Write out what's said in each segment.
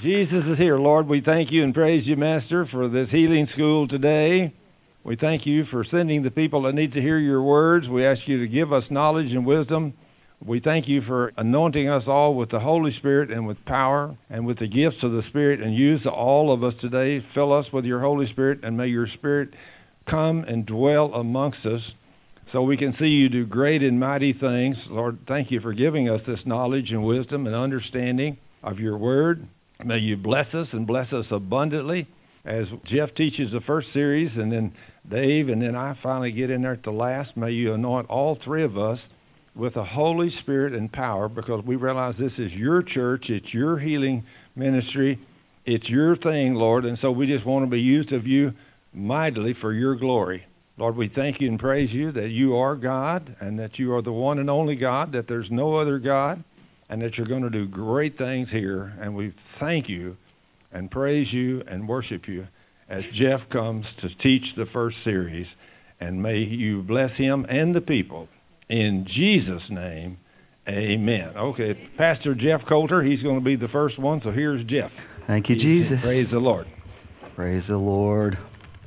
Jesus is here. Lord, we thank you and praise you, Master, for this healing school today. We thank you for sending the people that need to hear your words. We ask you to give us knowledge and wisdom. We thank you for anointing us all with the Holy Spirit and with power and with the gifts of the Spirit, and use all of us today. Fill us with your Holy Spirit, and may your Spirit come and dwell amongst us so we can see you do great and mighty things. Lord, thank you for giving us this knowledge and wisdom and understanding of your word. May you bless us and bless us abundantly as Jeff teaches the first series, and then Dave, and then I finally get in there at the last. May you anoint all three of us with the Holy Spirit and power, because we realize this is your church, it's your healing ministry, it's your thing, Lord, and so we just want to be used of you mightily for your glory. Lord, we thank you and praise you that you are God, and that you are the one and only God, that there's no other God, and that you're going to do great things here. And we thank you and praise you and worship you as Jeff comes to teach the first series. And may you bless him and the people. In Jesus' name, amen. Okay, Pastor Jeff Coulter, he's going to be the first one, so here's Jeff. Thank you, Jesus. Praise the Lord. Praise the Lord.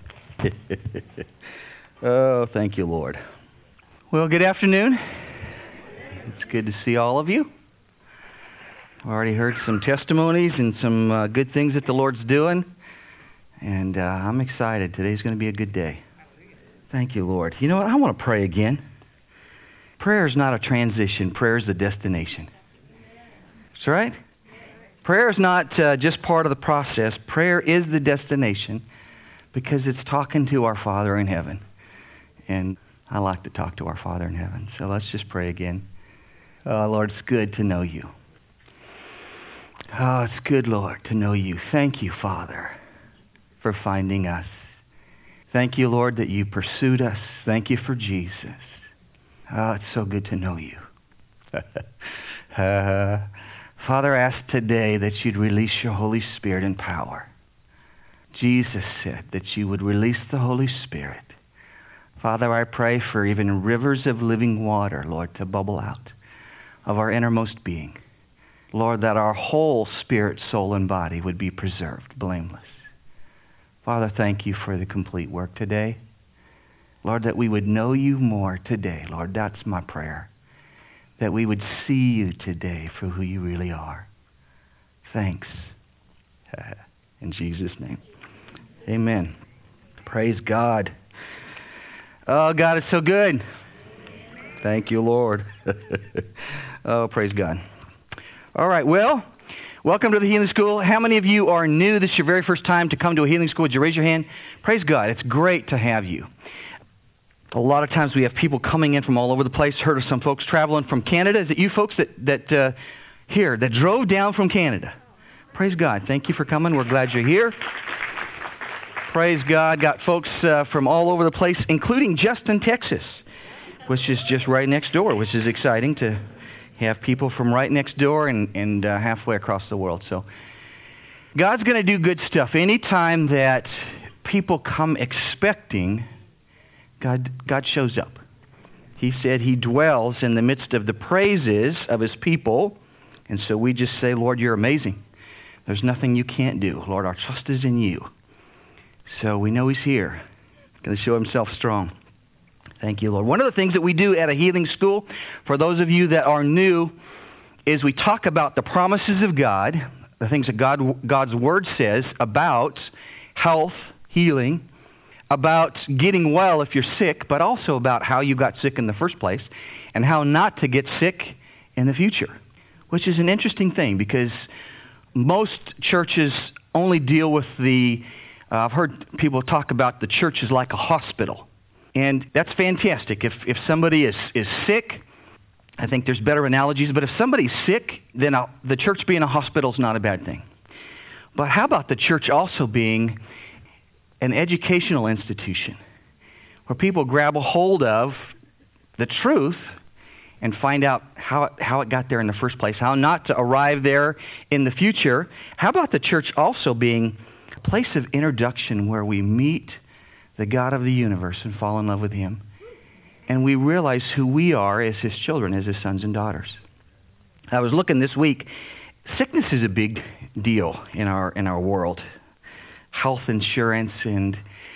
Oh, thank you, Lord. Well, good afternoon. It's good to see all of you. I've already heard some testimonies and some good things that the Lord's doing, and I'm excited. Today's going to be a good day. Thank you, Lord. You know what? I want to pray again. Prayer is not a transition. Prayer is the destination. That's right. Prayer is not just part of the process. Prayer is the destination, because it's talking to our Father in heaven. And I like to talk to our Father in heaven. So let's just pray again. Lord, it's good to know you. Oh, it's good, Lord, to know you. Thank you, Father, for finding us. Thank you, Lord, that you pursued us. Thank you for Jesus. Oh, it's so good to know you. Father, I ask today that you'd release your Holy Spirit in power. Jesus said that you would release the Holy Spirit. Father, I pray for even rivers of living water, Lord, to bubble out of our innermost being. Lord, that our whole spirit, soul, and body would be preserved, blameless. Father, thank you for the complete work today. Lord, that we would know you more today. Lord, that's my prayer. That we would see you today for who you really are. Thanks. In Jesus' name. Amen. Praise God. Oh, God is so good. Thank you, Lord. Oh, praise God. All right, well, welcome to the Healing School. How many of you are new? This is your very first time to come to a healing school. Would you raise your hand? Praise God. It's great to have you. A lot of times we have people coming in from all over the place. Heard of some folks traveling from Canada. Is it you folks that drove down from Canada? Praise God. Thank you for coming. We're glad you're here. Praise God. Got folks from all over the place, including Justin, Texas, which is just right next door, which is exciting to have people from right next door and halfway across the world. So God's going to do good stuff. Anytime that people come expecting, God shows up. He said he dwells in the midst of the praises of his people. And so we just say, Lord, you're amazing. There's nothing you can't do. Lord, our trust is in you. So we know he's here. He's going to show himself strong. Thank you, Lord. One of the things that we do at a healing school, for those of you that are new, is we talk about the promises of God, the things that God's Word says about health, healing, about getting well if you're sick, but also about how you got sick in the first place and how not to get sick in the future, which is an interesting thing because most churches only deal with I've heard people talk about the church is like a hospital. And that's fantastic. If somebody is sick, I think there's better analogies. But if somebody's sick, then the church being a hospital is not a bad thing. But how about the church also being an educational institution where people grab a hold of the truth and find out how it got there in the first place, how not to arrive there in the future? How about the church also being a place of introduction where we meet the God of the universe and fall in love with him, and we realize who we are as his children, as his sons and daughters? I was looking this week, Sickness is a big deal in our world. Health insurance, and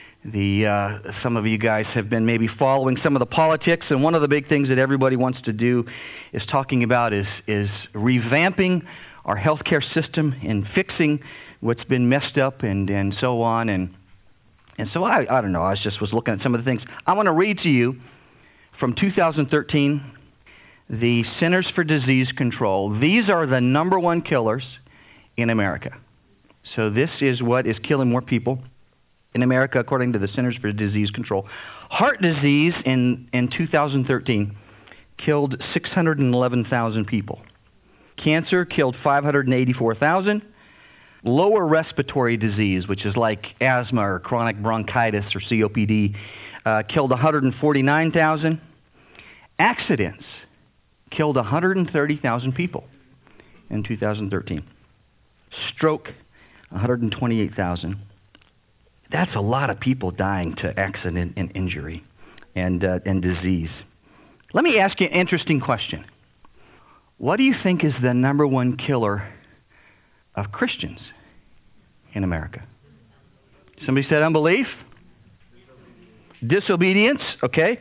some of you guys have been maybe following some of the politics, and one of the big things that everybody wants to do is talking about is revamping our healthcare system and fixing what's been messed up and so on. And so I don't know, I was looking at some of the things. I want to read to you from 2013, the Centers for Disease Control. These are the number one killers in America. So this is what is killing more people in America, according to the Centers for Disease Control. Heart disease in 2013 killed 611,000 people. Cancer killed 584,000. Lower respiratory disease, which is like asthma or chronic bronchitis or COPD, killed 149,000. Accidents killed 130,000 people in 2013. Stroke, 128,000. That's a lot of people dying to accident and injury and disease. Let me ask you an interesting question. What do you think is the number one killer of Christians in America? Somebody said unbelief? Disobedience, okay.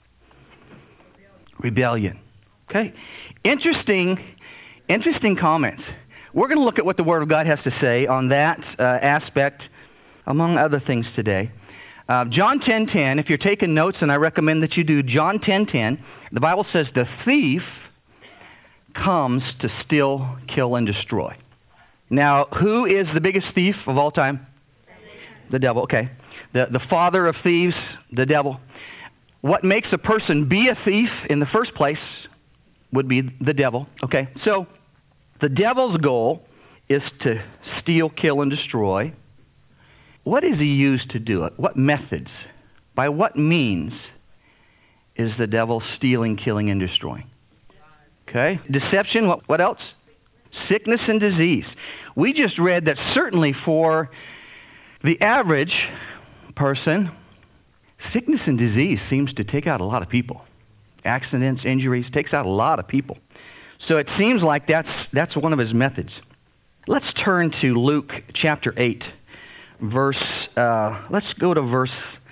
Rebellion, okay. Interesting comments. We're going to look at what the Word of God has to say on that aspect, among other things today. John 10:10, if you're taking notes, and I recommend that you do, John 10:10, the Bible says the thief comes to steal, kill, and destroy. Now, who is the biggest thief of all time? The devil, okay. The father of thieves, the devil. What makes a person be a thief in the first place would be the devil, okay. So, the devil's goal is to steal, kill, and destroy. What does he use to do it? What methods? By what means is the devil stealing, killing, and destroying? Okay. Deception, what else? Sickness and disease. We just read that certainly for the average person, sickness and disease seems to take out a lot of people. Accidents, injuries, takes out a lot of people. So it seems like that's one of his methods. Let's turn to Luke chapter 8, let's go to verse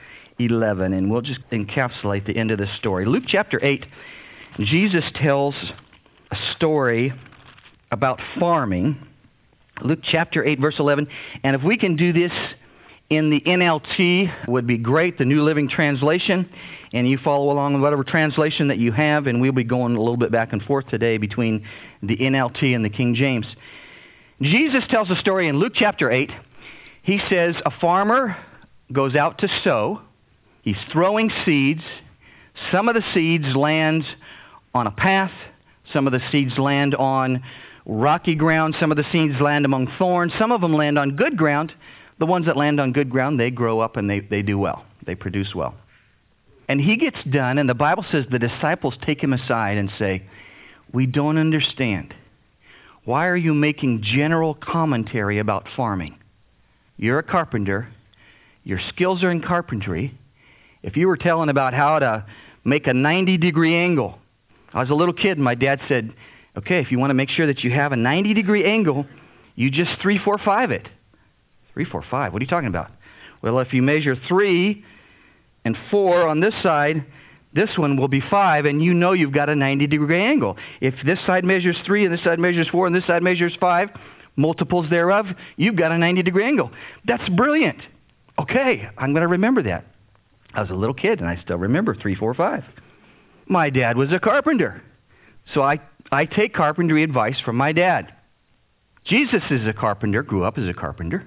11, and we'll just encapsulate the end of this story. Luke chapter 8, Jesus tells a story about farming. Luke chapter 8, verse 11. And if we can do this in the NLT, would be great, the New Living Translation. And you follow along with whatever translation that you have, and we'll be going a little bit back and forth today between the NLT and the King James. Jesus tells a story in Luke chapter 8. He says a farmer goes out to sow. He's throwing seeds. Some of the seeds land on a path. Some of the seeds land on rocky ground. Some of the seeds land among thorns. Some of them land on good ground. The ones that land on good ground, they grow up and they do well. They produce well. And he gets done, and the Bible says the disciples take him aside and say, "We don't understand. Why are you making general commentary about farming? You're a carpenter. Your skills are in carpentry. If you were telling about how to make a 90-degree angle." I was a little kid, and my dad said, "Okay, if you want to make sure that you have a 90-degree angle, you just 3-4-5 it." 3-4-5, what are you talking about? Well, if you measure 3 and 4 on this side, this one will be 5, and you know you've got a 90-degree angle. If this side measures 3, and this side measures 4, and this side measures 5, multiples thereof, you've got a 90-degree angle. That's brilliant. Okay, I'm going to remember that. I was a little kid, and I still remember 3-4-5. My dad was a carpenter, so I take carpentry advice from my dad. Jesus is a carpenter, grew up as a carpenter.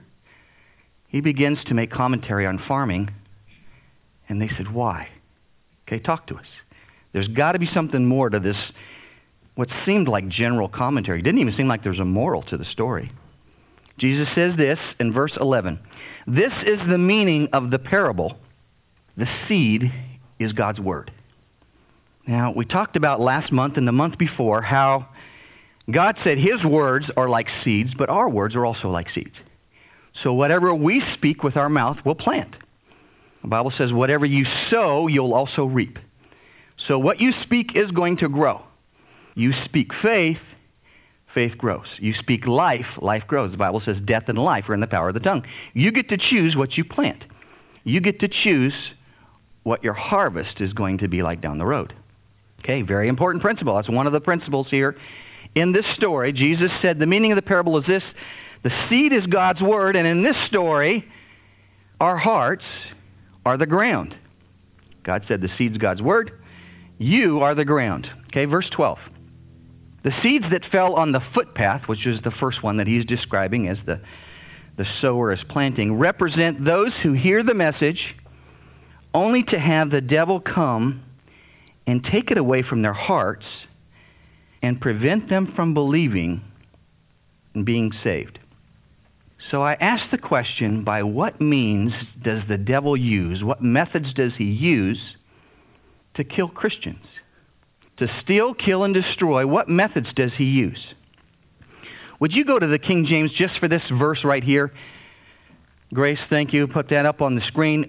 He begins to make commentary on farming, and they said, "Why?" Okay, talk to us. There's got to be something more to this, what seemed like general commentary. It didn't even seem like there's a moral to the story. Jesus says this in verse 11. "This is the meaning of the parable. The seed is God's word." Now, we talked about last month and the month before how God said his words are like seeds, but our words are also like seeds. So whatever we speak with our mouth, we'll plant. The Bible says whatever you sow, you'll also reap. So what you speak is going to grow. You speak faith, faith grows. You speak life, life grows. The Bible says death and life are in the power of the tongue. You get to choose what you plant. You get to choose what your harvest is going to be like down the road. Okay, very important principle. That's one of the principles here in this story. Jesus said the meaning of the parable is this: the seed is God's word, and in this story, our hearts are the ground. God said the seed's God's word. You are the ground. Okay, verse 12. The seeds that fell on the footpath, which is the first one that he's describing as the sower is planting, represent those who hear the message only to have the devil come and take it away from their hearts and prevent them from believing and being saved. So I ask the question, by what means does the devil use, what methods does he use to kill Christians? To steal, kill, and destroy, what methods does he use? Would you go to the King James just for this verse right here? Grace, thank you. Put that up on the screen.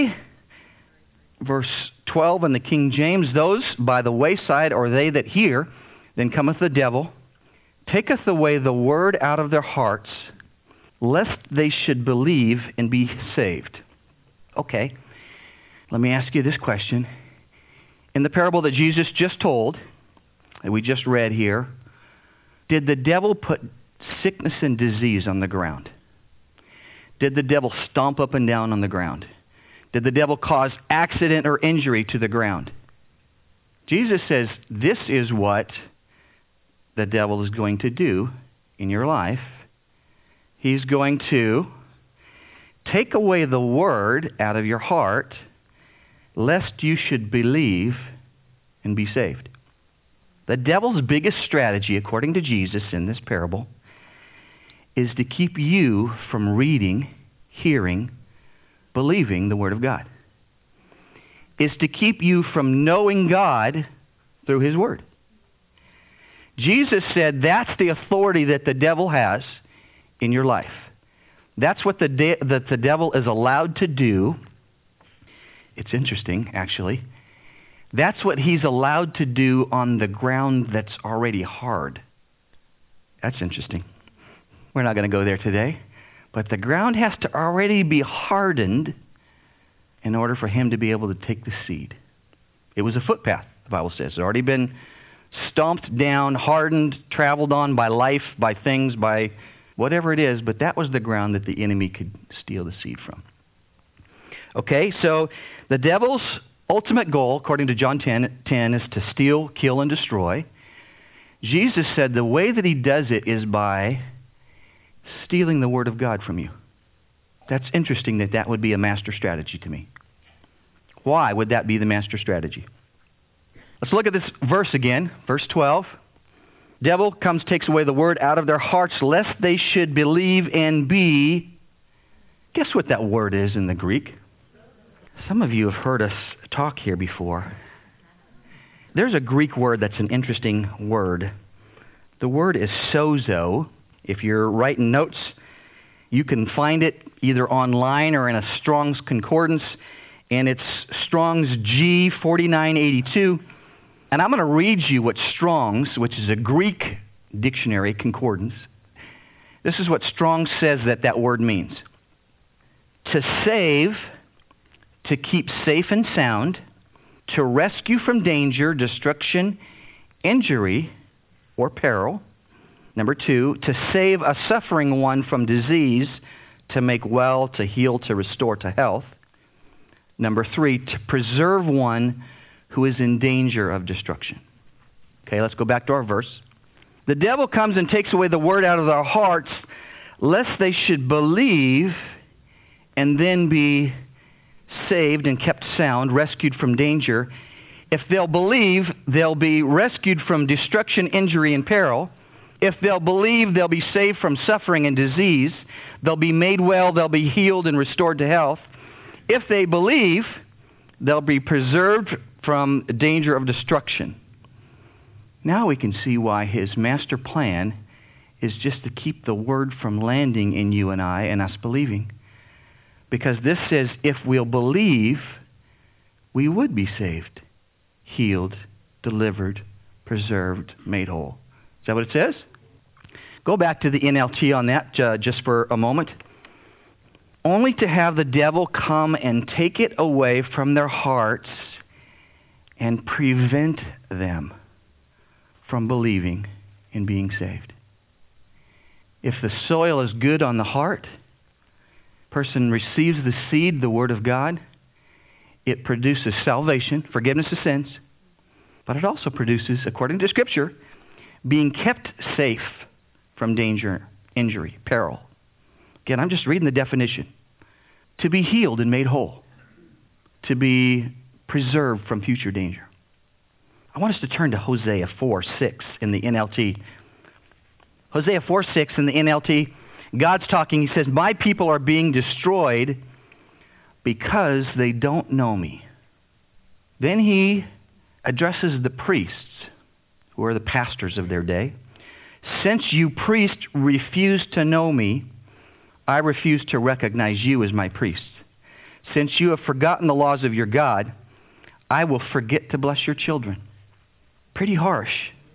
Verse 12 in the King James, those by the wayside are they that hear, then cometh the devil, taketh away the word out of their hearts, lest they should believe and be saved. Okay, let me ask you this question. In the parable that Jesus just told, that we just read here, did the devil put sickness and disease on the ground? Did the devil stomp up and down on the ground? Did the devil cause accident or injury to the ground? Jesus says this is what the devil is going to do in your life. He's going to take away the word out of your heart, lest you should believe and be saved. The devil's biggest strategy, according to Jesus in this parable, is to keep you from reading, hearing, believing the Word of God. Is to keep you from knowing God through His Word. Jesus said that's the authority that the devil has in your life. That's what that the devil is allowed to do. It's interesting, actually. That's what he's allowed to do on the ground that's already hard. That's interesting. We're not going to go there today. But the ground has to already be hardened in order for him to be able to take the seed. It was a footpath, the Bible says. It's already been stomped down, hardened, traveled on by life, by things, by whatever it is. But that was the ground that the enemy could steal the seed from. Okay, so the devil's ultimate goal, according to John 10, is to steal, kill, and destroy. Jesus said the way that he does it is by stealing the Word of God from you. That's interesting that would be a master strategy to me. Why would that be the master strategy? Let's look at this verse again, verse 12. Devil comes, takes away the word out of their hearts, lest they should believe and be. Guess what that word is in the Greek? Some of you have heard us talk here before. There's a Greek word that's an interesting word. The word is sozo. If you're writing notes, you can find it either online or in a Strong's Concordance, and it's Strong's G4982. And I'm going to read you what Strong's, which is a Greek dictionary concordance, this is what Strong says that word means. To save, to keep safe and sound, to rescue from danger, destruction, injury, or peril. Number 2, to save a suffering one from disease, to make well, to heal, to restore to health. Number 3, to preserve one who is in danger of destruction. Okay, let's go back to our verse. The devil comes and takes away the word out of their hearts, lest they should believe and then be saved and kept sound, rescued from danger. If they'll believe, they'll be rescued from destruction, injury, and peril. If they'll believe, they'll be saved from suffering and disease. They'll be made well, they'll be healed and restored to health. If they believe, they'll be preserved from danger of destruction. Now we can see why his master plan is just to keep the word from landing in you and I and us believing. Because this says if we'll believe, we would be saved, healed, delivered, preserved, made whole. Is that what it says? Go back to the NLT on that just for a moment. Only to have the devil come and take it away from their hearts and prevent them from believing and being saved. If the soil is good on the heart, person receives the seed, the Word of God, it produces salvation, forgiveness of sins, but it also produces, according to Scripture, being kept safe from danger, injury, peril. Again, I'm just reading the definition. To be healed and made whole. To be preserved from future danger. I want us to turn to Hosea 4:6 in the NLT. Hosea 4:6 in the NLT, God's talking. He says, my people are being destroyed because they don't know me. Then he addresses the priests, who are the pastors of their day. Since you priests refuse to know me, I refuse to recognize you as my priests. Since you have forgotten the laws of your God, I will forget to bless your children. Pretty harsh.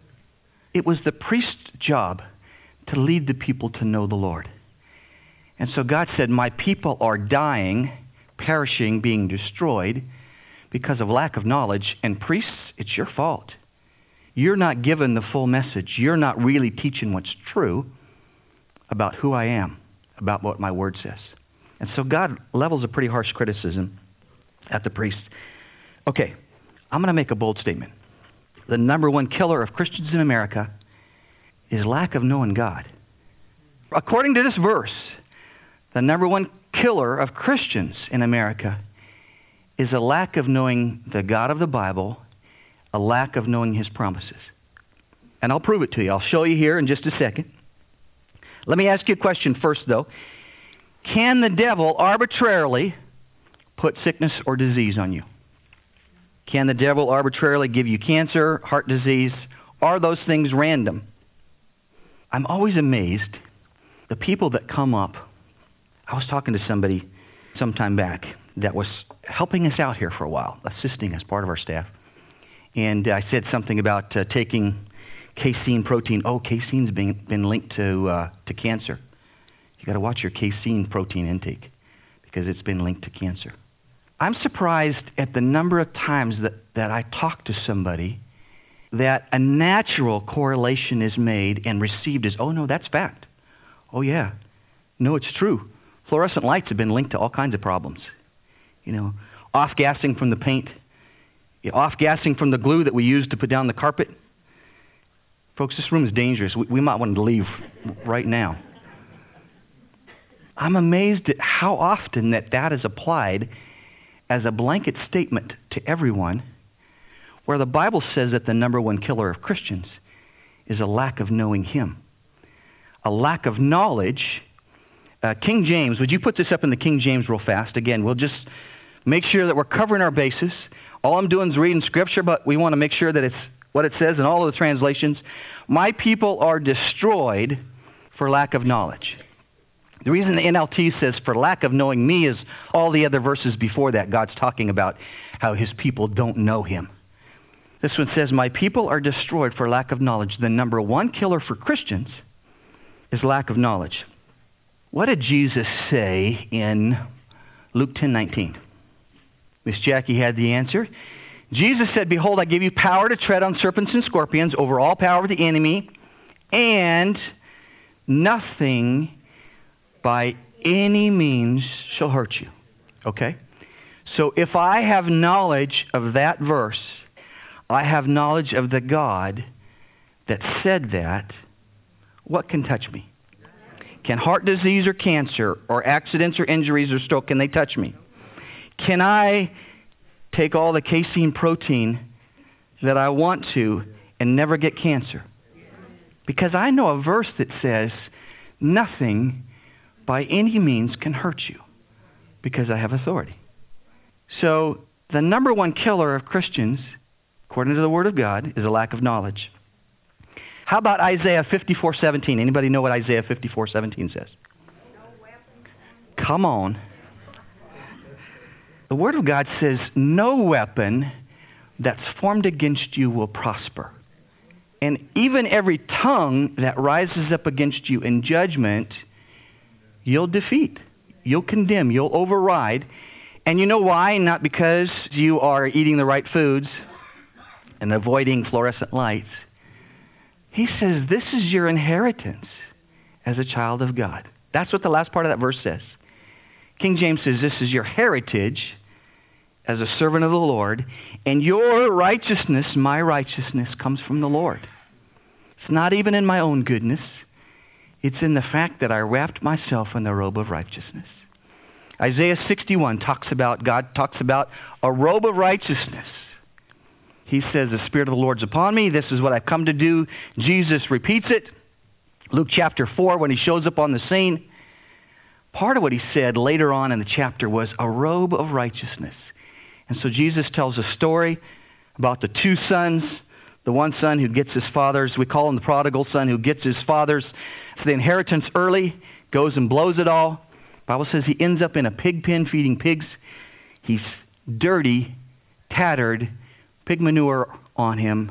It was the priest's job to lead the people to know the Lord. And so God said, my people are dying, perishing, being destroyed because of lack of knowledge. And priests, it's your fault. You're not given the full message. You're not really teaching what's true about who I am, about what my word says. And so God levels a pretty harsh criticism at the priests. Okay, I'm going to make a bold statement. The number one killer of Christians in America is lack of knowing God. According to this verse, the number one killer of Christians in America is a lack of knowing the God of the Bible, a lack of knowing His promises. And I'll prove it to you. I'll show you here in just a second. Let me ask you a question first, though. Can the devil arbitrarily put sickness or disease on you? Can the devil arbitrarily give you cancer, heart disease? Are those things random? I'm always amazed. The people that come up, I was talking to somebody some time back that was helping us out here for a while, assisting as part of our staff. And I said something about taking casein protein. Oh, casein's been linked to cancer. You got to watch your casein protein intake because it's been linked to cancer. I'm surprised at the number of times that I talk to somebody that a natural correlation is made and received as, oh, no, that's fact. Oh, yeah. No, it's true. Fluorescent lights have been linked to all kinds of problems. You know, off-gassing from the paint, off-gassing from the glue that we use to put down the carpet. Folks, this room is dangerous. We might want to leave right now. I'm amazed at how often that is applied as a blanket statement to everyone, where the Bible says that the number one killer of Christians is a lack of knowing Him. A lack of knowledge. King James, would you put this up in the King James real fast? Again, we'll just make sure that we're covering our bases. All I'm doing is reading Scripture, but we want to make sure that it's what it says in all of the translations. My people are destroyed for lack of knowledge. The reason the NLT says for lack of knowing me is all the other verses before that, God's talking about how His people don't know Him. This one says, my people are destroyed for lack of knowledge. The number one killer for Christians is lack of knowledge. What did Jesus say in Luke 10:19? Miss Jackie had the answer. Jesus said, behold, I give you power to tread on serpents and scorpions over all power of the enemy, and nothing by any means shall hurt you. Okay? So if I have knowledge of that verse, I have knowledge of the God that said that, what can touch me? Can heart disease or cancer or accidents or injuries or stroke, can they touch me? Can I take all the casein protein that I want to and never get cancer? Because I know a verse that says, nothing by any means can hurt you because I have authority. So the number one killer of Christians, according to the Word of God, is a lack of knowledge. How about Isaiah 54:17? Anybody know what Isaiah 54:17 says? Come on. The Word of God says, no weapon that's formed against you will prosper. And even every tongue that rises up against you in judgment, you'll defeat. You'll condemn. You'll override. And you know why? Not because you are eating the right foods and avoiding fluorescent lights. He says this is your inheritance as a child of God. That's what the last part of that verse says. King James says this is your heritage as a servant of the Lord, and your righteousness, my righteousness, comes from the Lord. It's not even in my own goodness. It's in the fact that I wrapped myself in the robe of righteousness. Isaiah 61 God talks about a robe of righteousness. He says, the Spirit of the Lord's upon me. This is what I've come to do. Jesus repeats it. Luke chapter 4, when he shows up on the scene, part of what he said later on in the chapter was a robe of righteousness. And so Jesus tells a story about the two sons, the one son who gets his father's, we call him the prodigal son, who gets his father's the inheritance early, goes and blows it all. The Bible says he ends up in a pig pen feeding pigs. He's dirty, tattered, pig manure on him.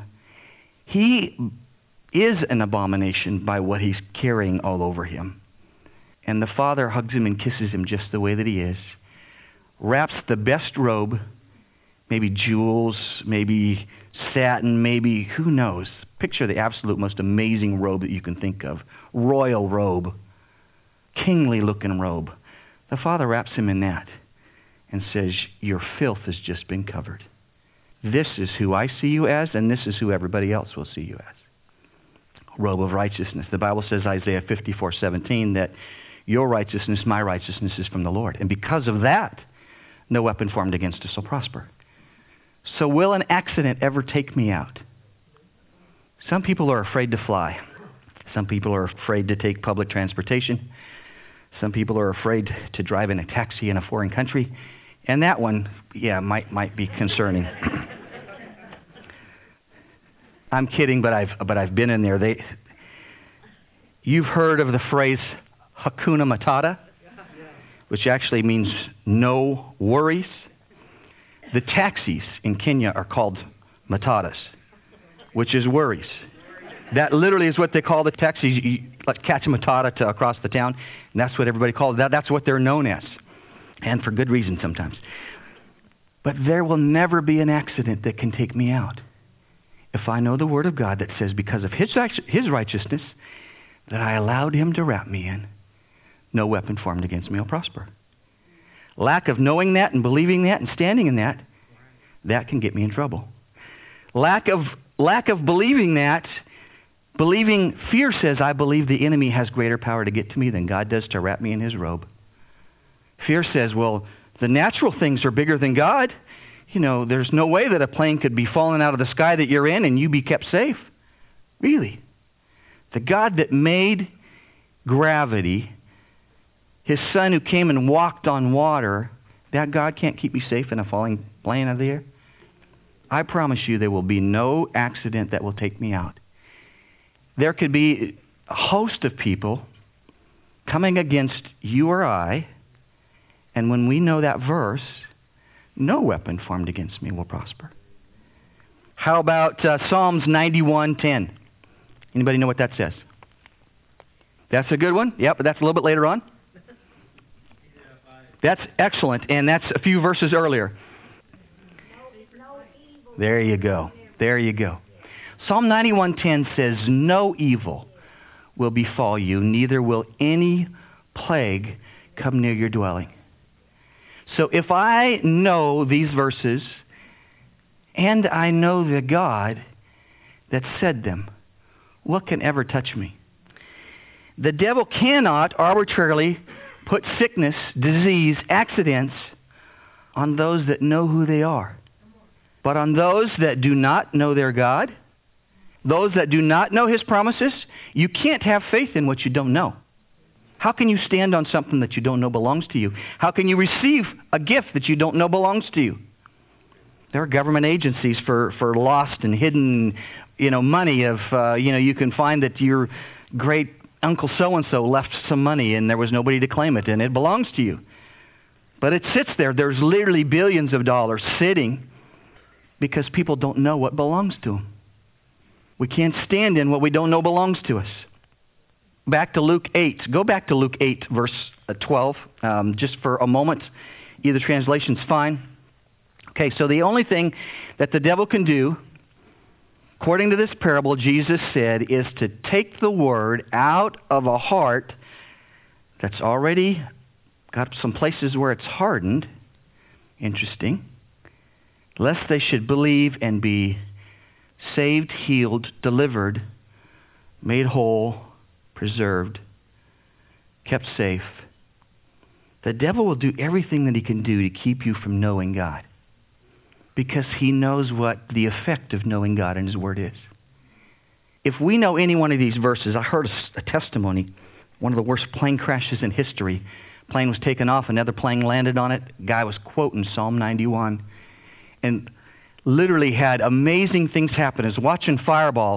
He is an abomination by what he's carrying all over him. And the father hugs him and kisses him just the way that he is, wraps the best robe, maybe jewels, maybe satin, maybe who knows. Picture the absolute most amazing robe that you can think of. Royal robe, kingly looking robe. The father wraps him in that and says, your filth has just been covered. This is who I see you as, and this is who everybody else will see you as. Robe of righteousness. The Bible says, Isaiah 54:17, that your righteousness, my righteousness, is from the Lord. And because of that, no weapon formed against us will prosper. So will an accident ever take me out? Some people are afraid to fly. Some people are afraid to take public transportation. Some people are afraid to drive in a taxi in a foreign country. And that one, might be concerning. I'm kidding, but I've been in there. You've heard of the phrase Hakuna Matata, which actually means no worries. The taxis in Kenya are called matatas, which is worries. That literally is what they call the taxis. You catch a matata across the town, and that's what everybody calls it. That's what they're known as, and for good reason sometimes. But there will never be an accident that can take me out if I know the Word of God that says because of His righteousness that I allowed Him to wrap me in, no weapon formed against me will prosper. Lack of knowing that and believing that and standing in that can get me in trouble. Lack of believing that, fear says, I believe the enemy has greater power to get to me than God does to wrap me in His robe. Fear says, well, the natural things are bigger than God. There's no way that a plane could be falling out of the sky that you're in and you be kept safe. Really? The God that made gravity, His Son who came and walked on water, that God can't keep me safe in a falling plane out of the air? I promise you there will be no accident that will take me out. There could be a host of people coming against you or I, and when we know that verse, no weapon formed against me will prosper. How about Psalms 91:10? Anybody know what that says? That's a good one? Yeah, but that's a little bit later on. That's excellent, and that's a few verses earlier. There you go. Psalm 91:10 says, no evil will befall you, neither will any plague come near your dwelling. So if I know these verses, and I know the God that said them, what can ever touch me? The devil cannot arbitrarily put sickness, disease, accidents on those that know who they are. But on those that do not know their God, those that do not know His promises, you can't have faith in what you don't know. How can you stand on something that you don't know belongs to you? How can you receive a gift that you don't know belongs to you? There are government agencies for lost and hidden, money of, you can find that your great uncle so-and-so left some money and there was nobody to claim it and it belongs to you. But it sits there. There's literally billions of dollars sitting because people don't know what belongs to them. We can't stand in what we don't know belongs to us. Back to Luke 8. Go back to Luke 8, verse 12, just for a moment. Either translation's fine. Okay, so the only thing that the devil can do, according to this parable, Jesus said, is to take the word out of a heart that's already got some places where it's hardened. Interesting. Lest they should believe and be saved, healed, delivered, made whole, preserved, kept safe. The devil will do everything that he can do to keep you from knowing God, because he knows what the effect of knowing God and his word is. If we know any one of these verses, I heard a testimony, one of the worst plane crashes in history. Plane was taken off, another plane landed on it. Guy was quoting Psalm 91 and literally had amazing things happen. He was watching fireballs.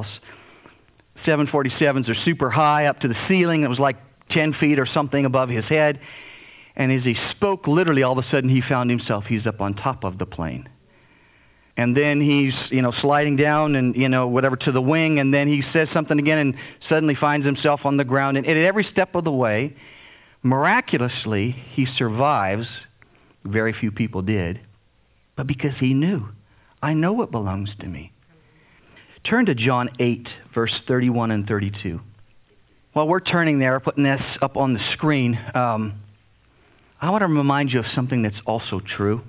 747s are super high up to the ceiling. It was like 10 feet or something above his head. And as he spoke, literally all of a sudden he found himself, he's up on top of the plane. And then he's, sliding down and, whatever to the wing. And then he says something again and suddenly finds himself on the ground. And at every step of the way, miraculously, he survives. Very few people did. But because he knew, I know what belongs to me. Turn to John 8, verse 31 and 32. While we're turning there, putting this up on the screen, I want to remind you of something that's also true.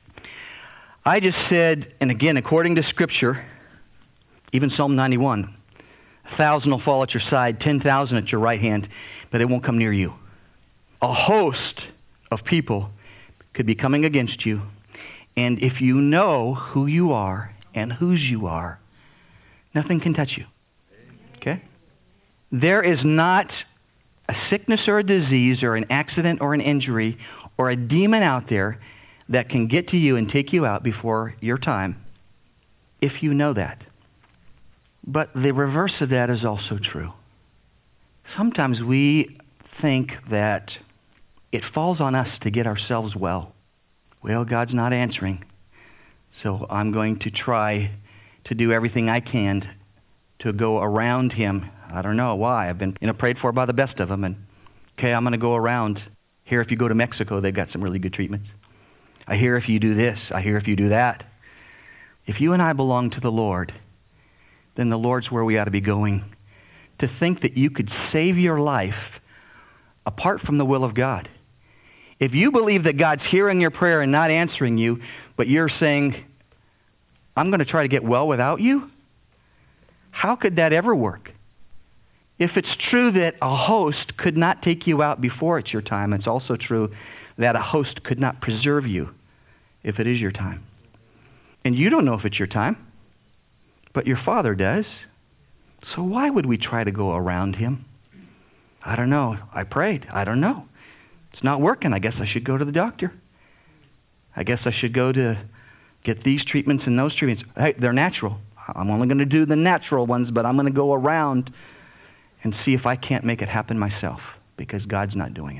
I just said, and again, according to Scripture, even Psalm 91, 1,000 will fall at your side, 10,000 at your right hand, but it won't come near you. A host of people could be coming against you, and if you know who you are and whose you are, nothing can touch you. Okay? There is not a sickness or a disease or an accident or an injury or a demon out there that can get to you and take you out before your time, if you know that. But the reverse of that is also true. Sometimes we think that it falls on us to get ourselves well. Well, God's not answering, so I'm going to try to do everything I can to go around him. I don't know why. I've been prayed for by the best of them, and I'm going to go around. Here, if you go to Mexico, they've got some really good treatments. I hear if you do this, I hear if you do that. If you and I belong to the Lord, then the Lord's where we ought to be going. To think that you could save your life apart from the will of God. If you believe that God's hearing your prayer and not answering you, but you're saying, I'm going to try to get well without you, how could that ever work? If it's true that a host could not take you out before it's your time, it's also true that a host could not preserve you if it is your time. And you don't know if it's your time, but your Father does. So why would we try to go around him? I don't know. I prayed. I don't know. It's not working. I guess I should go to the doctor. I guess I should go to get these treatments and those treatments. Hey, they're natural. I'm only going to do the natural ones, but I'm going to go around and see if I can't make it happen myself, because God's not doing it.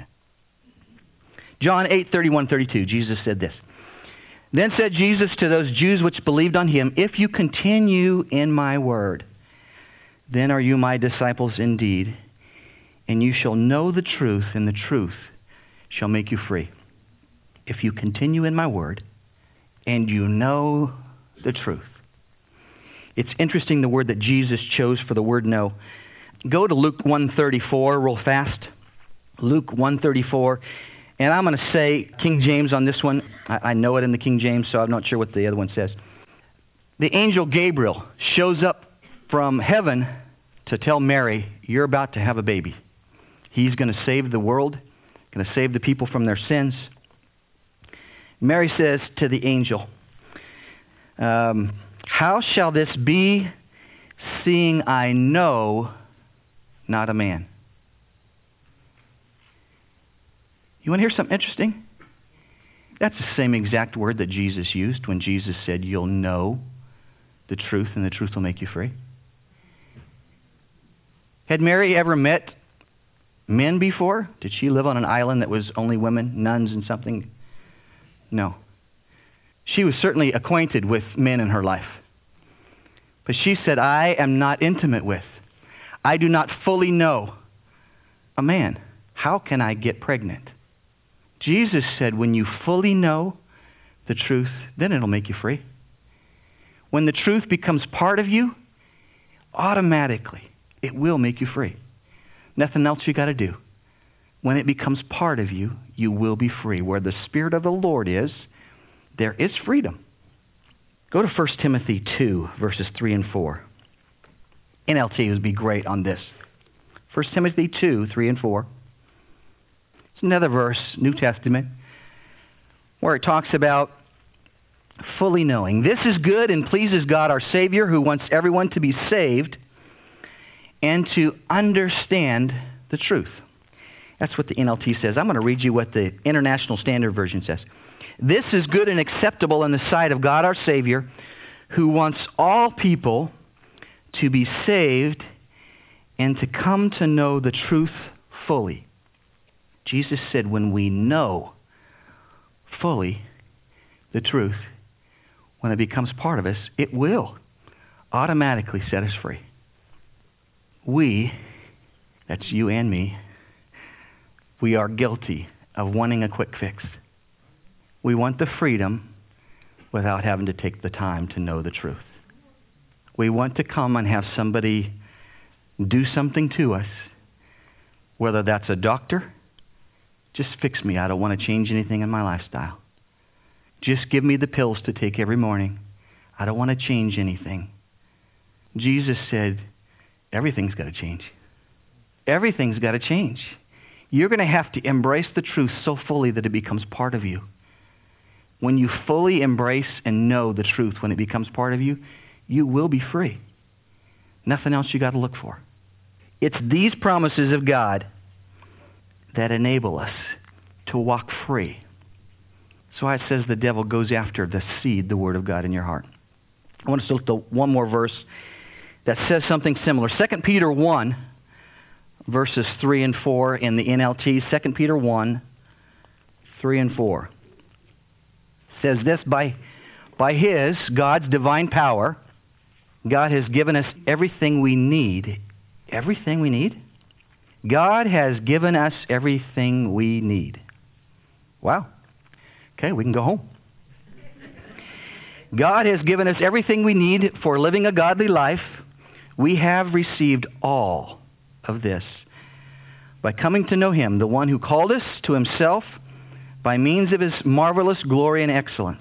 John 8:31-32, Jesus said this. Then said Jesus to those Jews which believed on him, if you continue in my word, then are you my disciples indeed, and you shall know the truth, and the truth shall make you free. If you continue in my word, and you know the truth. It's interesting the word that Jesus chose for the word know. Go to Luke 1:34 real fast. Luke 1:34. And I'm going to say King James on this one. I know it in the King James, so I'm not sure what the other one says. The angel Gabriel shows up from heaven to tell Mary, you're about to have a baby. He's going to save the world, going to save the people from their sins. Mary says to the angel, how shall this be, seeing I know not a man? You want to hear something interesting? That's the same exact word that Jesus used when Jesus said, you'll know the truth and the truth will make you free. Had Mary ever met men before? Did she live on an island that was only women, nuns and something? No. She was certainly acquainted with men in her life. But she said, I am not intimate with. I do not fully know a man. How can I get pregnant? Jesus said, when you fully know the truth, then it'll make you free. When the truth becomes part of you, automatically it will make you free. Nothing else you got to do. When it becomes part of you, you will be free. Where the Spirit of the Lord is, there is freedom. Go to 1 Timothy 2, verses 3 and 4. NLT would be great on this. 1 Timothy 2, 3 and 4. It's another verse, New Testament, where it talks about fully knowing. This is good and pleases God our Savior, who wants everyone to be saved and to understand the truth. That's what the NLT says. I'm going to read you what the International Standard Version says. This is good and acceptable in the sight of God our Savior, who wants all people to be saved and to come to know the truth fully. Jesus said when we know fully the truth, when it becomes part of us, it will automatically set us free. We, that's you and me, we are guilty of wanting a quick fix. We want the freedom without having to take the time to know the truth. We want to come and have somebody do something to us, whether that's a doctor. Just fix me. I don't want to change anything in my lifestyle. Just give me the pills to take every morning. I don't want to change anything. Jesus said, everything's got to change. Everything's got to change. You're going to have to embrace the truth so fully that it becomes part of you. When you fully embrace and know the truth, when it becomes part of you, you will be free. Nothing else you got to look for. It's these promises of God that enable us to walk free. That's why it says the devil goes after the seed, the Word of God in your heart. I want us to look at one more verse that says something similar. 2 Peter 1, verses 3 and 4 in the NLT. 2 Peter 1, 3 and 4. Says this, by His, God's divine power, God has given us everything we need. Everything we need? God has given us everything we need. Wow. Okay, we can go home. God has given us everything we need for living a godly life. We have received all of this by coming to know Him, the one who called us to Himself by means of His marvelous glory and excellence.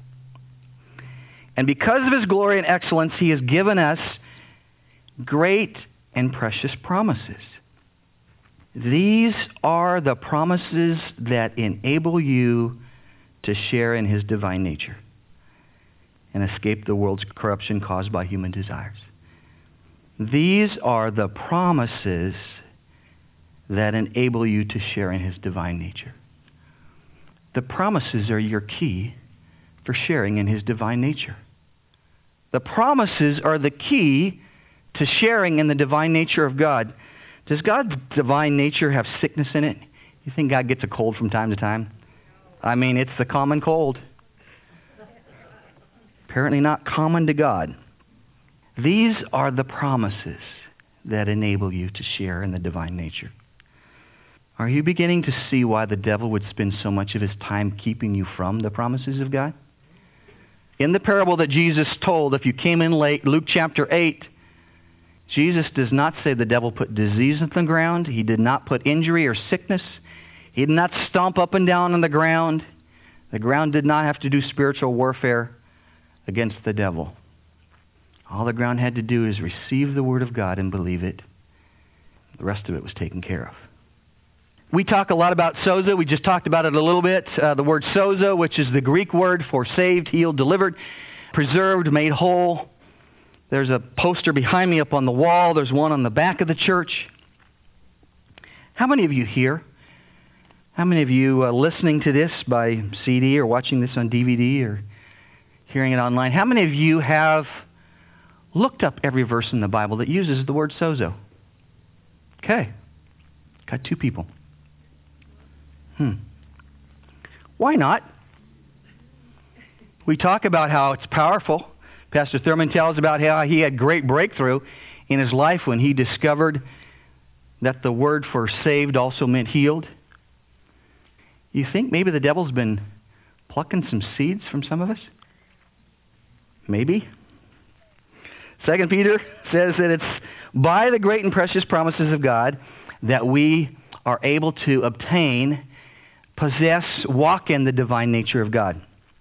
And because of His glory and excellence, He has given us great and precious promises. These are the promises that enable you to share in His divine nature and escape the world's corruption caused by human desires. These are the promises that enable you to share in His divine nature. The promises are your key for sharing in His divine nature. The promises are the key to sharing in the divine nature of God. Does God's divine nature have sickness in it? You think God gets a cold from time to time? I mean, it's the common cold. Apparently not common to God. These are the promises that enable you to share in the divine nature. Are you beginning to see why the devil would spend so much of his time keeping you from the promises of God? In the parable that Jesus told, if you came in late, Luke chapter 8, Jesus does not say the devil put disease on the ground. He did not put injury or sickness. He did not stomp up and down on the ground. The ground did not have to do spiritual warfare against the devil. All the ground had to do is receive the Word of God and believe it. The rest of it was taken care of. We talk a lot about sozo. We just talked about it a little bit. The word sozo, which is the Greek word for saved, healed, delivered, preserved, made whole. There's a poster behind me up on the wall. There's one on the back of the church. How many of you here? How many of you listening to this by CD or watching this on DVD or hearing it online? How many of you have looked up every verse in the Bible that uses the word sozo? Okay. Got 2 people. Why not? We talk about how it's powerful Pastor Thurman tells about how he had great breakthrough in his life when he discovered that the word for saved also meant healed. You think maybe the devil's been plucking some seeds from some of us? Maybe. 2 Peter says that it's by the great and precious promises of God that we are able to obtain, possess, walk in the divine nature of God.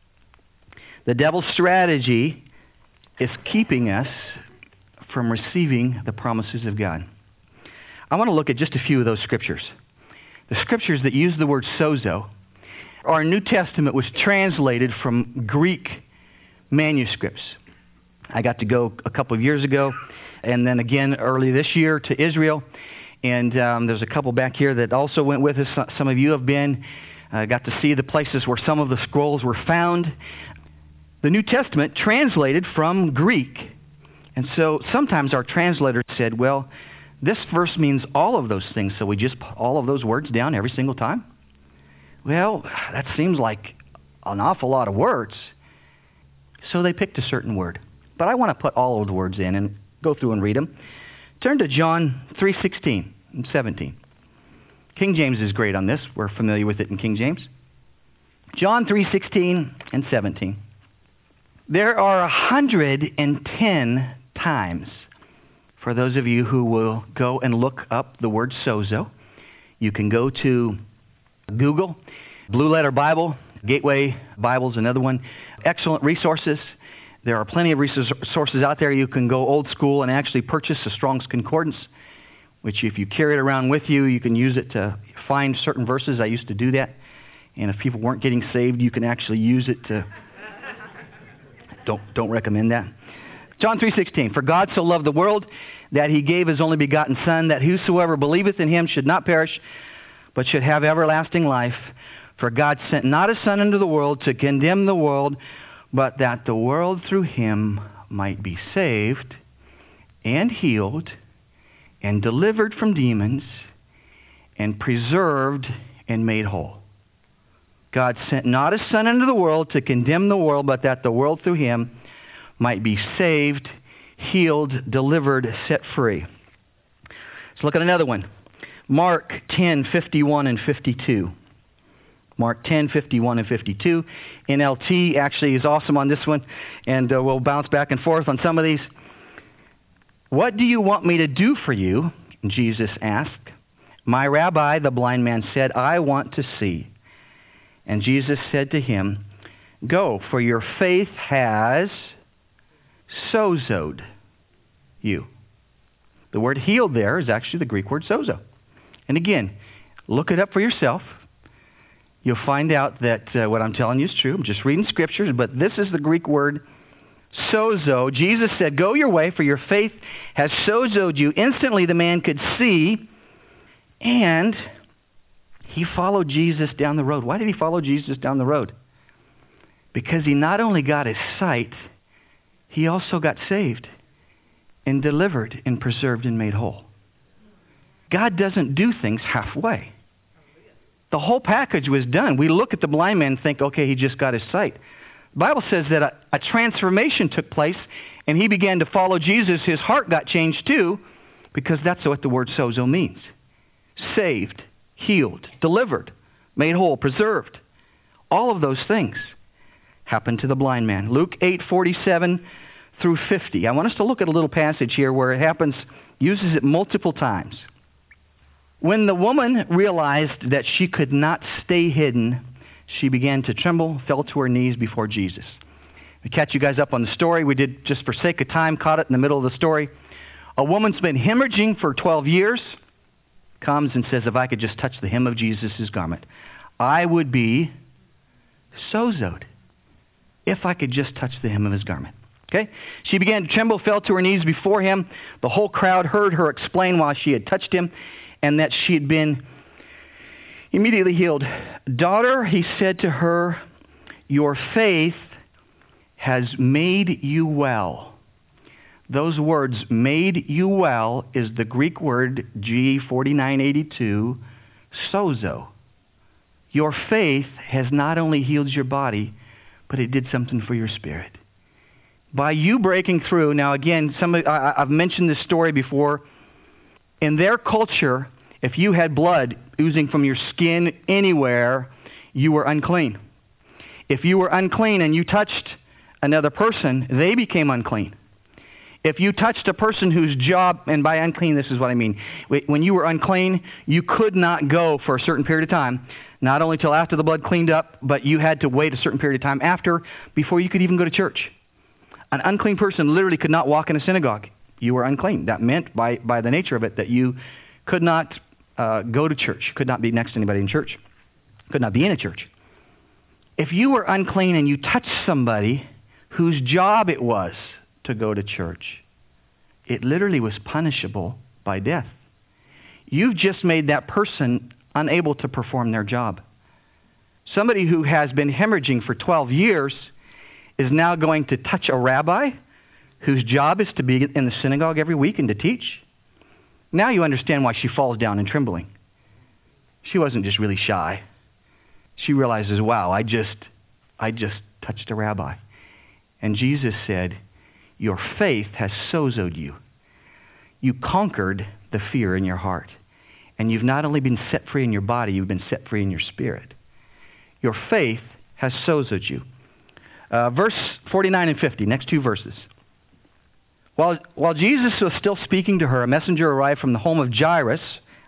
The devil's strategy is keeping us from receiving the promises of God. I want to look at just a few of those scriptures. The scriptures that use the word sozo. Our New Testament was translated from Greek manuscripts. I got to go a couple of years ago, and then again early this year to Israel. And there's a couple back here that also went with us. Some of you have been, got to see the places where some of the scrolls were found. The New Testament translated from Greek. And so sometimes our translators said, well, this verse means all of those things, so we just put all of those words down every single time? Well, that seems like an awful lot of words. So they picked a certain word. But I want to put all of the words in and go through and read them. Turn to John 3:16 and 17. King James is great on this. We're familiar with it in King James. John 3:16 and 17. There are 110 times, for those of you who will go and look up the word sozo, you can go to Google, Blue Letter Bible, Gateway Bible's another one. Excellent resources. There are plenty of resources out there. You can go old school and actually purchase a Strong's Concordance, which if you carry it around with you, you can use it to find certain verses. I used to do that. And if people weren't getting saved, you can actually use it to... Don't recommend that. John 3:16, for God so loved the world that he gave his only begotten Son, that whosoever believeth in him should not perish, but should have everlasting life. For God sent not his Son into the world to condemn the world, but that the world through him might be saved and healed and delivered from demons and preserved and made whole. God sent not his Son into the world to condemn the world, but that the world through him might be saved, healed, delivered, set free. Let's look at another one. Mark 10:51 and 52. Mark 10:51 and 52. NLT actually is awesome on this one, and we'll bounce back and forth on some of these. What do you want me to do for you? Jesus asked. My rabbi, the blind man said, I want to see. And Jesus said to him, go, for your faith has sozoed you. The word healed there is actually the Greek word sozo. And again, look it up for yourself. You'll find out that what I'm telling you is true. I'm just reading scriptures, but this is the Greek word sozo. Jesus said, go your way, for your faith has sozoed you. Instantly the man could see, and he followed Jesus down the road. Why did he follow Jesus down the road? Because he not only got his sight, he also got saved and delivered and preserved and made whole. God doesn't do things halfway. The whole package was done. We look at the blind man and think, okay, he just got his sight. The Bible says that a transformation took place, and he began to follow Jesus. His heart got changed too, because that's what the word sozo means. Saved, healed, delivered, made whole, preserved. All of those things happened to the blind man. Luke 8:47 through 50. I want us to look at a little passage here where it happens, uses it multiple times. When the woman realized that she could not stay hidden, she began to tremble, fell to her knees before Jesus. We catch you guys up on the story. We did, just for sake of time, caught it in the middle of the story. A woman's been hemorrhaging for 12 years, comes and says, if I could just touch the hem of Jesus' garment, I would be sozoed. If I could just touch the hem of his garment. Okay? She began to tremble, fell to her knees before him. The whole crowd heard her explain why she had touched him and that she had been immediately healed. Daughter, he said to her, your faith has made you well. Those words, made you well, is the Greek word G4982, sozo. Your faith has not only healed your body, but it did something for your spirit. by you breaking through. Now again, I've mentioned this story before. In their culture, if you had blood oozing from your skin anywhere, you were unclean. If you were unclean and you touched another person, they became unclean. If you touched a person whose job, and by unclean, this is what I mean. When you were unclean, you could not go for a certain period of time, not only till after the blood cleaned up, but you had to wait a certain period of time after before you could even go to church. An unclean person literally could not walk in a synagogue. You were unclean. That meant, by the nature of it, that you could not go to church, could not be next to anybody in church, could not be in a church. If you were unclean and you touched somebody whose job it was to go to church, it literally was punishable by death. You've just made that person unable to perform their job. Somebody who has been hemorrhaging for 12 years is now going to touch a rabbi whose job is to be in the synagogue every week and to teach. Now you understand why she falls down in trembling. She wasn't just really shy. She realizes, wow, I just touched a rabbi. And Jesus said, your faith has sozoed you. You conquered the fear in your heart. And you've not only been set free in your body, you've been set free in your spirit. Your faith has sozoed you. Verse 49 and 50, next two verses. While Jesus was still speaking to her, a messenger arrived from the home of Jairus,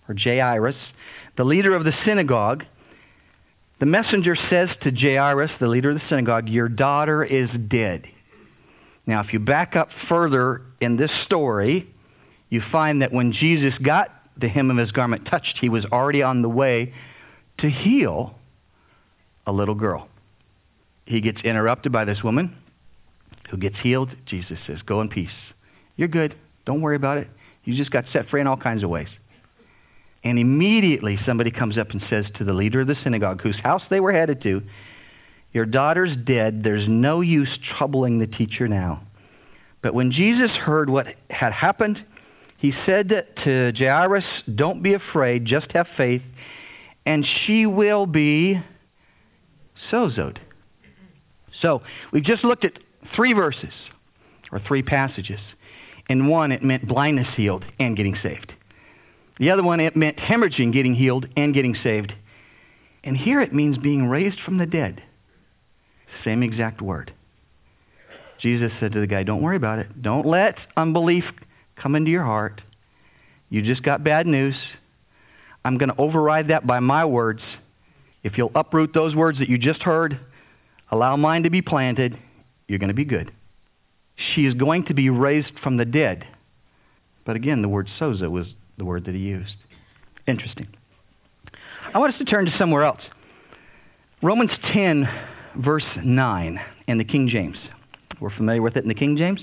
the leader of the synagogue. The messenger says to Jairus, the leader of the synagogue, your daughter is dead. Now, if you back up further in this story, you find that when Jesus got the hem of his garment touched, he was already on the way to heal a little girl. He gets interrupted by this woman who gets healed. Jesus says, go in peace. You're good. Don't worry about it. You just got set free in all kinds of ways. And immediately somebody comes up and says to the leader of the synagogue, whose house they were headed to, your daughter's dead. There's no use troubling the teacher now. But when Jesus heard what had happened, he said to Jairus, don't be afraid, just have faith, and she will be sozoed. So we've just looked at three verses, or three passages. In one, it meant blindness healed and getting saved. The other one, it meant hemorrhaging, getting healed and getting saved. And here it means being raised from the dead. Same exact word. Jesus said to the guy, don't worry about it. Don't let unbelief come into your heart. You just got bad news. I'm going to override that by my words. If you'll uproot those words that you just heard, allow mine to be planted, you're going to be good. She is going to be raised from the dead. But again, the word sozo was the word that he used. Interesting. I want us to turn to somewhere else. Romans 10, verse 9 in the King James. We're familiar with it in the King James?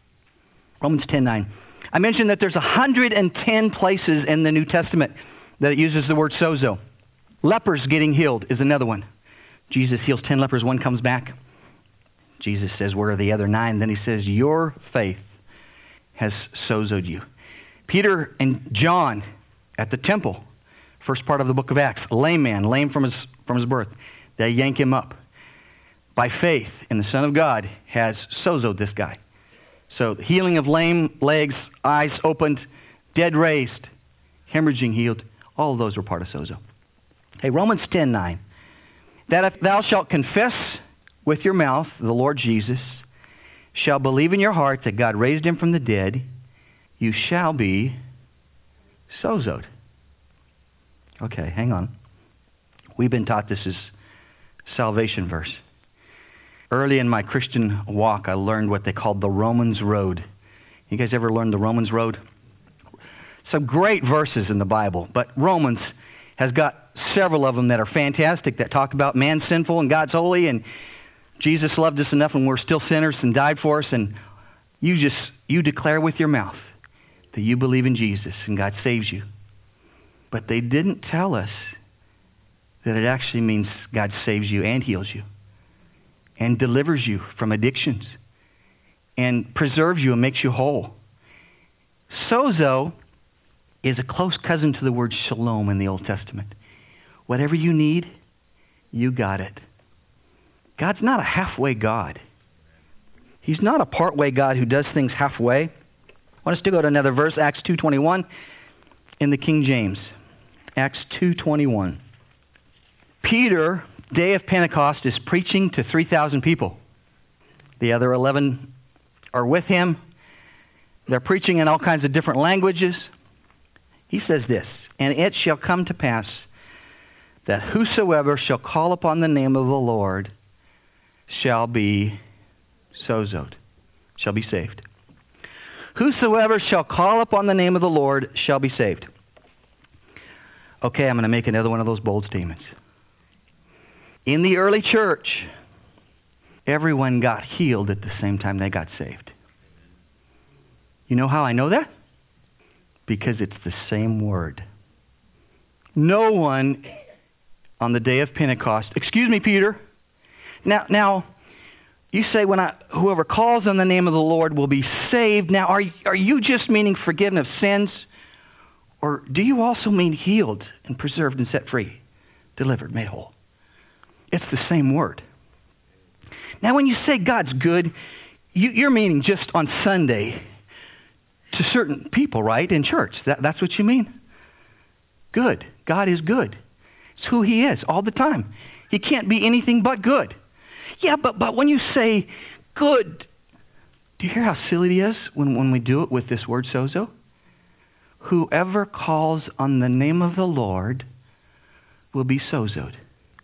Romans 10:9. I mentioned that there's 110 places in the New Testament that it uses the word sozo. Lepers getting healed is another one. Jesus heals 10 lepers, one comes back. Jesus says, where are the other 9? Then he says, your faith has sozoed you. Peter and John at the temple, first part of the book of Acts, a lame man, lame from his birth. They yank him up. By faith in the Son of God has sozoed this guy. So healing of lame legs, eyes opened, dead raised, hemorrhaging healed, all of those were part of sozo. Hey, Romans 10:9. That if thou shalt confess with your mouth the Lord Jesus, shall believe in your heart that God raised him from the dead, you shall be sozoed. Okay, hang on. We've been taught this is salvation verse. Early in my Christian walk, I learned what they called the Romans Road. You guys ever learned the Romans Road? Some great verses in the Bible, but Romans has got several of them that are fantastic, that talk about man's sinful and God's holy, and Jesus loved us enough when we're still sinners and died for us, and you declare with your mouth that you believe in Jesus and God saves you. But they didn't tell us that it actually means God saves you and heals you and delivers you from addictions and preserves you and makes you whole. Sozo is a close cousin to the word shalom in the Old Testament. Whatever you need, you got it. God's not a halfway God. He's not a part-way God who does things halfway. I want us to go to another verse, Acts 2:21 in the King James. Acts 2:21. Peter, day of Pentecost, is preaching to 3,000 people. The other 11 are with him. They're preaching in all kinds of different languages. He says this, "And it shall come to pass that whosoever shall call upon the name of the Lord shall be sozoed," shall be saved. Whosoever shall call upon the name of the Lord shall be saved. Okay, I'm going to make another one of those bold statements. In the early church, everyone got healed at the same time they got saved. You know how I know that? Because it's the same word. No one on the day of Pentecost, "Excuse me, Peter. Now, you say whoever calls on the name of the Lord will be saved. Now, are you just meaning forgiveness of sins? Or do you also mean healed and preserved and set free, delivered, made whole?" It's the same word. Now, when you say God's good, you're meaning just on Sunday to certain people, right, in church. That's what you mean? Good. God is good. It's who he is all the time. He can't be anything but good. Yeah, but when you say good, do you hear how silly it is when we do it with this word sozo? Whoever calls on the name of the Lord will be sozoed.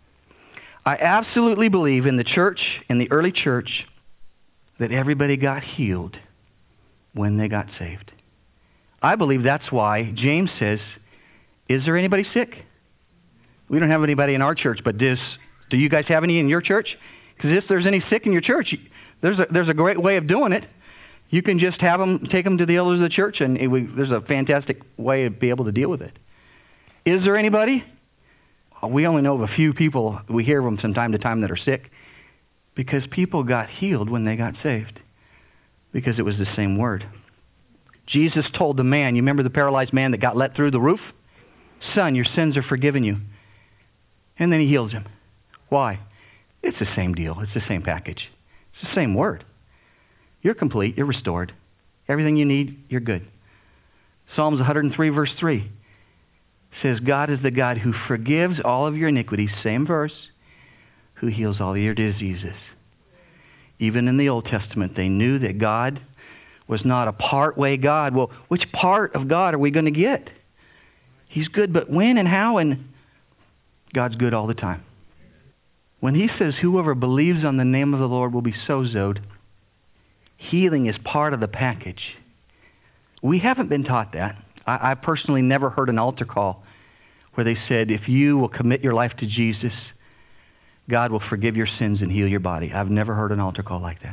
I absolutely believe in the church, in the early church, that everybody got healed when they got saved. I believe that's why James says, "Is there anybody sick?" We don't have anybody in our church, but do you guys have any in your church? Because if there's any sick in your church, there's a great way of doing it. You can just take them to the elders of the church, and there's a fantastic way to be able to deal with it. Is there anybody? We only know of a few people. We hear of them from time to time that are sick, because people got healed when they got saved, because it was the same word. Jesus told the man, you remember the paralyzed man that got let through the roof? "Son, your sins are forgiven you." And then he heals him. Why? It's the same deal. It's the same package. It's the same word. You're complete. You're restored. Everything you need, you're good. Psalms 103 verse 3 says, "God is the God who forgives all of your iniquities," same verse, "who heals all your diseases." Even in the Old Testament, they knew that God was not a part-way God. Well, which part of God are we going to get? He's good, but when and how? And God's good all the time. When he says whoever believes on the name of the Lord will be sozoed, healing is part of the package. We haven't been taught that. I personally never heard an altar call where they said, if you will commit your life to Jesus, God will forgive your sins and heal your body. I've never heard an altar call like that.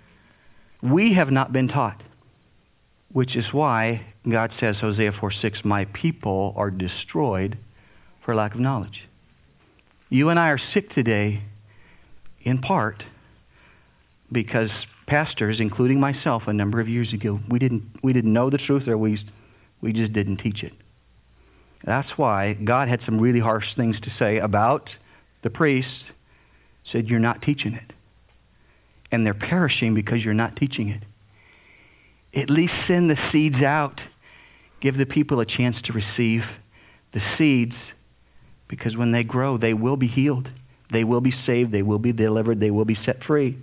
We have not been taught, which is why God says, Hosea 4:6, "My people are destroyed for lack of knowledge." You and I are sick today in part because pastors, including myself a number of years ago, we didn't know the truth, or we just didn't teach it. That's why God had some really harsh things to say about the priests. Said, "You're not teaching it. And they're perishing because you're not teaching it. At least send the seeds out. Give the people a chance to receive the seeds, because when they grow, they will be healed. They will be saved. They will be delivered. They will be set free."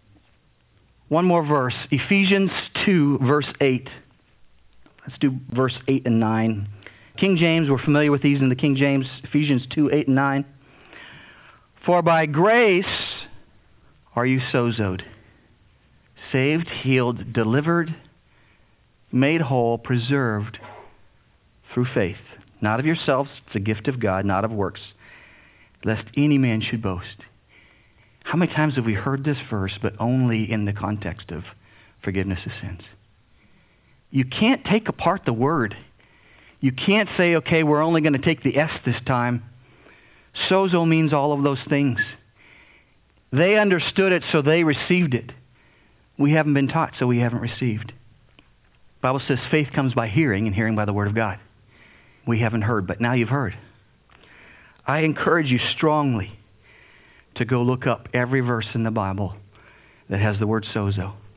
One more verse, Ephesians 2, verse 8. Let's do verse 8 and 9. King James, we're familiar with these in the King James, Ephesians 2, 8 and 9. "For by grace are you sozoed, saved, healed, delivered, made whole, preserved through faith. Not of yourselves, it's a gift of God, not of works, lest any man should boast." How many times have we heard this verse, but only in the context of forgiveness of sins? You can't take apart the word. You can't say, okay, we're only going to take the S this time. Sozo means all of those things. They understood it, so they received it. We haven't been taught, so we haven't received. The Bible says faith comes by hearing, and hearing by the word of God. We haven't heard, but now you've heard. I encourage you strongly to go look up every verse in the Bible that has the word sozo.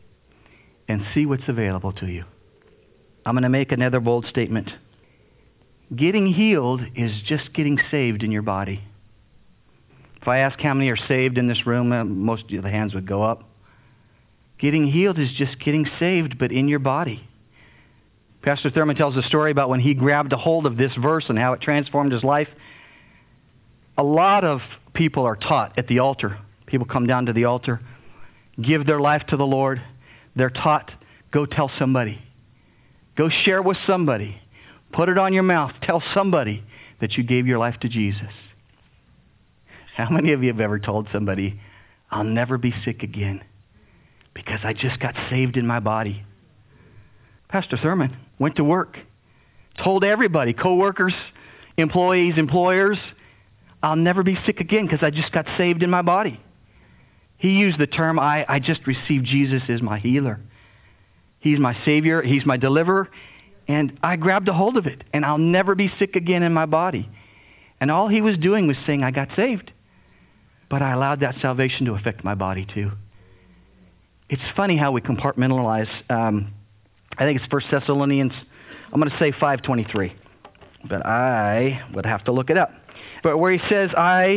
and see what's available to you. I'm going to make another bold statement. Getting healed is just getting saved in your body. If I ask how many are saved in this room, most of the hands would go up. Getting healed is just getting saved, but in your body. Pastor Thurman tells a story about when he grabbed a hold of this verse and how it transformed his life. A lot of people are taught at the altar. People come down to the altar, give their life to the Lord. They're taught, go tell somebody. Go share with somebody. Put it on your mouth. Tell somebody that you gave your life to Jesus. How many of you have ever told somebody, I'll never be sick again because I just got saved in my body? Pastor Thurman went to work, told everybody, co-workers, employees, employers, I'll never be sick again because I just got saved in my body. He used the term, I just received Jesus as my healer. He's my Savior. He's my deliverer. And I grabbed a hold of it. And I'll never be sick again in my body. And all he was doing was saying, I got saved. But I allowed that salvation to affect my body too. It's funny how we compartmentalize. I think it's 1 Thessalonians, I'm going to say 5:23. But I would have to look it up. But where he says,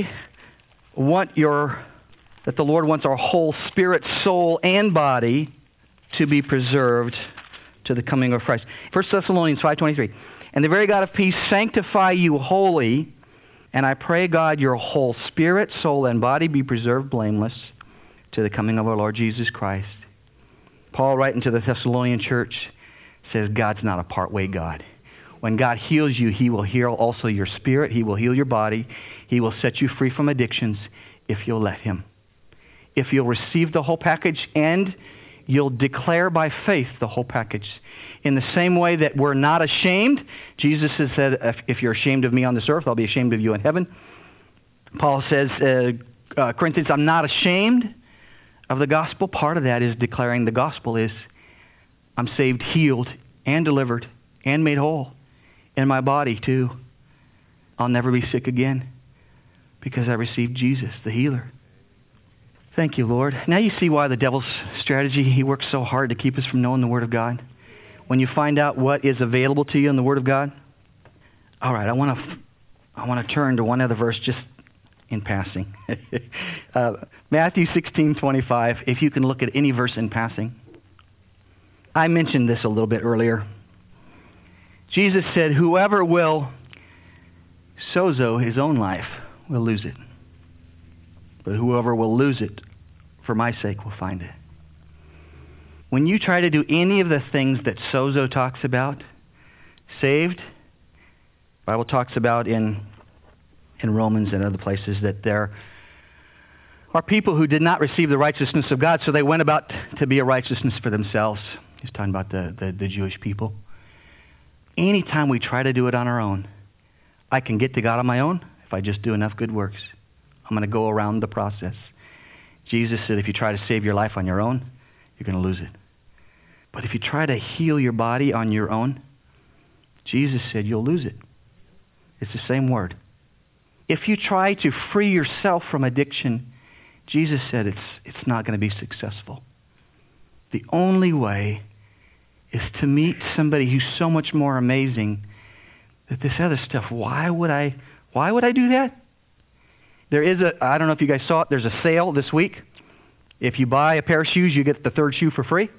that the Lord wants our whole spirit, soul, and body to be preserved to the coming of Christ. 1 Thessalonians 5:23. And the very God of peace sanctify you wholly, and I pray, God, your whole spirit, soul, and body be preserved blameless to the coming of our Lord Jesus Christ. Paul, writing to the Thessalonian church, says God's not a part-way God. When God heals you, he will heal also your spirit. He will heal your body. He will set you free from addictions if you'll let him. If you'll receive the whole package and you'll declare by faith the whole package. In the same way that we're not ashamed, Jesus has said, if you're ashamed of me on this earth, I'll be ashamed of you in heaven. Paul says, Corinthians, I'm not ashamed of the gospel. Part of that is declaring the gospel is I'm saved, healed, and delivered, and made whole in my body too. I'll never be sick again because I received Jesus, the healer. Thank you, Lord. Now you see why the devil's strategy, he works so hard to keep us from knowing the Word of God. When you find out what is available to you in the Word of God. All right, I want to turn to one other verse just in passing. Matthew 16:25, if you can look at any verse in passing. I mentioned this a little bit earlier. Jesus said, whoever will sozo his own life will lose it. But whoever will lose it for my sake will find it. When you try to do any of the things that sozo talks about, saved, the Bible talks about in Romans and other places that there are people who did not receive the righteousness of God, so they went about to be a righteousness for themselves. He's talking about the Jewish people. Anytime we try to do it on our own, I can get to God on my own if I just do enough good works. I'm going to go around the process. Jesus said if you try to save your life on your own, you're going to lose it. But if you try to heal your body on your own, Jesus said you'll lose it. It's the same word. If you try to free yourself from addiction, Jesus said it's not going to be successful. The only way is to meet somebody who's so much more amazing that this other stuff, why would I do that? There is I don't know if you guys saw it, there's a sale this week. If you buy a pair of shoes, you get the third shoe for free.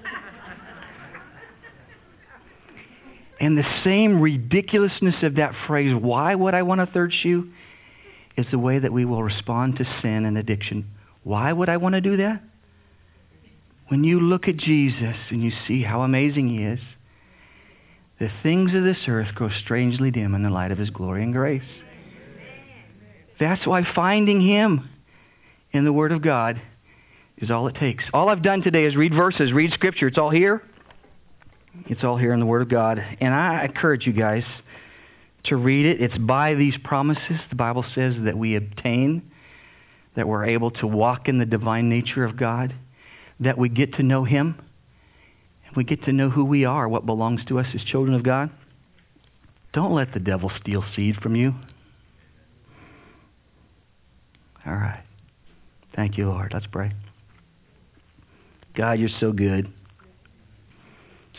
And the same ridiculousness of that phrase, why would I want a third shoe, is the way that we will respond to sin and addiction. Why would I want to do that? When you look at Jesus and you see how amazing he is, the things of this earth grow strangely dim in the light of his glory and grace. That's why finding him in the Word of God is all it takes. All I've done today is read verses, read Scripture. It's all here. It's all here in the Word of God. And I encourage you guys to read it. It's by these promises the Bible says that we obtain, that we're able to walk in the divine nature of God, that we get to know him, and we get to know who we are, what belongs to us as children of God. Don't let the devil steal seed from you. All right. Thank you, Lord. Let's pray. God, you're so good.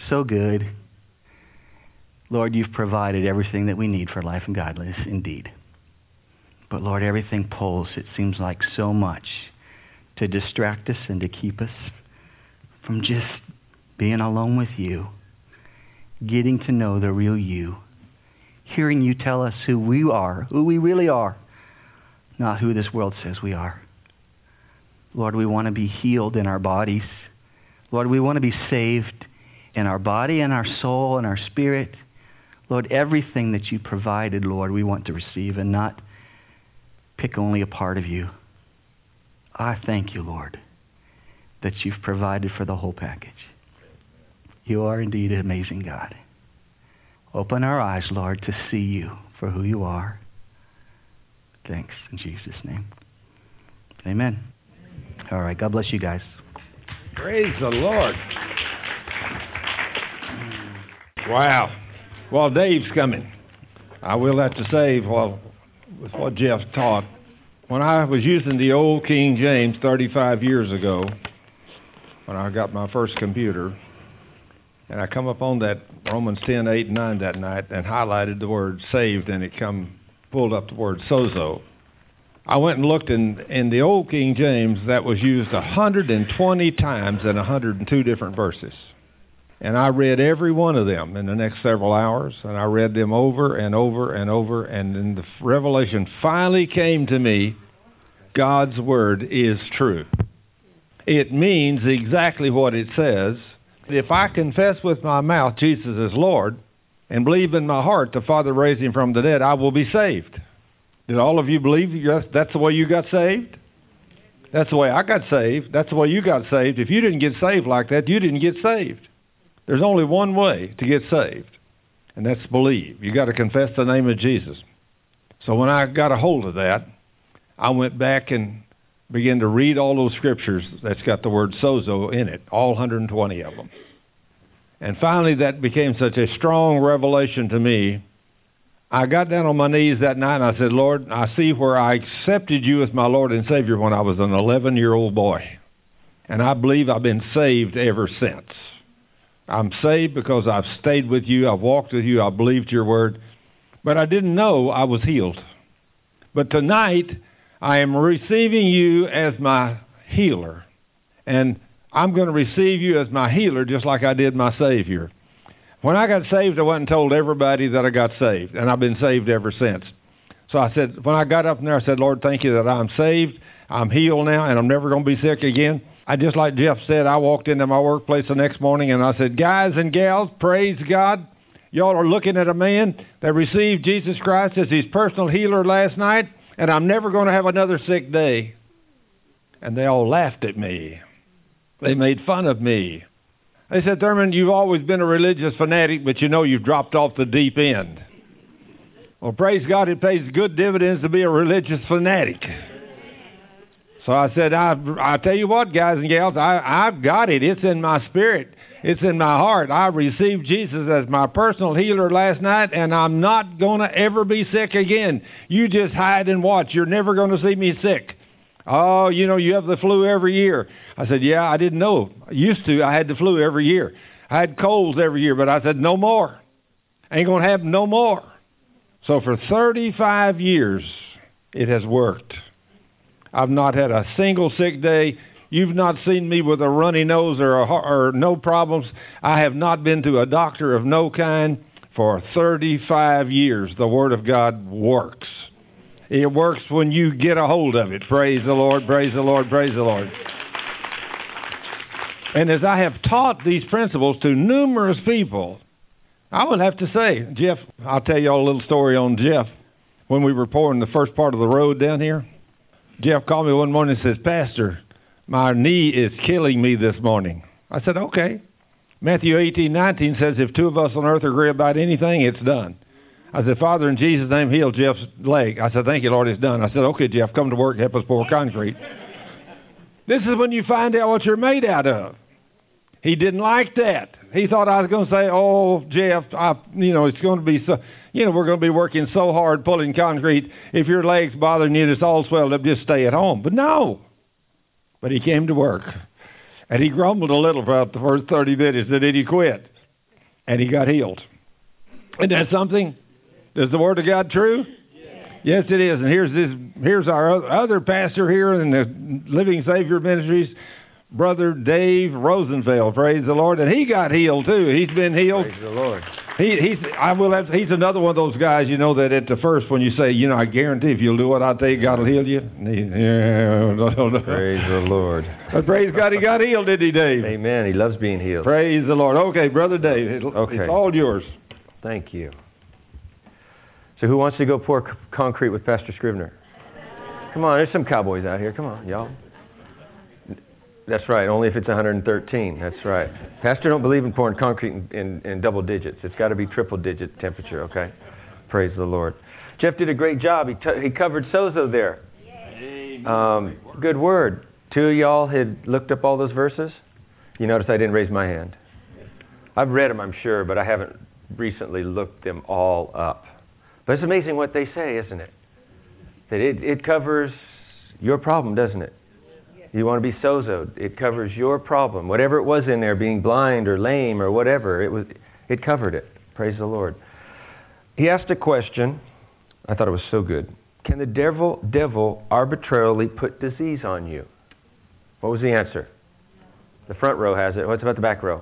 so good. Lord, you've provided everything that we need for life and godliness, indeed. But Lord, everything pulls, it seems like, so much to distract us and to keep us from just being alone with you, getting to know the real you, hearing you tell us who we are, who we really are, not who this world says we are. Lord, we want to be healed in our bodies. Lord, we want to be saved in our body and our soul and our spirit. Lord, everything that you provided, Lord, we want to receive and not pick only a part of you. I thank you, Lord, that you've provided for the whole package. You are indeed an amazing God. Open our eyes, Lord, to see you for who you are. Thanks in Jesus' name. Amen. All right. God bless you guys. Praise the Lord. Wow. Well, Dave's coming. I will have to say, with what Jeff taught, when I was using the old King James 35 years ago, when I got my first computer, and I come up on that Romans 10, 8, and 9 that night and highlighted the word saved, and it pulled up the word sozo. I went and looked in the old King James, that was used 120 times in 102 different verses. And I read every one of them in the next several hours, and I read them over and over and over, and then the revelation finally came to me, God's word is true. It means exactly what it says. If I confess with my mouth Jesus is Lord and believe in my heart the Father raised him from the dead, I will be saved. Did all of you believe that's the way you got saved? That's the way I got saved. That's the way you got saved. If you didn't get saved like that, you didn't get saved. There's only one way to get saved, and that's believe. You got to confess the name of Jesus. So when I got a hold of that, I went back and began to read all those scriptures that's got the word sozo in it, all 120 of them. And finally, that became such a strong revelation to me. I got down on my knees that night and I said, Lord, I see where I accepted you as my Lord and Savior when I was an 11-year-old boy. And I believe I've been saved ever since. I'm saved because I've stayed with you, I've walked with you, I've believed your word. But I didn't know I was healed. But tonight, I am receiving you as my healer. And I'm going to receive you as my healer just like I did my Savior. When I got saved, I went and told everybody that I got saved, and I've been saved ever since. So I said, when I got up there, I said, Lord, thank you that I'm saved, I'm healed now, and I'm never going to be sick again. I just like Jeff said, I walked into my workplace the next morning, and I said, guys and gals, praise God. Y'all are looking at a man that received Jesus Christ as his personal healer last night, and I'm never going to have another sick day. And they all laughed at me. They made fun of me. They said, Thurman, you've always been a religious fanatic, but you know you've dropped off the deep end. Well, praise God, it pays good dividends to be a religious fanatic. So I said, I tell you what, guys and gals, I've got it. It's in my spirit. It's in my heart. I received Jesus as my personal healer last night, and I'm not going to ever be sick again. You just hide and watch. You're never going to see me sick. Oh, you know, you have the flu every year. I said, yeah, I didn't know. I had the flu every year. I had colds every year, but I said, no more. Ain't going to happen no more. So for 35 years, it has worked. I've not had a single sick day. You've not seen me with a runny nose or no problems. I have not been to a doctor of no kind for 35 years. The Word of God works. It works when you get a hold of it. Praise the Lord, praise the Lord, praise the Lord. And as I have taught these principles to numerous people, I would have to say, Jeff, I'll tell you all a little story on Jeff. When we were pouring the first part of the road down here, Jeff called me one morning and says, Pastor, my knee is killing me this morning. I said, okay. Matthew 18:19 says, if two of us on earth agree about anything, it's done. I said, Father, in Jesus' name, heal Jeff's leg. I said, thank you, Lord, it's done. I said, okay, Jeff, come to work, help us pour concrete. This is when you find out what you're made out of. He didn't like that. He thought I was going to say, oh, Jeff, it's going to be so, we're going to be working so hard pulling concrete. If your leg's bothering you, it's all swelled up, just stay at home. But no. But he came to work. And he grumbled a little for about the first 30 minutes, and then he quit. and he got healed. Isn't that something? Is the Word of God true? Yes, it is. And here's our other pastor here in the Living Savior Ministries, Brother Dave Rosenfeld. Praise the Lord. And he got healed too. He's been healed. Praise the Lord. He's another one of those guys, you know, that at the first when you say, you know, I guarantee if you'll do what I tell you, God will heal you. No. Praise the Lord. But praise God, he got healed, didn't he, Dave? Amen. He loves being healed. Praise the Lord. Okay, Brother Dave, it's all yours. Thank you. So who wants to go pour concrete with Pastor Scrivener? Come on, there's some cowboys out here. Come on, y'all. That's right, only if it's 113. That's right. Pastor don't believe in pouring concrete in double digits. It's got to be triple digit temperature, okay? Praise the Lord. Jeff did a great job. He covered sozo there. Good word. Two of y'all had looked up all those verses. You notice I didn't raise my hand. I've read them, I'm sure, but I haven't recently looked them all up. But it's amazing what they say, isn't it? That it covers your problem, doesn't it? You want to be sozoed. It covers your problem. Whatever it was in there, being blind or lame or whatever, it covered it. Praise the Lord. He asked a question. I thought it was so good. Can the devil arbitrarily put disease on you? What was the answer? The front row has it. What's about the back row?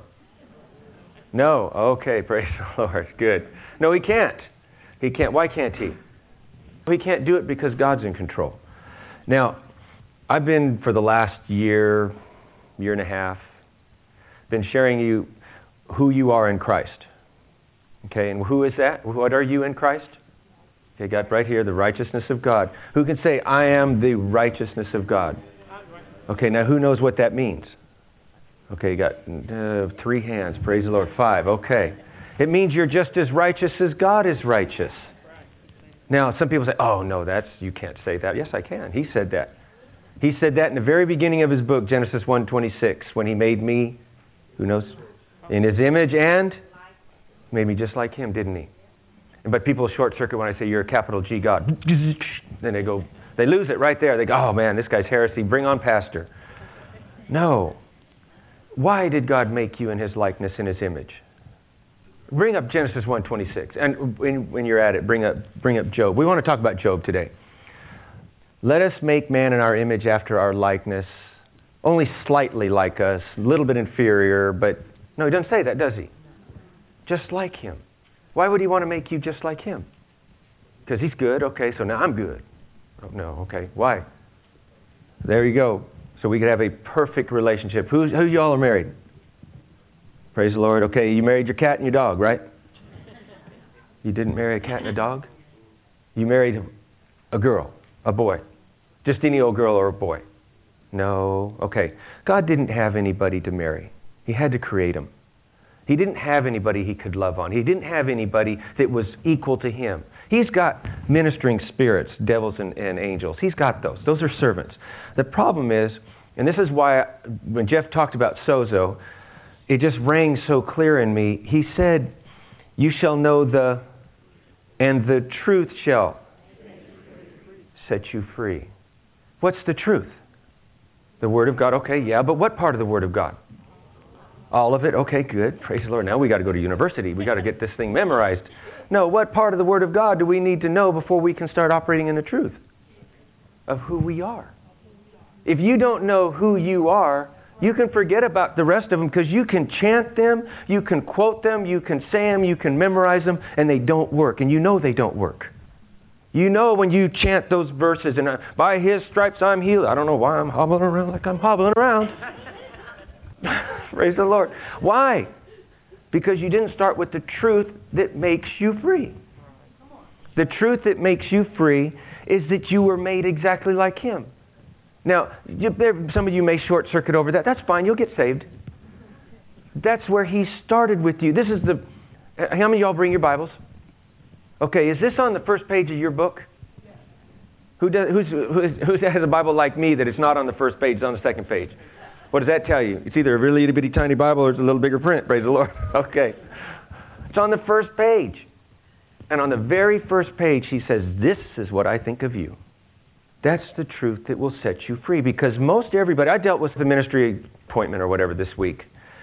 No. Okay, praise the Lord. Good. No, he can't. He can't. Why can't he? He can't do it because God's in control. Now, I've been, for the last year and a half, been sharing you who you are in Christ. Okay, and who is that? What are you in Christ? Okay, got right here, the righteousness of God. Who can say, I am the righteousness of God? Okay, now who knows what that means? Okay, you got 3 hands, praise the Lord. 5, okay. It means you're just as righteous as God is righteous. Now, some people say, oh, no, you can't say that. Yes, I can. He said that. He said that in the very beginning of his book, Genesis 1:26, when he made me, who knows, in his image and made me just like him, didn't he? But people short circuit when I say you're a capital G God. Then they lose it right there. They go, oh man, this guy's heresy. Bring on pastor. No. Why did God make you in his likeness, in his image? Bring up Genesis 1:26. And when you're at it, bring up Job. We want to talk about Job today. Let us make man in our image after our likeness, only slightly like us, a little bit inferior, but no, he doesn't say that, does he? Just like him. Why would he want to make you just like him? Because he's good, okay, so now I'm good. Oh, no, okay, why? There you go. So we could have a perfect relationship. Who y'all are married? Praise the Lord. Okay, you married your cat and your dog, right? You didn't marry a cat and a dog? You married a girl, a boy. Just any old girl or a boy. No. Okay. God didn't have anybody to marry. He had to create him. He didn't have anybody he could love on. He didn't have anybody that was equal to him. He's got ministering spirits, devils and angels. He's got those. Those are servants. The problem is, and this is why when Jeff talked about sozo, it just rang so clear in me. He said, you shall know and the truth shall set you free. What's the truth? The Word of God. Okay, yeah, but what part of the Word of God? All of it? Okay, good. Praise the Lord. Now we got to go to university. We got to get this thing memorized. No, what part of the Word of God do we need to know before we can start operating in the truth of who we are? If you don't know who you are, you can forget about the rest of them because you can chant them, you can quote them, you can say them, you can memorize them, and they don't work. And you know they don't work. You know when you chant those verses, and by his stripes I'm healed. I don't know why I'm hobbling around like I'm hobbling around. Praise the Lord. Why? Because you didn't start with the truth that makes you free. The truth that makes you free is that you were made exactly like him. Now, some of you may short circuit over that. That's fine. You'll get saved. That's where he started with you. This is how many of y'all bring your Bibles? Okay, is this on the first page of your book? Who has a Bible like me that it's not on the first page, it's on the second page? What does that tell you? It's either a really itty bitty tiny Bible or it's a little bigger print. Praise the Lord. Okay. It's on the first page. And on the very first page, he says, this is what I think of you. That's the truth that will set you free. Because most everybody, I dealt with the ministry appointment or whatever this week.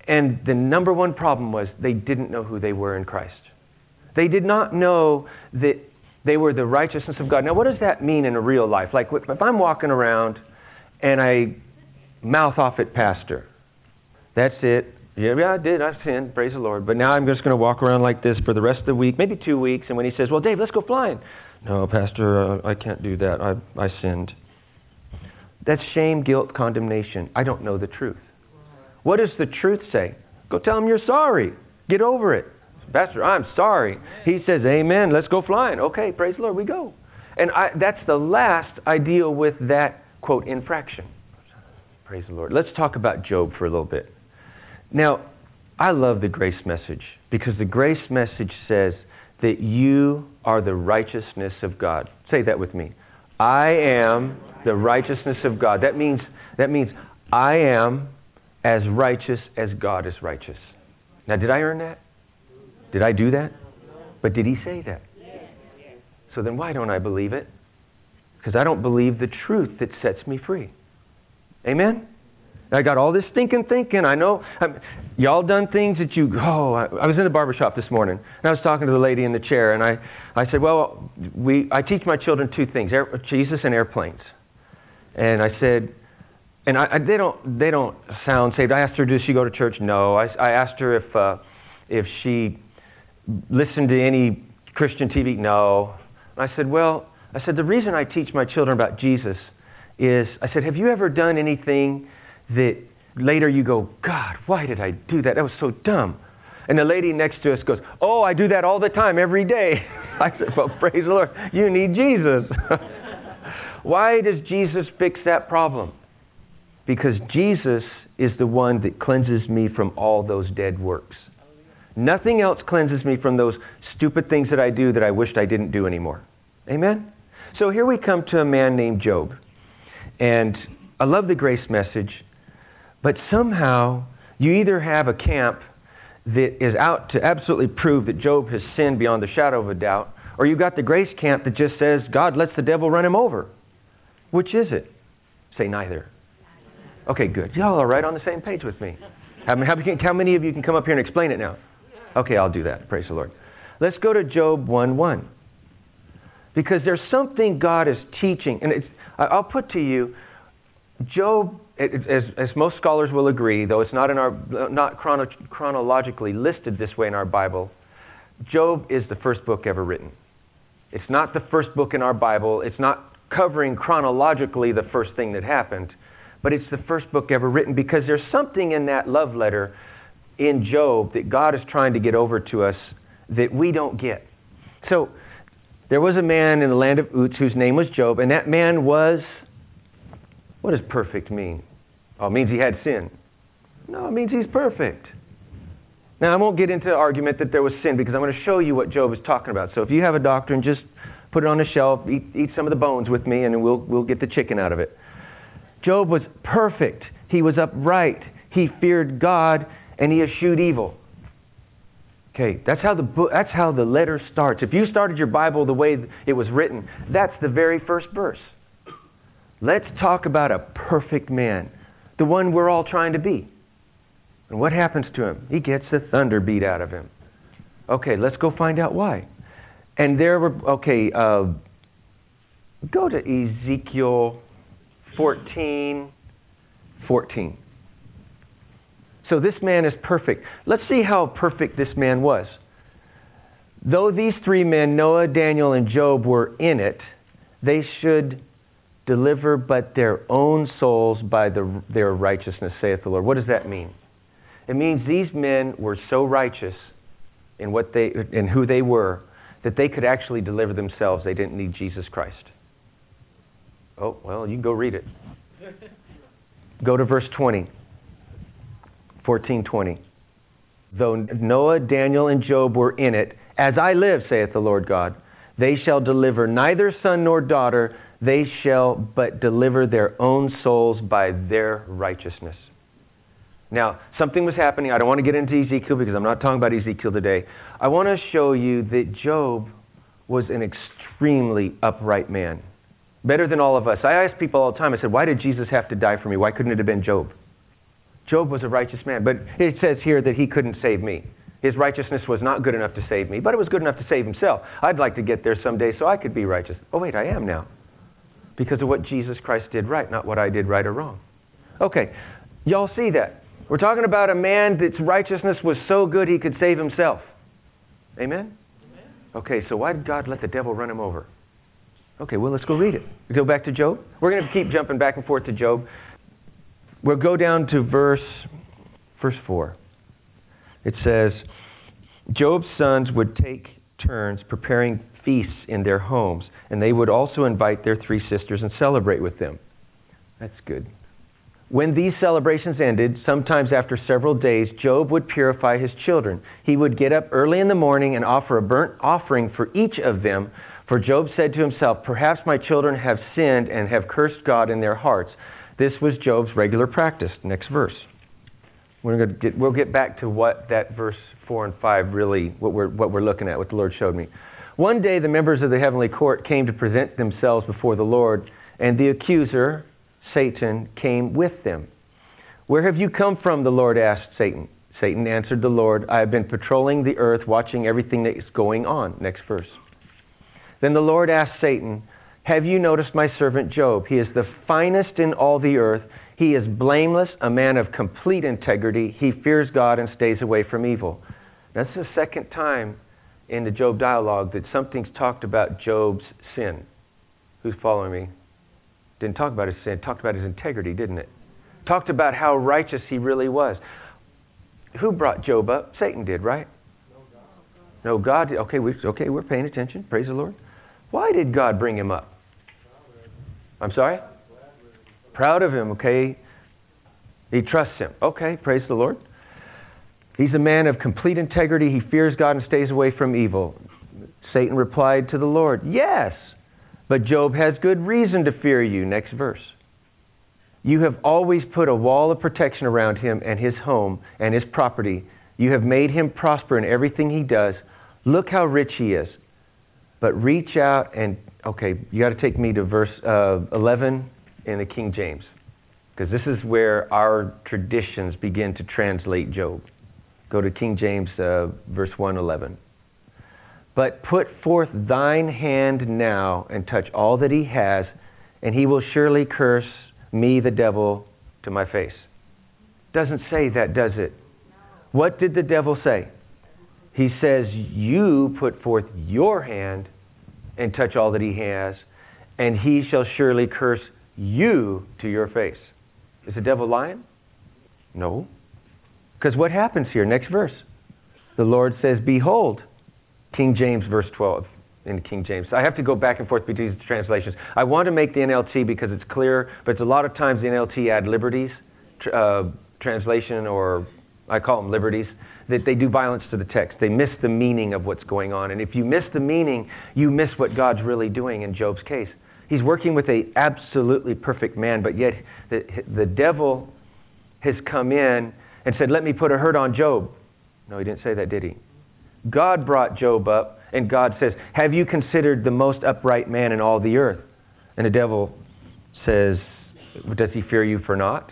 And the number one problem was they didn't know who they were in Christ. They did not know that they were the righteousness of God. Now, what does that mean in a real life? Like if I'm walking around and I mouth off at pastor, that's it. Yeah, I did. I sinned. Praise the Lord. But now I'm just going to walk around like this for the rest of the week, maybe 2 weeks. And when he says, well, Dave, let's go flying. No, Pastor, I can't do that. I sinned. That's shame, guilt, condemnation. I don't know the truth. What does the truth say? Go tell him you're sorry. Get over it. Pastor, I'm sorry. He says, amen. Let's go flying. Okay, praise the Lord. We go. And that's the last I deal with that, quote, infraction. Praise the Lord. Let's talk about Job for a little bit. Now, I love the grace message because the grace message says that you are the righteousness of God. Say that with me. I am the righteousness of God. That means I am as righteous as God is righteous. Now, did I earn that? Did I do that? But did he say that? So then why don't I believe it? Because I don't believe the truth that sets me free. Amen? I got all this thinking. I know. Y'all done things that I was in the barbershop this morning, and I was talking to the lady in the chair, and I said, well, I teach my children two things, Jesus and airplanes. And I said, and they don't sound saved. I asked her, does she go to church? No. I asked her if she listened to any Christian TV? No. And I said, the reason I teach my children about Jesus is, I said, have you ever done anything that later you go, God, why did I do that? That was so dumb. And the lady next to us goes, oh, I do that all the time, every day. I said, well, praise the Lord. You need Jesus. Why does Jesus fix that problem? Because Jesus is the one that cleanses me from all those dead works. Nothing else cleanses me from those stupid things that I do that I wished I didn't do anymore. Amen? So here we come to a man named Job. And I love the grace message. But somehow, you either have a camp that is out to absolutely prove that Job has sinned beyond the shadow of a doubt, or you've got the grace camp that just says God lets the devil run him over. Which is it? Say neither. Okay, good. Y'all are right on the same page with me. How many of you can come up here and explain it now? Okay, I'll do that. Praise the Lord. Let's go to Job 1:1. Because there's something God is teaching. And I'll put to you, Job, as most scholars will agree, though it's not chronologically listed this way in our Bible, Job is the first book ever written. It's not the first book in our Bible. It's not covering chronologically the first thing that happened, but it's the first book ever written because there's something in that love letter in Job that God is trying to get over to us that we don't get. So there was a man in the land of Uz whose name was Job, and that man was... What does perfect mean? Oh, it means he had sin. No, it means he's perfect. Now, I won't get into the argument that there was sin because I'm going to show you what Job is talking about. So if you have a doctrine, just put it on the shelf, eat some of the bones with me, and we'll get the chicken out of it. Job was perfect. He was upright. He feared God, and he eschewed evil. Okay, that's how the letter starts. If you started your Bible the way it was written, that's the very first verse. Let's talk about a perfect man, the one we're all trying to be. And what happens to him? He gets the thunder beat out of him. Okay, let's go find out why. And go to Ezekiel 14:14. So this man is perfect. Let's see how perfect this man was. Though these three men, Noah, Daniel, and Job, were in it, they should deliver but their own souls by their righteousness, saith the Lord. What does that mean? It means these men were so righteous in who they were that they could actually deliver themselves. They didn't need Jesus Christ. Oh, well, you can go read it. Go to verse 20. 14:20. Though Noah, Daniel, and Job were in it, as I live, saith the Lord God, they shall deliver neither son nor daughter, they shall but deliver their own souls by their righteousness. Now, something was happening. I don't want to get into Ezekiel because I'm not talking about Ezekiel today. I want to show you that Job was an extremely upright man. Better than all of us. I ask people all the time, I said, why did Jesus have to die for me? Why couldn't it have been Job? Job was a righteous man. But it says here that he couldn't save me. His righteousness was not good enough to save me, but it was good enough to save himself. I'd like to get there someday so I could be righteous. Oh, wait, I am now. Because of what Jesus Christ did right, not what I did right or wrong. Okay, y'all see that? We're talking about a man that's righteousness was so good he could save himself. Amen? Okay, so why did God let the devil run him over? Okay, well, let's go read it. We go back to Job. We're going to keep jumping back and forth to Job. We'll go down to verse 4. It says, Job's sons would take turns preparing feasts in their homes, and they would also invite their 3 sisters and celebrate with them. That's good. When these celebrations ended, sometimes after several days, Job would purify his children. He would get up early in the morning and offer a burnt offering for each of them. For Job said to himself, perhaps my children have sinned and have cursed God in their hearts. This was Job's regular practice. Next verse. We'll get back to what that verse 4 and 5 really, what we're looking at, what the Lord showed me. One day the members of the heavenly court came to present themselves before the Lord, and the accuser, Satan, came with them. Where have you come from, the Lord asked Satan. Satan answered the Lord, I have been patrolling the earth, watching everything that is going on. Next verse. Then the Lord asked Satan, have you noticed my servant Job? He is the finest in all the earth. He is blameless, a man of complete integrity. He fears God and stays away from evil. That's the second time in the Job dialogue that something's talked about Job's sin. Who's following me? Didn't talk about his sin, talked about his integrity, didn't it? Talked about how righteous he really was. Who brought Job up? Satan did, right? No, God did. Okay, we're paying attention. Praise the Lord. Why did God bring him up? I'm sorry? Proud of him, okay? He trusts him. Okay, praise the Lord. He's a man of complete integrity. He fears God and stays away from evil. Satan replied to the Lord, yes, but Job has good reason to fear you. Next verse. You have always put a wall of protection around him and his home and his property. You have made him prosper in everything he does. Look how rich he is. But reach out and, okay, you got to take me to verse 11 in the King James. Because this is where our traditions begin to translate Job. Go to King James, verse 1:11. But put forth thine hand now and touch all that he has, and he will surely curse me, the devil, to my face. Doesn't say that, does it? What did the devil say? He says, you put forth your hand and touch all that he has, and he shall surely curse you to your face. Is the devil lying? No. Because what happens here? Next verse. The Lord says, behold. King James, verse 12 in King James. I have to go back and forth between these translations. I want to make the NLT because it's clear, but it's a lot of times the NLT add liberties, translation, or I call them liberties, that they do violence to the text. They miss the meaning of what's going on. And if you miss the meaning, you miss what God's really doing in Job's case. He's working with an absolutely perfect man, but yet the devil has come in and said, let me put a hurt on Job. No, he didn't say that, did he? God brought Job up, and God says, have you considered the most upright man in all the earth? And the devil says, does he fear you for naught?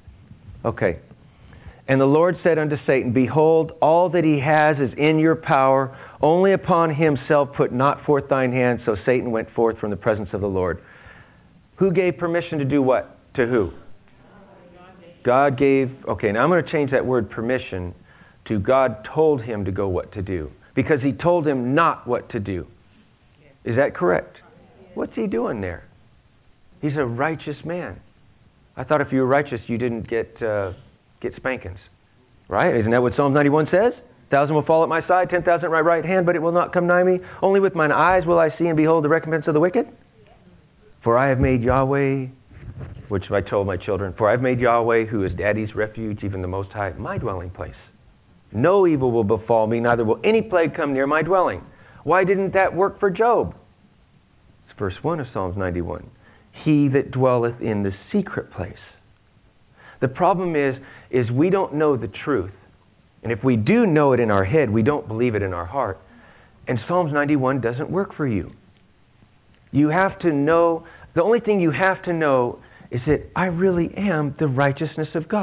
Okay. And the Lord said unto Satan, behold, all that he has is in your power. Only upon himself put not forth thine hand. So Satan went forth from the presence of the Lord. Who gave permission to do what? To who? God gave. Okay, now I'm going to change that word permission to God told him to go what to do. Because he told him not what to do. Is that correct? What's he doing there? He's a righteous man. I thought if you were righteous, you didn't get spankings. Right? Isn't that what Psalm 91 says? 1,000 will fall at my side, 10,000 at my right hand, but it will not come nigh me. Only with mine eyes will I see and behold the recompense of the wicked. For I have made Yahweh, which I told my children, for I have made Yahweh, who is daddy's refuge, even the Most High, my dwelling place. No evil will befall me, neither will any plague come near my dwelling. Why didn't that work for Job? It's verse 1 of Psalms 91. He that dwelleth in the secret place. The problem is we don't know the truth. And if we do know it in our head, we don't believe it in our heart. And Psalms 91 doesn't work for you. You have to know, the only thing you have to know is that I really am the righteousness of God.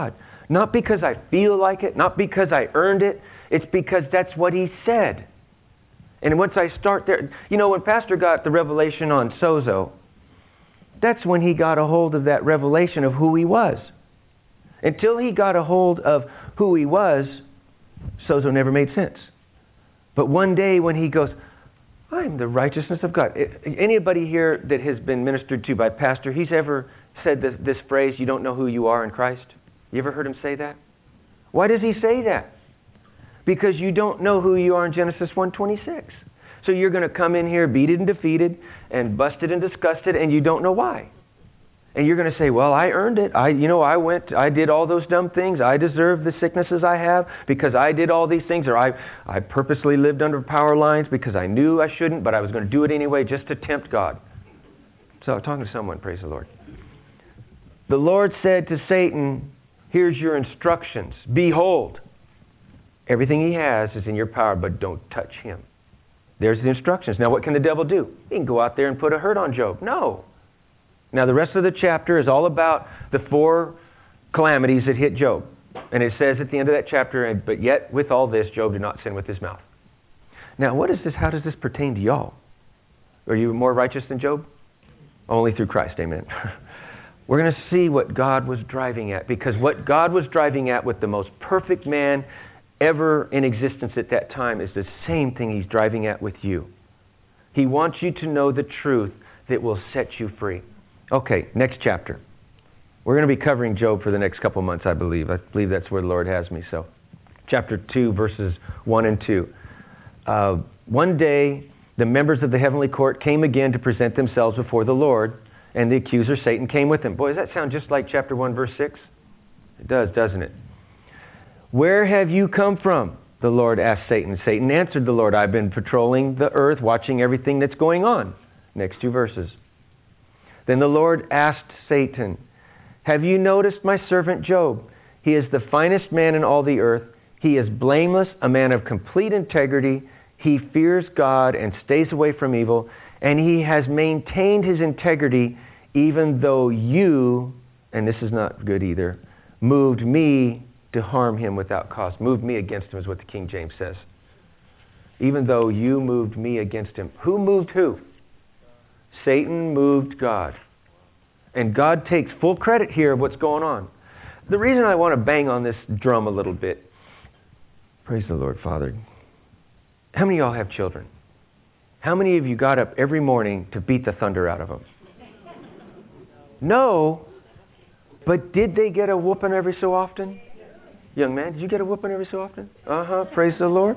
Not because I feel like it, not because I earned it. It's because that's what he said. And once I start there, when Pastor got the revelation on sozo, that's when he got a hold of that revelation of who he was. Until he got a hold of who he was, sozo never made sense. But one day when he goes, I'm the righteousness of God. Anybody here that has been ministered to by pastor, he's ever said this phrase, you don't know who you are in Christ? You ever heard him say that? Why does he say that? Because you don't know who you are in Genesis 1:26. So you're going to come in here beaten and defeated and busted and disgusted, and you don't know why. And you're going to say, well, I earned it. I did all those dumb things. I deserve the sicknesses I have because I did all these things. Or I purposely lived under power lines because I knew I shouldn't, but I was going to do it anyway just to tempt God. So I'm talking to someone, praise the Lord. The Lord said to Satan, here's your instructions. Behold, everything he has is in your power, but don't touch him. There's the instructions. Now what can the devil do? He can go out there and put a hurt on Job. No. Now the rest of the chapter is all about the 4 calamities that hit Job. And it says at the end of that chapter, but yet with all this, Job did not sin with his mouth. Now what is this? How does this pertain to y'all? Are you more righteous than Job? Only through Christ, amen. We're going to see what God was driving at. Because what God was driving at with the most perfect man ever in existence at that time is the same thing he's driving at with you. He wants you to know the truth that will set you free. Okay, next chapter. We're going to be covering Job for the next couple months, I believe. I believe that's where the Lord has me. So, chapter 2, verses 1 and 2. One day, the members of the heavenly court came again to present themselves before the Lord, and the accuser, Satan, came with them. Boy, does that sound just like chapter 1, verse 6? It does, doesn't it? Where have you come from? The Lord asked Satan. Satan answered the Lord, I've been patrolling the earth, watching everything that's going on. Next 2 verses. Then the Lord asked Satan, have you noticed my servant Job? He is the finest man in all the earth. He is blameless, a man of complete integrity. He fears God and stays away from evil. And he has maintained his integrity even though you, and this is not good either, moved me to harm him without cause. Moved me against him is what the King James says. Even though you moved me against him. Who moved who? Satan moved God. And God takes full credit here of what's going on. The reason I want to bang on this drum a little bit, praise the Lord, Father. How many of y'all have children? How many of you got up every morning to beat the thunder out of them? No. But did they get a whooping every so often? Young man, did you get a whooping every so often? Praise the Lord.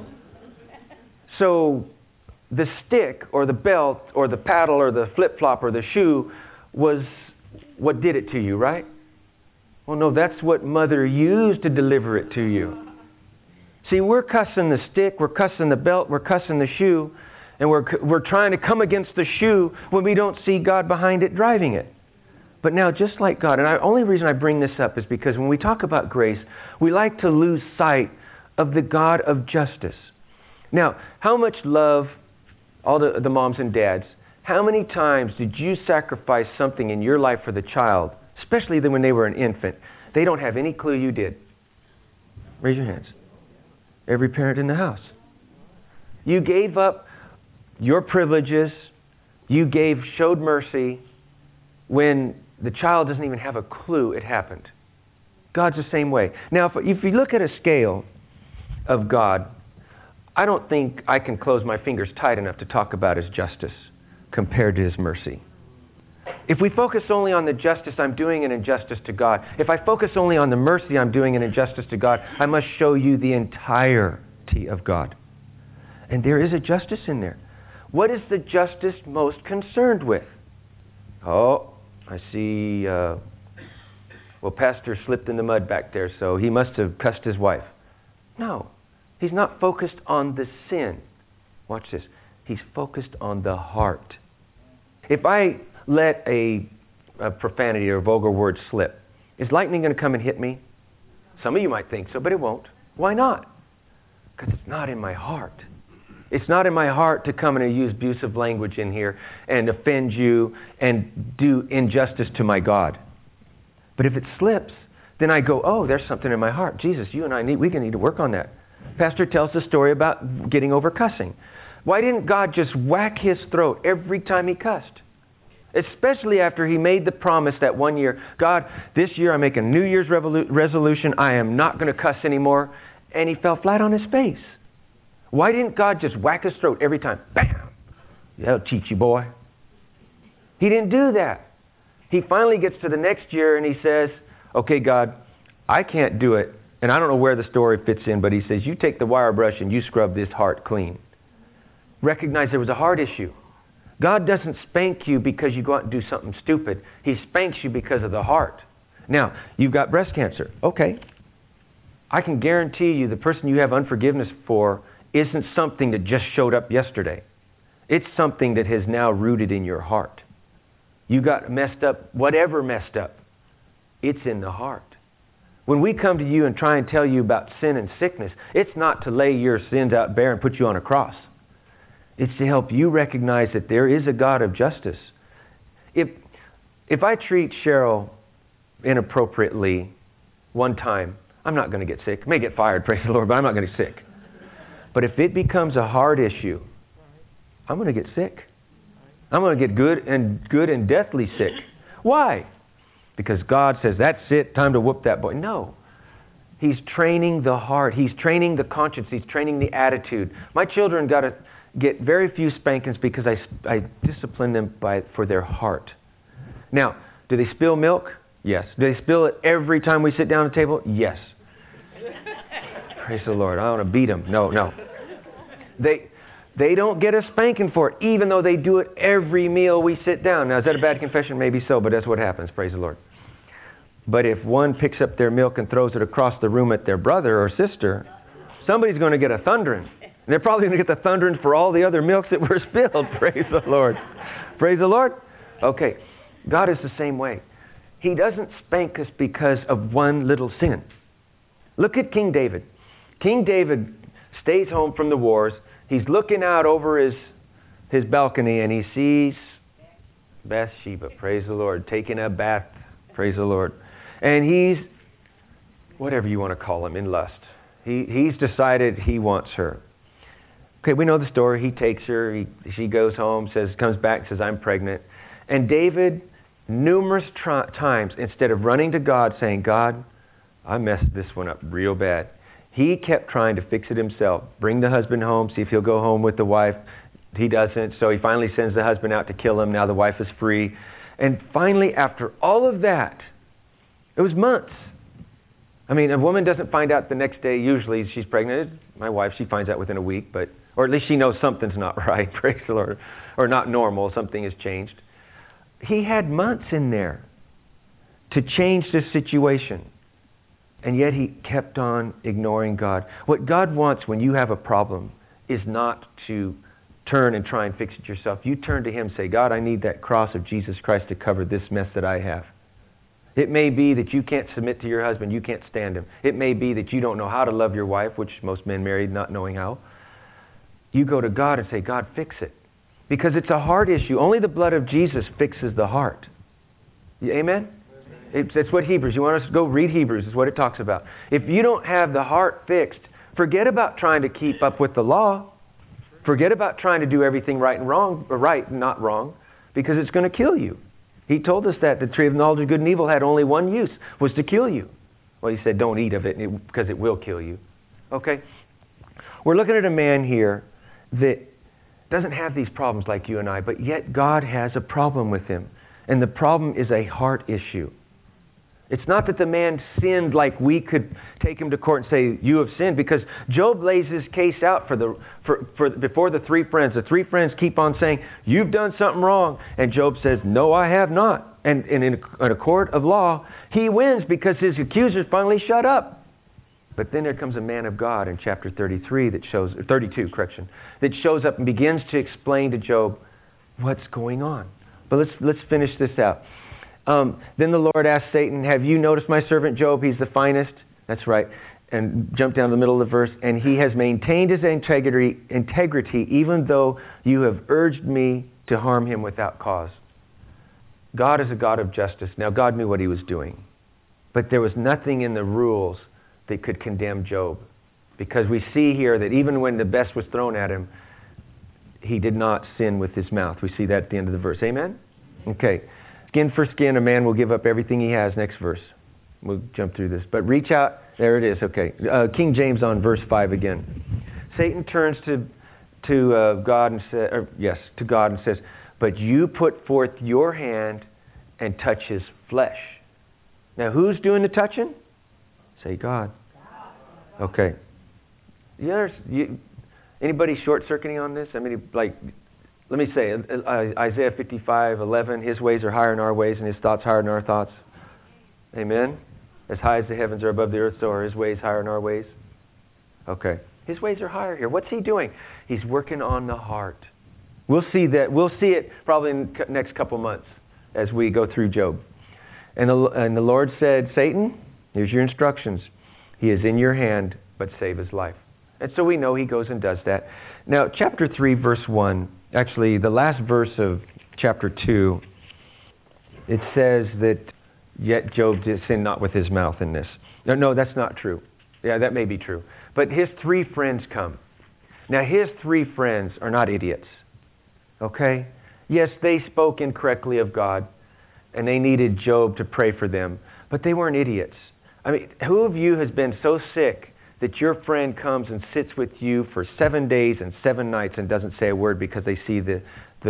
So the stick or the belt or the paddle or the flip-flop or the shoe was what did it to you, right? Well, no, that's what mother used to deliver it to you. See, we're cussing the stick, we're cussing the belt, we're cussing the shoe, and we're trying to come against the shoe when we don't see God behind it driving it. But now, just like God, and the only reason I bring this up is because when we talk about grace, we like to lose sight of the God of justice. Now, how much love, all the moms and dads, how many times did you sacrifice something in your life for the child, especially when they were an infant? They don't have any clue you did. Raise your hands. Every parent in the house. You gave up your privileges. You showed mercy when the child doesn't even have a clue it happened. God's the same way. Now, if you look at a scale of God, I don't think I can close my fingers tight enough to talk about His justice compared to His mercy. If we focus only on the justice, I'm doing an injustice to God. If I focus only on the mercy, I'm doing an injustice to God. I must show you the entirety of God. And there is a justice in there. What is the justice most concerned with? Oh, I see, Pastor slipped in the mud back there, so he must have cussed his wife. No, he's not focused on the sin. Watch this. He's focused on the heart. If I let a profanity or a vulgar word slip, is lightning going to come and hit me? Some of you might think so, but it won't. Why not? Because it's not in my heart. It's not in my heart to come and use abusive language in here and offend you and do injustice to my God. But if it slips, then I go, oh, there's something in my heart. Jesus, you and I need to work on that. Pastor tells the story about getting over cussing. Why didn't God just whack his throat every time he cussed? Especially after he made the promise that one year, God, this year I make a New Year's resolution. I am not going to cuss anymore. And he fell flat on his face. Why didn't God just whack his throat every time? Bam! That'll teach you, boy. He didn't do that. He finally gets to the next year and he says, okay, God, I can't do it. And I don't know where the story fits in, but he says, you take the wire brush and you scrub this heart clean. Recognize there was a heart issue. God doesn't spank you because you go out and do something stupid. He spanks you because of the heart. Now, you've got breast cancer. Okay. I can guarantee you the person you have unforgiveness for isn't something that just showed up yesterday. It's something that has now rooted in your heart. You got messed up, whatever messed up, it's in the heart. When we come to you and try and tell you about sin and sickness, it's not to lay your sins out bare and put you on a cross. It's to help you recognize that there is a God of justice. If I treat Cheryl inappropriately one time, I'm not going to get sick. I may get fired, praise the Lord, but I'm not going to get sick. But if it becomes a hard issue, I'm going to get sick. I'm going to get good and deathly sick. Why? Because God says, that's it, time to whoop that boy. No. He's training the heart. He's training the conscience. He's training the attitude. My children got to get very few spankings because I discipline them for their heart. Now, do they spill milk? Yes. Do they spill it every time we sit down at the table? Yes. Praise the Lord. I want to beat them. No. They don't get a spanking for it, even though they do it every meal we sit down. Now, is that a bad confession? Maybe so, but that's what happens. Praise the Lord. But if one picks up their milk and throws it across the room at their brother or sister, somebody's going to get a thundering. And they're probably going to get the thundering for all the other milks that were spilled. Praise the Lord. Praise the Lord. Okay. God is the same way. He doesn't spank us because of one little sin. Look at King David. King David stays home from the wars. He's looking out over his balcony and he sees Bathsheba, praise the Lord, taking a bath, praise the Lord. And he's, whatever you want to call him, in lust. He's decided he wants her. Okay, we know the story. He takes her. She goes home, comes back, says, I'm pregnant. And David, numerous times, instead of running to God saying, God, I messed this one up real bad, he kept trying to fix it himself. Bring the husband home, see if he'll go home with the wife. He doesn't, so he finally sends the husband out to kill him. Now the wife is free. And finally, after all of that, it was months. I mean, a woman doesn't find out the next day. Usually she's pregnant. My wife, she finds out within a week, or at least she knows something's not right, praise the Lord, or not normal, something has changed. He had months in there to change this situation. And yet he kept on ignoring God. What God wants when you have a problem is not to turn and try and fix it yourself. You turn to him and say, God, I need that cross of Jesus Christ to cover this mess that I have. It may be that you can't submit to your husband. You can't stand him. It may be that you don't know how to love your wife, which most men married not knowing how. You go to God and say, God, fix it. Because it's a heart issue. Only the blood of Jesus fixes the heart. Amen? It's what Hebrews, you want us to go read Hebrews, is what it talks about. If you don't have the heart fixed, forget about trying to keep up with the law. Forget about trying to do everything right and wrong, or right and not wrong, because it's going to kill you. He told us that the tree of knowledge of good and evil had only one use, was to kill you. Well, he said don't eat of it because it will kill you. Okay? We're looking at a man here that doesn't have these problems like you and I, but yet God has a problem with him. And the problem is a heart issue. It's not that the man sinned like we could take him to court and say, you have sinned, because Job lays his case out before the three friends. The three friends keep on saying, you've done something wrong. And Job says, no, I have not. And in a court of law, he wins because his accusers finally shut up. But then there comes a man of God in chapter 32, that shows up and begins to explain to Job what's going on. But let's finish this out. Then the Lord asked Satan, have you noticed my servant Job? He's the finest. That's right. And jump down to the middle of the verse. And he has maintained his integrity, even though you have urged me to harm him without cause. God is a God of justice. Now, God knew what he was doing. But there was nothing in the rules that could condemn Job. Because we see here that even when the best was thrown at him, he did not sin with his mouth. We see that at the end of the verse. Amen? Okay. Skin for skin, a man will give up everything he has. Next verse. We'll jump through this. But reach out. There it is. Okay. King James on verse 5 again. Satan turns to God and to God and says, "But you put forth your hand and touch his flesh." Now, who's doing the touching? Say God. Okay. Anybody short-circuiting on this? I mean, like, let me say, Isaiah 55:11, his ways are higher than our ways and his thoughts higher than our thoughts. Amen? As high as the heavens are above the earth, so are his ways higher than our ways. Okay. His ways are higher here. What's he doing? He's working on the heart. We'll see that. We'll see it probably in the next couple months as we go through Job. And the Lord said, "Satan, here's your instructions. He is in your hand, but save his life." And so we know he goes and does that. Now, chapter 3, verse 1, actually the last verse of chapter 2, it says that, "Yet Job did sin not with his mouth in this." No, that's not true. Yeah, that may be true. But his 3 friends come. Now, his 3 friends are not idiots. Okay? Yes, they spoke incorrectly of God, and they needed Job to pray for them, but they weren't idiots. I mean, who of you has been so sick that your friend comes and sits with you for 7 days and 7 nights and doesn't say a word because they see the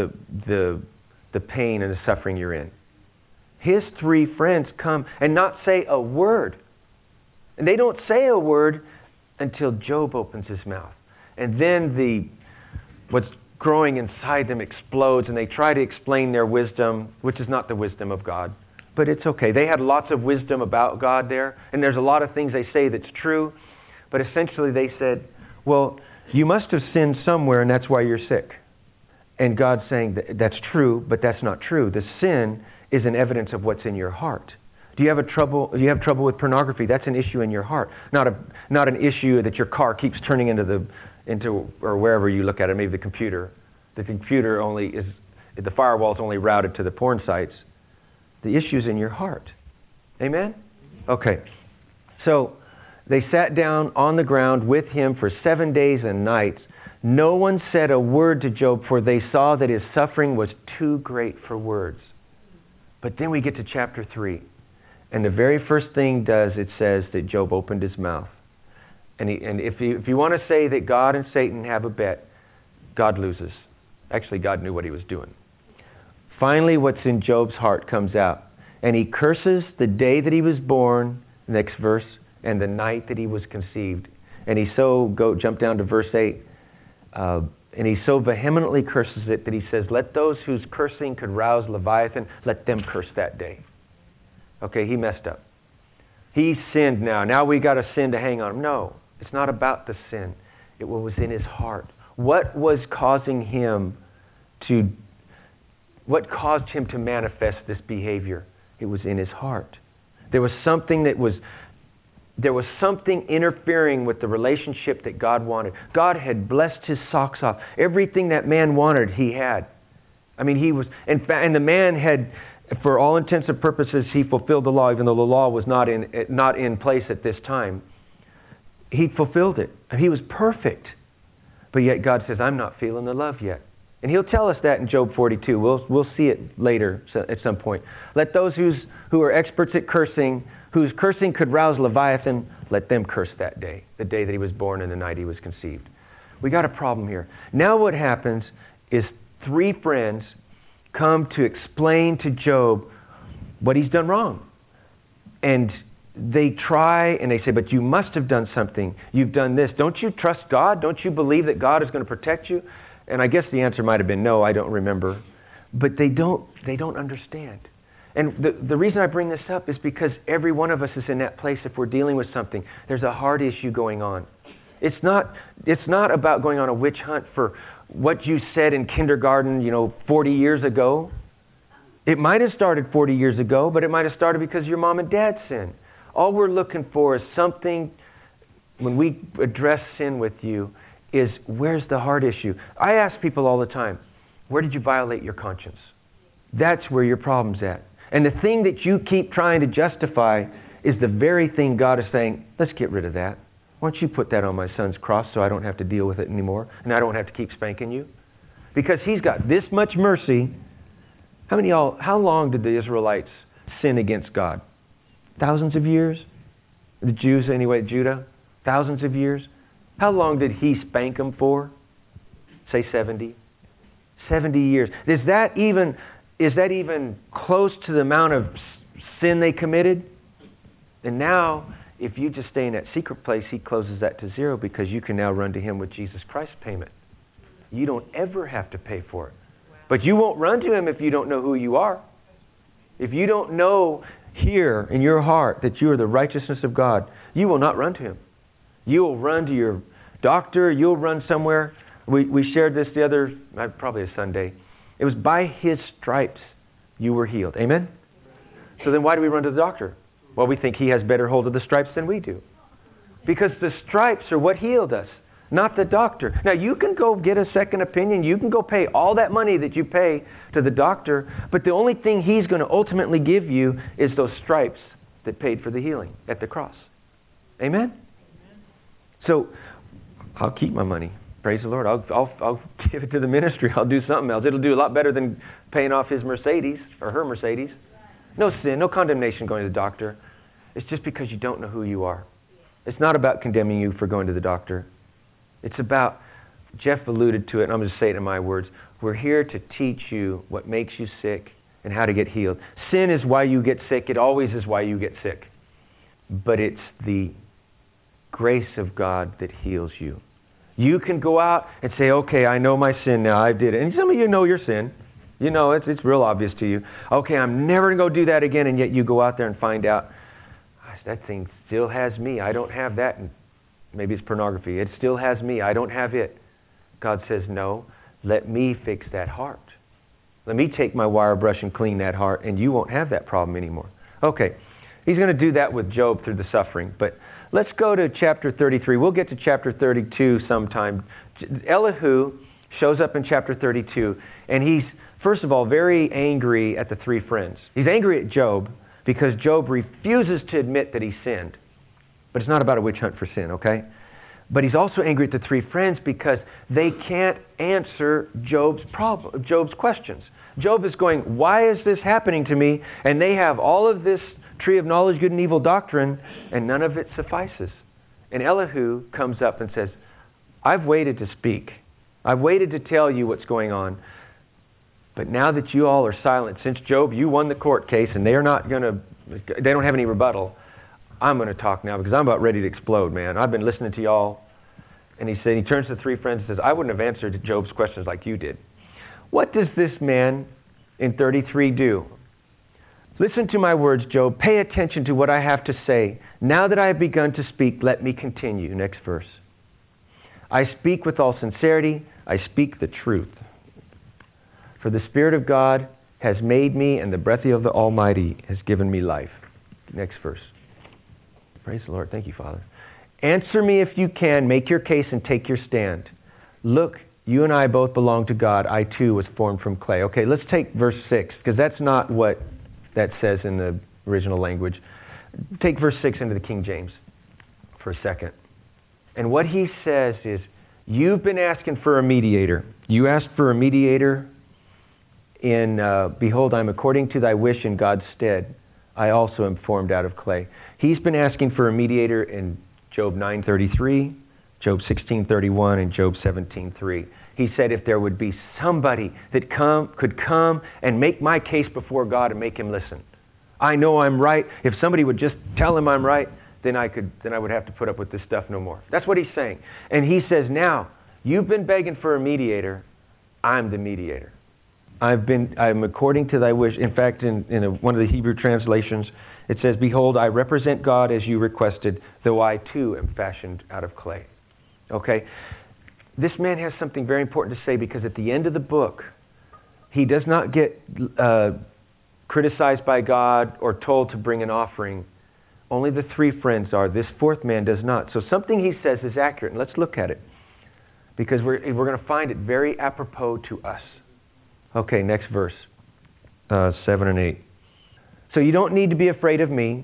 pain and the suffering you're in? His 3 friends come and not say a word. And they don't say a word until Job opens his mouth. And then what's growing inside them explodes, and they try to explain their wisdom, which is not the wisdom of God. But it's okay. They had lots of wisdom about God there, and there's a lot of things they say that's true. But essentially they said, "Well, you must have sinned somewhere, and that's why you're sick." And God's saying that's true, but that's not true. The sin is an evidence of what's in your heart. Do you have trouble with pornography? That's an issue in your heart, not an issue that your car keeps turning into or wherever you look at it, maybe the computer. The computer the firewall's only routed to the porn sites. The issue's in your heart. Amen? Okay. So they sat down on the ground with him for 7 days and nights. No one said a word to Job, for they saw that his suffering was too great for words. But then we get to chapter 3. And the very first thing it says that Job opened his mouth. And if you want to say that God and Satan have a bet, God loses. Actually, God knew what he was doing. Finally, what's in Job's heart comes out. And he curses the day that he was born, next verse, and the night that he was conceived. And he jump down to verse 8. And he so vehemently curses it that he says, "Let those whose cursing could rouse Leviathan, let them curse that day." Okay, he messed up. He sinned now. Now we got a sin to hang on him. No, it's not about the sin. It was in his heart. What caused him to manifest this behavior? It was in his heart. There was something interfering with the relationship that God wanted. God had blessed his socks off. Everything that man wanted, he had. I mean, and the man had, for all intents and purposes, he fulfilled the law, even though the law was not in place at this time. He fulfilled it. He was perfect. But yet God says, "I'm not feeling the love yet." And he'll tell us that in Job 42. We'll see it later at some point. Let those who are experts at cursing, whose cursing could rouse Leviathan, let them curse that day, the day that he was born and the night he was conceived. We got a problem here. Now what happens is 3 friends come to explain to Job what he's done wrong. And they try and they say, "But you must have done something. You've done this. Don't you trust God? Don't you believe that God is going to protect you?" And I guess the answer might have been no, I don't remember. But they don't understand. And the reason I bring this up is because every one of us is in that place if we're dealing with something. There's a hard issue going on. It's not about going on a witch hunt for what you said in kindergarten, 40 years ago. It might have started 40 years ago, but it might have started because your mom and dad sinned. All we're looking for is something, when we address sin with you, is where's the heart issue? I ask people all the time, where did you violate your conscience? That's where your problem's at. And the thing that you keep trying to justify is the very thing God is saying, let's get rid of that. Why don't you put that on my son's cross so I don't have to deal with it anymore and I don't have to keep spanking you? Because he's got this much mercy. How long did the Israelites sin against God? Thousands of years? The Jews anyway, Judah? Thousands of years? How long did he spank them for? Say 70. 70 years. Is that even close to the amount of sin they committed? And now, if you just stay in that secret place, he closes that to zero because you can now run to him with Jesus Christ's payment. You don't ever have to pay for it. But you won't run to him if you don't know who you are. If you don't know here in your heart that you are the righteousness of God, you will not run to him. You will run to your doctor. You'll run somewhere. We shared this the other, probably a Sunday. It was by his stripes you were healed. Amen? So then why do we run to the doctor? Well, we think he has better hold of the stripes than we do. Because the stripes are what healed us, not the doctor. Now, you can go get a second opinion. You can go pay all that money that you pay to the doctor. But the only thing he's going to ultimately give you is those stripes that paid for the healing at the cross. Amen? So, I'll keep my money. Praise the Lord. I'll give it to the ministry. I'll do something else. It'll do a lot better than paying off his Mercedes or her Mercedes. No sin, no condemnation going to the doctor. It's just because you don't know who you are. It's not about condemning you for going to the doctor. It's about, Jeff alluded to it, and I'm going to say it in my words. We're here to teach you what makes you sick and how to get healed. Sin is why you get sick. It always is why you get sick. But it's the grace of God that heals you. You can go out and say, okay, I know my sin now. I did it. And some of you know your sin. You know, it's real obvious to you. Okay, I'm never going to go do that again. And yet you go out there and find out, gosh, that thing still has me. I don't have that. And maybe it's pornography. It still has me. I don't have it. God says, no, let me fix that heart. Let me take my wire brush and clean that heart, and you won't have that problem anymore. Okay, he's going to do that with Job through the suffering. But let's go to chapter 33. We'll get to chapter 32 sometime. Elihu shows up in chapter 32, and he's, first of all, very angry at the three friends. He's angry at Job because Job refuses to admit that he sinned. But it's not about a witch hunt for sin, okay? But he's also angry at the three friends because they can't answer Job's questions. Job is going, why is this happening to me? And they have all of this tree of knowledge, good and evil doctrine, and none of it suffices. And Elihu comes up and says, I've waited to speak. I've waited to tell you what's going on. But now that you all are silent, since Job, you won the court case and they don't have any rebuttal, I'm going to talk now because I'm about ready to explode, man. I've been listening to y'all. And he turns to the three friends and says, I wouldn't have answered Job's questions like you did. What does this man in 33 do? Listen to my words, Job. Pay attention to what I have to say. Now that I have begun to speak, let me continue. Next verse. I speak with all sincerity. I speak the truth. For the Spirit of God has made me, and the breath of the Almighty has given me life. Next verse. Praise the Lord. Thank you, Father. Answer me if you can. Make your case and take your stand. Look, you and I both belong to God. I too was formed from clay. Okay, let's take verse 6, because that's not what that says in the original language. Take verse 6 into the King James for a second. And what he says is, you've been asking for a mediator. You asked for a mediator in, behold, I'm according to thy wish in God's stead. I also am formed out of clay. He's been asking for a mediator in Job 9:33, Job 16:31, and Job 17:3. He said if there would be somebody that could come and make my case before God and make him listen. I know I'm right. If somebody would just tell him I'm right, then I would have to put up with this stuff no more. That's what he's saying. And he says, now, you've been begging for a mediator. I'm the mediator. I'm according to thy wish. In fact, in one of the Hebrew translations, it says, behold, I represent God as you requested, though I too am fashioned out of clay. Okay? This man has something very important to say, because at the end of the book, he does not get criticized by God or told to bring an offering. Only the three friends are. This fourth man does not. So something he says is accurate. And let's look at it, because we're going to find it very apropos to us. Okay, next verse, 7 and 8. So you don't need to be afraid of me.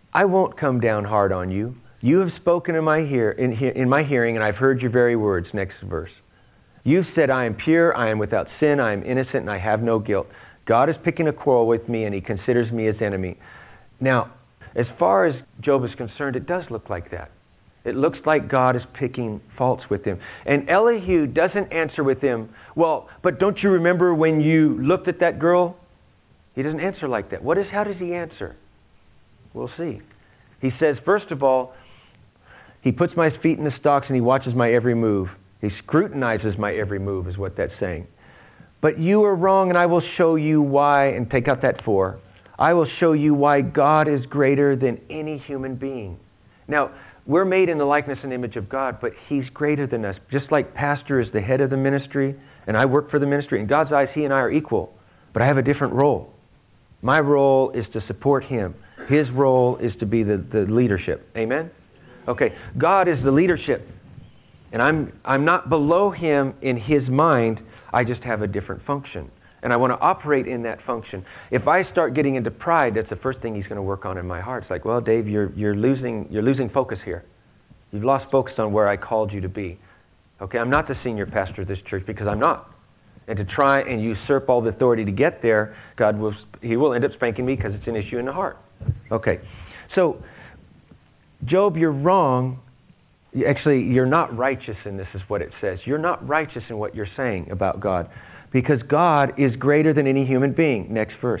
I won't come down hard on you. You have spoken in my hearing, and I've heard your very words. Next verse. You've said, I am pure, I am without sin, I am innocent, and I have no guilt. God is picking a quarrel with me, and he considers me his enemy. Now, as far as Job is concerned, it does look like that. It looks like God is picking faults with him. And Elihu doesn't answer with him, well, but don't you remember when you looked at that girl? He doesn't answer like that. How does he answer? We'll see. He says, first of all, he puts my feet in the stocks and he watches my every move. He scrutinizes my every move is what that's saying. But you are wrong, and I will show you why, and take out that for. I will show you why God is greater than any human being. Now, we're made in the likeness and image of God, but he's greater than us. Just like pastor is the head of the ministry, and I work for the ministry. In God's eyes, he and I are equal, but I have a different role. My role is to support him. His role is to be the leadership. Amen? Okay, God is the leadership. And I'm not below him in his mind. I just have a different function. And I want to operate in that function. If I start getting into pride, that's the first thing he's going to work on in my heart. It's like, well, Dave, you're losing focus here. You've lost focus on where I called you to be. Okay, I'm not the senior pastor of this church because I'm not. And to try and usurp all the authority to get there, he will end up spanking me because it's an issue in the heart. Okay, so Job, you're wrong. Actually, you're not righteous, and this is what it says. You're not righteous in what you're saying about God, because God is greater than any human being. Next verse.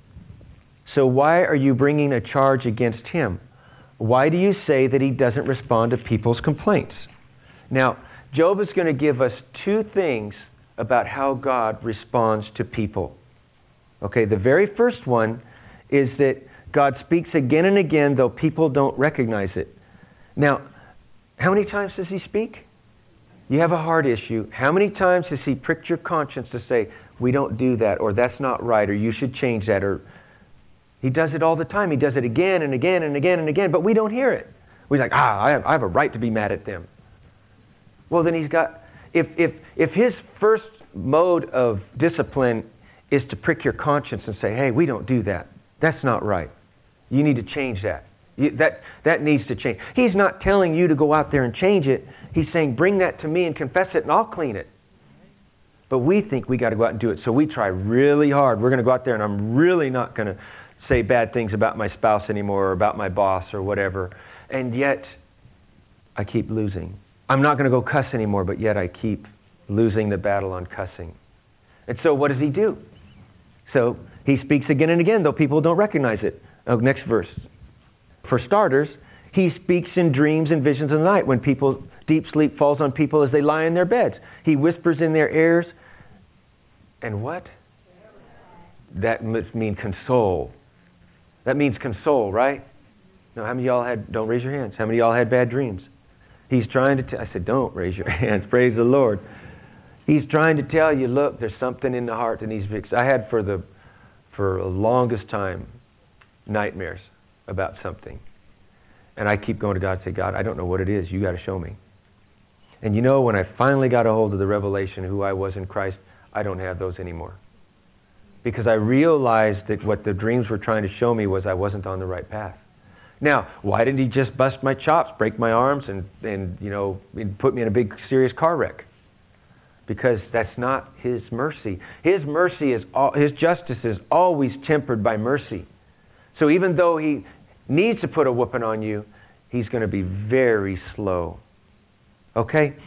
So why are you bringing a charge against him? Why do you say that he doesn't respond to people's complaints? Now, Job is going to give us two things about how God responds to people. Okay, the very first one is that God speaks again and again, though people don't recognize it. Now, how many times does he speak? You have a heart issue. How many times has he pricked your conscience to say, we don't do that, or that's not right, or you should change that, or he does it all the time. He does it again and again and again and again, but we don't hear it. We're like, I have a right to be mad at them. Well, then he's got, if his first mode of discipline is to prick your conscience and say, hey, we don't do that. That's not right. You need to change that. That needs to change. He's not telling you to go out there and change it. He's saying, bring that to me and confess it and I'll clean it. But we think we got to go out and do it. So we try really hard. We're going to go out there and I'm really not going to say bad things about my spouse anymore or about my boss or whatever. And yet, I keep losing. I'm not going to go cuss anymore, but yet I keep losing the battle on cussing. And so what does he do? So he speaks again and again, though people don't recognize it. Oh, next verse. For starters, he speaks in dreams and visions of the night when deep sleep falls on people as they lie in their beds. He whispers in their ears. And what? That must mean console. That means console, right? Now, how many of y'all don't raise your hands. How many of y'all had bad dreams? He's trying to I said, don't raise your hands. Praise the Lord. He's trying to tell you, look, there's something in the heart that needs to be fixed. I had for the longest time nightmares about something. And I keep going to God and say, God, I don't know what it is. You got to show me. And you know, when I finally got a hold of the revelation of who I was in Christ, I don't have those anymore. Because I realized that what the dreams were trying to show me was I wasn't on the right path. Now, why didn't he just bust my chops, break my arms, and you know, put me in a big serious car wreck? Because that's not his mercy. His mercy his justice is always tempered by mercy. So even though he needs to put a whooping on you, he's going to be very slow. Okay?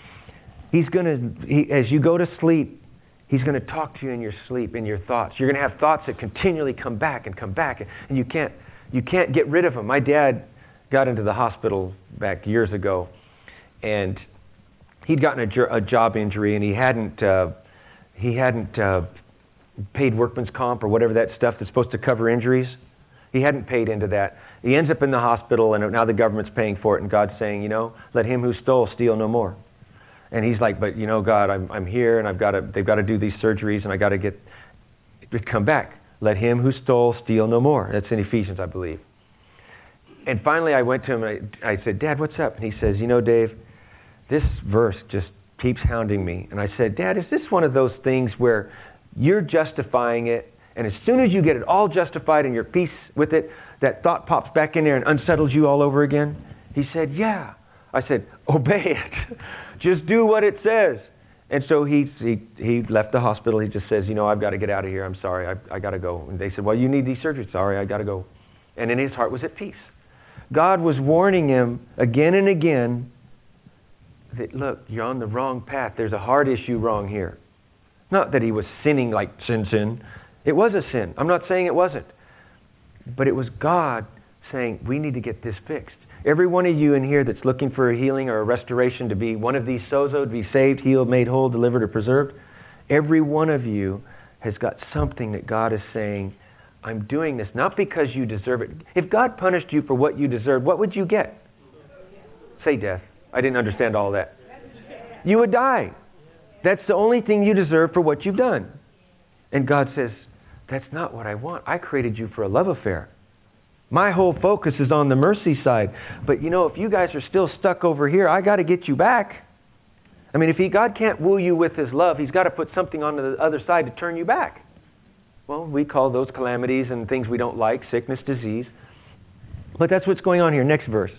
As you go to sleep, he's going to talk to you in your sleep, in your thoughts. You're going to have thoughts that continually come back, and you can't get rid of them. My dad got into the hospital back years ago, and he'd gotten a job injury, and he hadn't paid workman's comp or whatever that stuff that's supposed to cover injuries. He hadn't paid into that. He ends up in the hospital, and now the government's paying for it, and God's saying, you know, let him who stole steal no more. And he's like, but you know, God, I'm here, and they've got to do these surgeries, and I got to come back. Let him who stole steal no more. That's in Ephesians, I believe. And finally, I went to him, and I said, Dad, what's up? And he says, you know, Dave, this verse just keeps hounding me. And I said, Dad, is this one of those things where you're justifying it, And as soon as you get it all justified and you're at peace with it, that thought pops back in there and unsettles you all over again. He said, yeah. I said, obey it. Just do what it says. And so he left the hospital. He just says, I've got to get out of here. I'm sorry. I got to go. And they said, well, you need these surgeries. Sorry, I got to go. And in his heart was at peace. God was warning him again and again that, look, you're on the wrong path. There's a heart issue wrong here. Not that he was sinning like sin. It was a sin. I'm not saying it wasn't. But it was God saying, we need to get this fixed. Every one of you in here that's looking for a healing or a restoration to be one of these sozo, to be saved, healed, made whole, delivered, or preserved, every one of you has got something that God is saying, I'm doing this not because you deserve it. If God punished you for what you deserved, what would you get? Say death. I didn't understand all that. You would die. That's the only thing you deserve for what you've done. And God says, that's not what I want. I created you for a love affair. My whole focus is on the mercy side. But if you guys are still stuck over here, I got to get you back. I mean, if God can't woo you with his love, he's got to put something on the other side to turn you back. Well, we call those calamities and things we don't like, sickness, disease. But that's what's going on here. Next verse.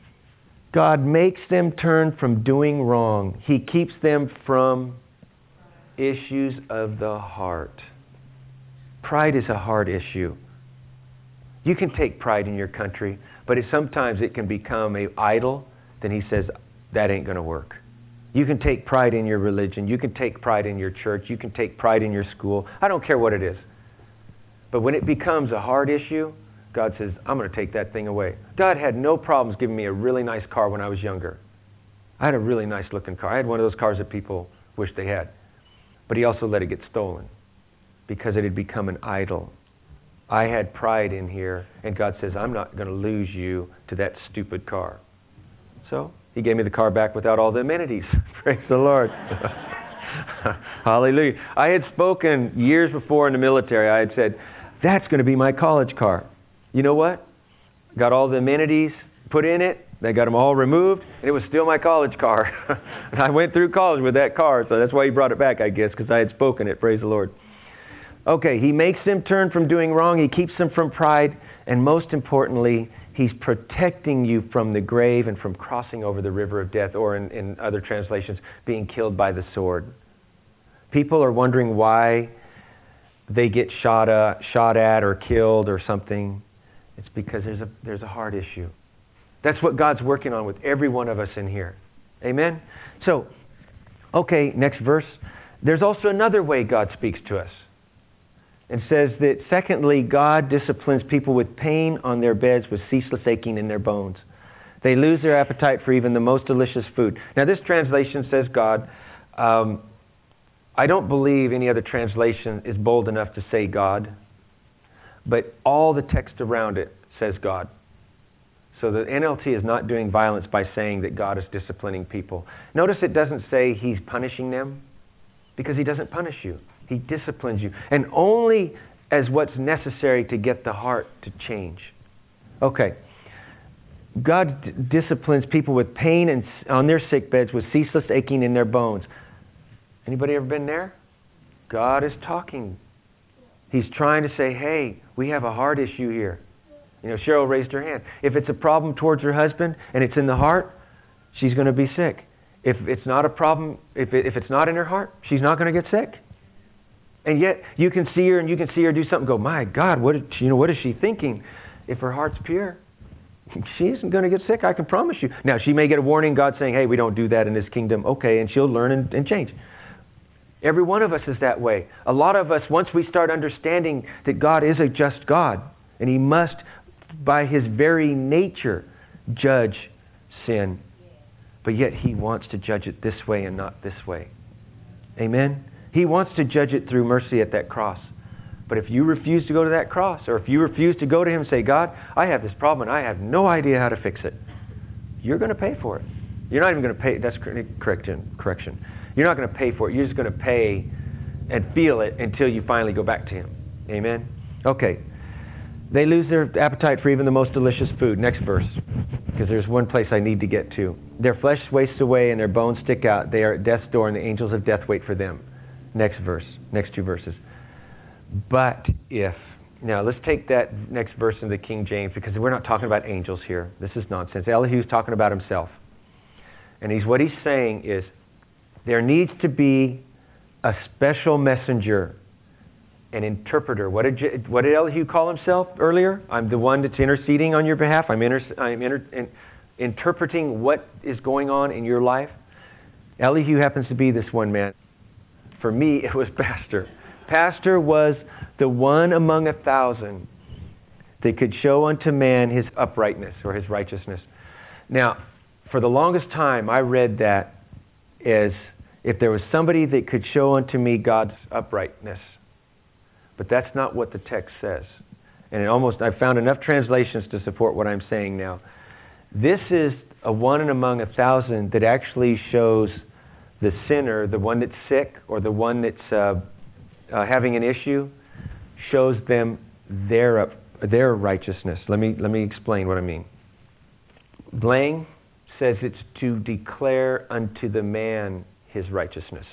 God makes them turn from doing wrong. He keeps them from issues of the heart. Pride is a heart issue. You can take pride in your country, but sometimes it can become an idol. Then he says, that ain't going to work. You can take pride in your religion. You can take pride in your church. You can take pride in your school. I don't care what it is. But when it becomes a heart issue, God says, I'm going to take that thing away. God had no problems giving me a really nice car when I was younger. I had a really nice looking car. I had one of those cars that people wish they had. But he also let it get stolen because it had become an idol. I had pride in here, and God says, I'm not going to lose you to that stupid car. So he gave me the car back without all the amenities. Praise the Lord. Hallelujah. I had spoken years before in the military. I had said, that's going to be my college car. You know what? Got all the amenities put in it. They got them all removed, and it was still my college car. And I went through college with that car, so that's why he brought it back, I guess, because I had spoken it. Praise the Lord. Okay, he makes them turn from doing wrong. He keeps them from pride. And most importantly, he's protecting you from the grave and from crossing over the river of death, or in other translations, being killed by the sword. People are wondering why they get shot at or killed or something. It's because there's a heart issue. That's what God's working on with every one of us in here. Amen? So, okay, next verse. There's also another way God speaks to us. It says that, secondly, God disciplines people with pain on their beds, with ceaseless aching in their bones. They lose their appetite for even the most delicious food. Now, this translation says God. I don't believe any other translation is bold enough to say God. But all the text around it says God. So the NLT is not doing violence by saying that God is disciplining people. Notice it doesn't say he's punishing them, because he doesn't punish you. He disciplines you. And only as what's necessary to get the heart to change. Okay. God disciplines people with pain and on their sick beds, with ceaseless aching in their bones. Anybody ever been there? God is talking. He's trying to say, hey, we have a heart issue here. Cheryl raised her hand. If it's a problem towards her husband and it's in the heart, she's going to be sick. If it's not a problem, if it's not in her heart, she's not going to get sick. And yet you can see her and you can see her do something. Go, my God, what is she thinking? If her heart's pure, she isn't going to get sick. I can promise you. Now she may get a warning, God saying, "Hey, we don't do that in this kingdom." Okay, and she'll learn and change. Every one of us is that way. A lot of us, once we start understanding that God is a just God, and He must, by His very nature, judge sin, but yet He wants to judge it this way and not this way. Amen? He wants to judge it through mercy at that cross. But if you refuse to go to that cross, or if you refuse to go to Him and say, "God, I have this problem and I have no idea how to fix it," you're going to pay for it. You're not even going to pay. That's correction. You're not going to pay for it. You're just going to pay and feel it until you finally go back to Him. Amen? Okay. They lose their appetite for even the most delicious food. Next verse. Because there's one place I need to get to. Their flesh wastes away and their bones stick out. They are at death's door and the angels of death wait for them. Next verse. Next two verses. But if. Now, let's take that next verse in the King James, because we're not talking about angels here. This is nonsense. Elihu's talking about himself. And what he's saying is, there needs to be a special messenger, an interpreter. What did Elihu call himself earlier? I'm the one that's interceding on your behalf. I'm interpreting what is going on in your life. Elihu happens to be this one man. For me, it was pastor. Pastor was the one among 1,000 that could show unto man his uprightness or his righteousness. Now, for the longest time, I read that as if there was somebody that could show unto me God's uprightness. But that's not what the text says. And I've found enough translations to support what I'm saying now. This is a one among 1,000 that actually shows the sinner, the one that's sick, or the one that's having an issue, shows them their righteousness. Let me explain what I mean. Lang says it's to declare unto the man his righteousness.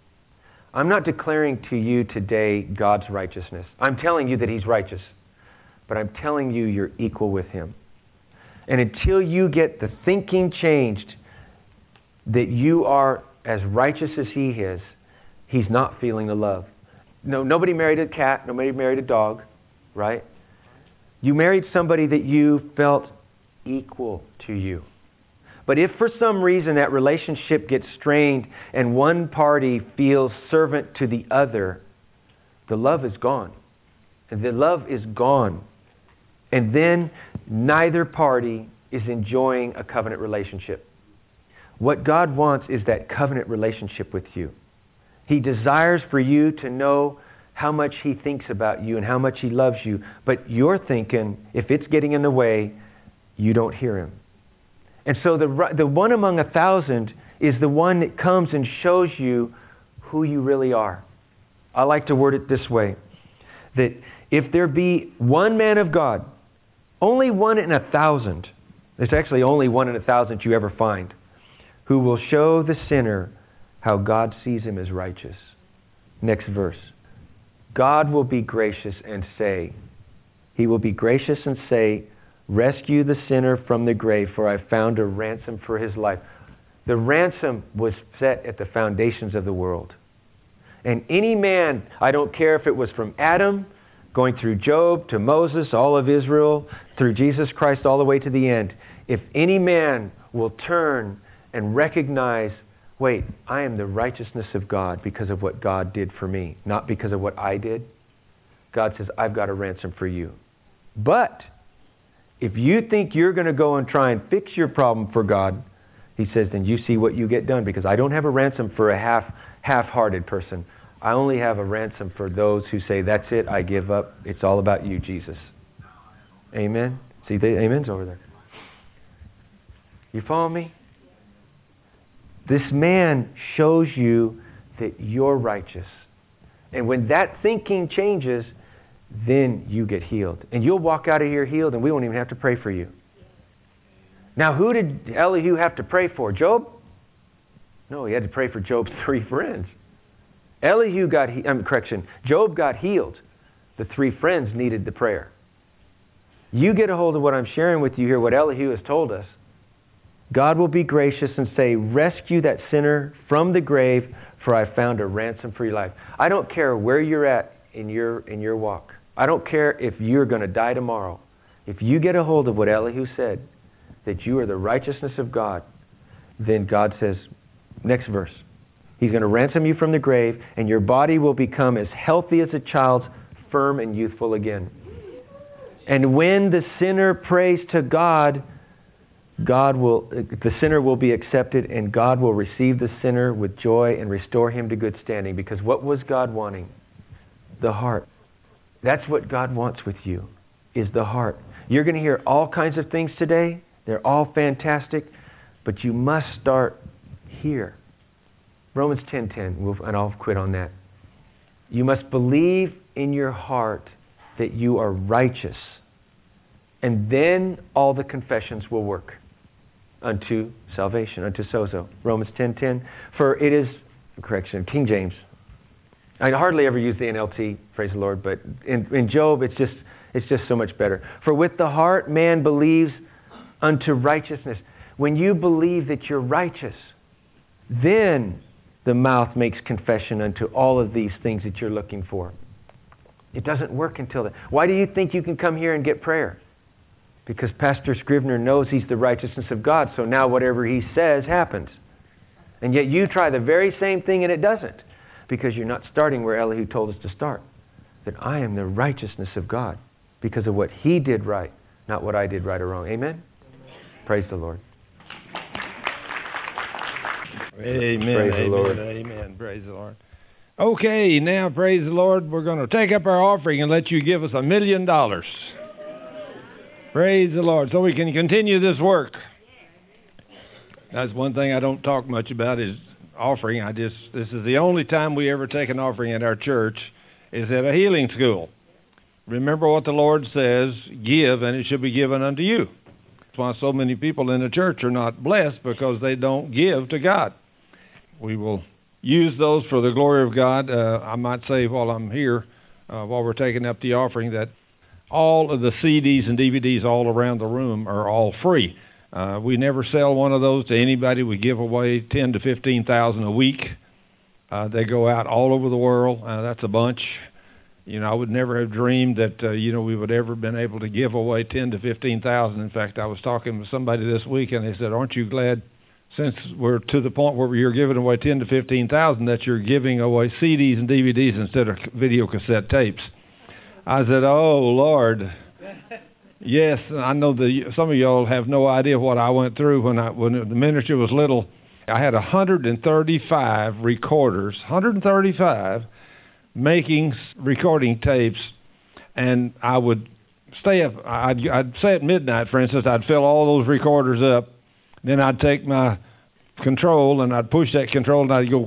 I'm not declaring to you today God's righteousness. I'm telling you that he's righteous. But I'm telling you you're equal with him. And until you get the thinking changed that you are as righteous as he is, he's not feeling the love. No, nobody married a cat. Nobody married a dog, right? You married somebody that you felt equal to you. But if for some reason that relationship gets strained and one party feels servant to the other, the love is gone. And the love is gone. And then neither party is enjoying a covenant relationship. What God wants is that covenant relationship with you. He desires for you to know how much he thinks about you and how much he loves you. But you're thinking, if it's getting in the way, you don't hear him. And so the one among 1,000 is the one that comes and shows you who you really are. I like to word it this way, that if there be one man of God, only one in 1,000, there's actually only one in 1,000 you ever find, who will show the sinner how God sees him as righteous. Next verse. God will be gracious and say, he will be gracious and say, rescue the sinner from the grave, for I found a ransom for his life. The ransom was set at the foundations of the world. And any man, I don't care if it was from Adam, going through Job, to Moses, all of Israel, through Jesus Christ, all the way to the end, if any man will turn and recognize, wait, I am the righteousness of God because of what God did for me, not because of what I did. God says, I've got a ransom for you. But if you think you're going to go and try and fix your problem for God, he says, then you see what you get done, because I don't have a ransom for a half-hearted person. I only have a ransom for those who say, that's it, I give up. It's all about you, Jesus. Amen? See, the amen's over there. You follow me? This man shows you that you're righteous. And when that thinking changes, then you get healed. And you'll walk out of here healed, and we won't even have to pray for you. Now, who did Elihu have to pray for? Job? No, he had to pray for Job's 3 friends. Job got healed. The 3 friends needed the prayer. You get a hold of what I'm sharing with you here, what Elihu has told us. God will be gracious and say, rescue that sinner from the grave, for I found a ransom for your life. I don't care where you're at in your walk. I don't care if you're going to die tomorrow. If you get a hold of what Elihu said, that you are the righteousness of God, then God says, next verse, he's going to ransom you from the grave, and your body will become as healthy as a child's, firm and youthful again. And when the sinner prays to God, the sinner will be accepted, and God will receive the sinner with joy and restore him to good standing. Because what was God wanting? The heart. That's what God wants with you, is the heart. You're going to hear all kinds of things today. They're all fantastic, but you must start here. Romans 10:10, and I'll quit on that. You must believe in your heart that you are righteous, and then all the confessions will work unto salvation, unto sozo. Romans 10:10. For it is, King James. I hardly ever use the NLT, praise the Lord, but in Job, it's just so much better. For with the heart man believes unto righteousness. When you believe that you're righteous, then the mouth makes confession unto all of these things that you're looking for. It doesn't work until then. Why do you think you can come here and get prayer? Because Pastor Scrivener knows he's the righteousness of God, so now whatever he says happens. And yet you try the very same thing and it doesn't, because you're not starting where Elihu told us to start. That I am the righteousness of God because of what he did right, not what I did right or wrong. Amen? Praise the Lord. Amen. Praise the Lord. Amen. Praise the Lord. Okay, now, praise the Lord, we're going to take up our offering and let you give us $1 million. Praise the Lord. So we can continue this work. That's one thing I don't talk much about is offering. This is the only time we ever take an offering at our church is at a healing school. Remember what the Lord says, give, and it should be given unto you. That's why so many people in the church are not blessed, because they don't give to God. We will use those for the glory of God. I might say while I'm here, while we're taking up the offering, that all of the CDs and DVDs all around the room are all free. We never sell one of those to anybody. We give away 10 to 15,000 a week. They go out all over the world. That's a bunch. I would never have dreamed that we would ever been able to give away 10 to 15,000. In fact, I was talking with somebody this week, and they said, "Aren't you glad, since we're to the point where you're giving away 10 to 15,000, that you're giving away CDs and DVDs instead of video cassette tapes?" I said, "Oh Lord." Yes, I know some of y'all have no idea what I went through when the ministry was little. I had 135 recorders, 135 making recording tapes, and I would stay up. I'd say at midnight, for instance, I'd fill all those recorders up. Then I'd take my control and I'd push that control and I'd go,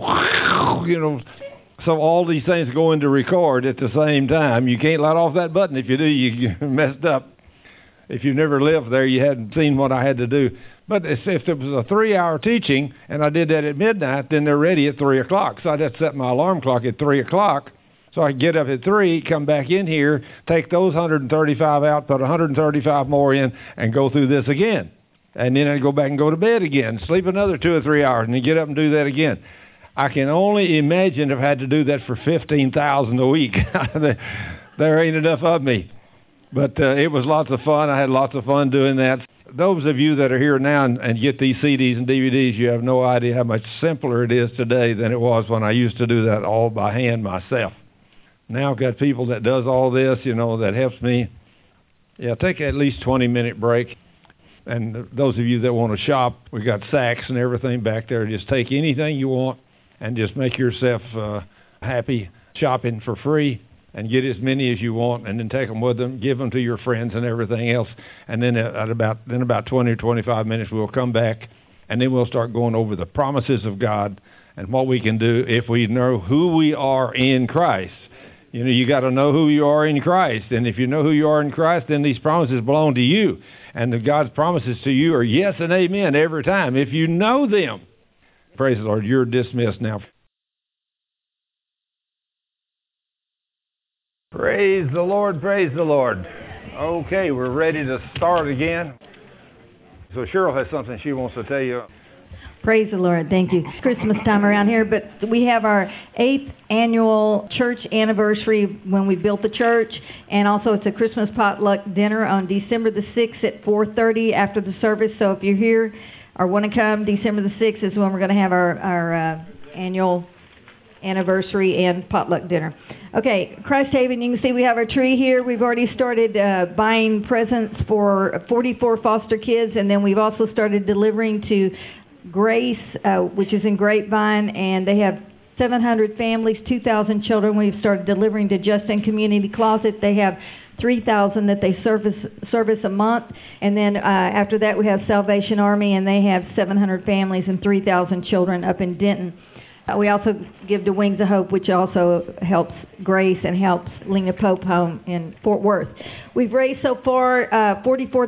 So all these things go into record at the same time. You can't let off that button. If you do, you messed up. If you've never lived there, you hadn't seen what I had to do. But if it was a 3-hour teaching and I did that at midnight, then they're ready at 3 o'clock. So I'd have to set my alarm clock at 3 o'clock. So I get up at 3, come back in here, take those 135 out, put 135 more in, and go through this again. And then I'd go back and go to bed again, sleep another 2 or 3 hours, and then get up and do that again. I can only imagine if I had to do that for 15,000 a week. There ain't enough of me. But it was lots of fun. I had lots of fun doing that. Those of you that are here now and get these CDs and DVDs, you have no idea how much simpler it is today than it was when I used to do that all by hand myself. Now I've got people that does all this, that helps me. Yeah, take at least 20-minute break. And those of you that want to shop, we got sacks and everything back there. Just take anything you want and just make yourself happy shopping for free. And get as many as you want, and then take them with them, give them to your friends and everything else. And then about 20 or 25 minutes, we'll come back, and then we'll start going over the promises of God and what we can do if we know who we are in Christ. You got to know who you are in Christ. And if you know who you are in Christ, then these promises belong to you. And God's promises to you are yes and amen every time, if you know them. Praise the Lord. You're dismissed now. Praise the Lord, praise the Lord. Okay, we're ready to start again. So Cheryl has something she wants to tell you. Praise the Lord, thank you. It's Christmas time around here, but we have our 8th annual church anniversary when we built the church, and also it's a Christmas potluck dinner on December the 6th at 4:30 after the service. So if you're here or want to come, December the 6th is when we're going to have our annual anniversary and potluck dinner. Okay, Christ Haven, you can see we have our tree here. We've already started buying presents for 44 foster kids, and then we've also started delivering to Grace, which is in Grapevine, and they have 700 families, 2,000 children. We've started delivering to Justin Community Closet. They have 3,000 that they service a month, and then after that we have Salvation Army, and they have 700 families and 3,000 children up in Denton. We also give to Wings of Hope, which also helps Grace and helps Lena Pope Home in Fort Worth. We've raised so far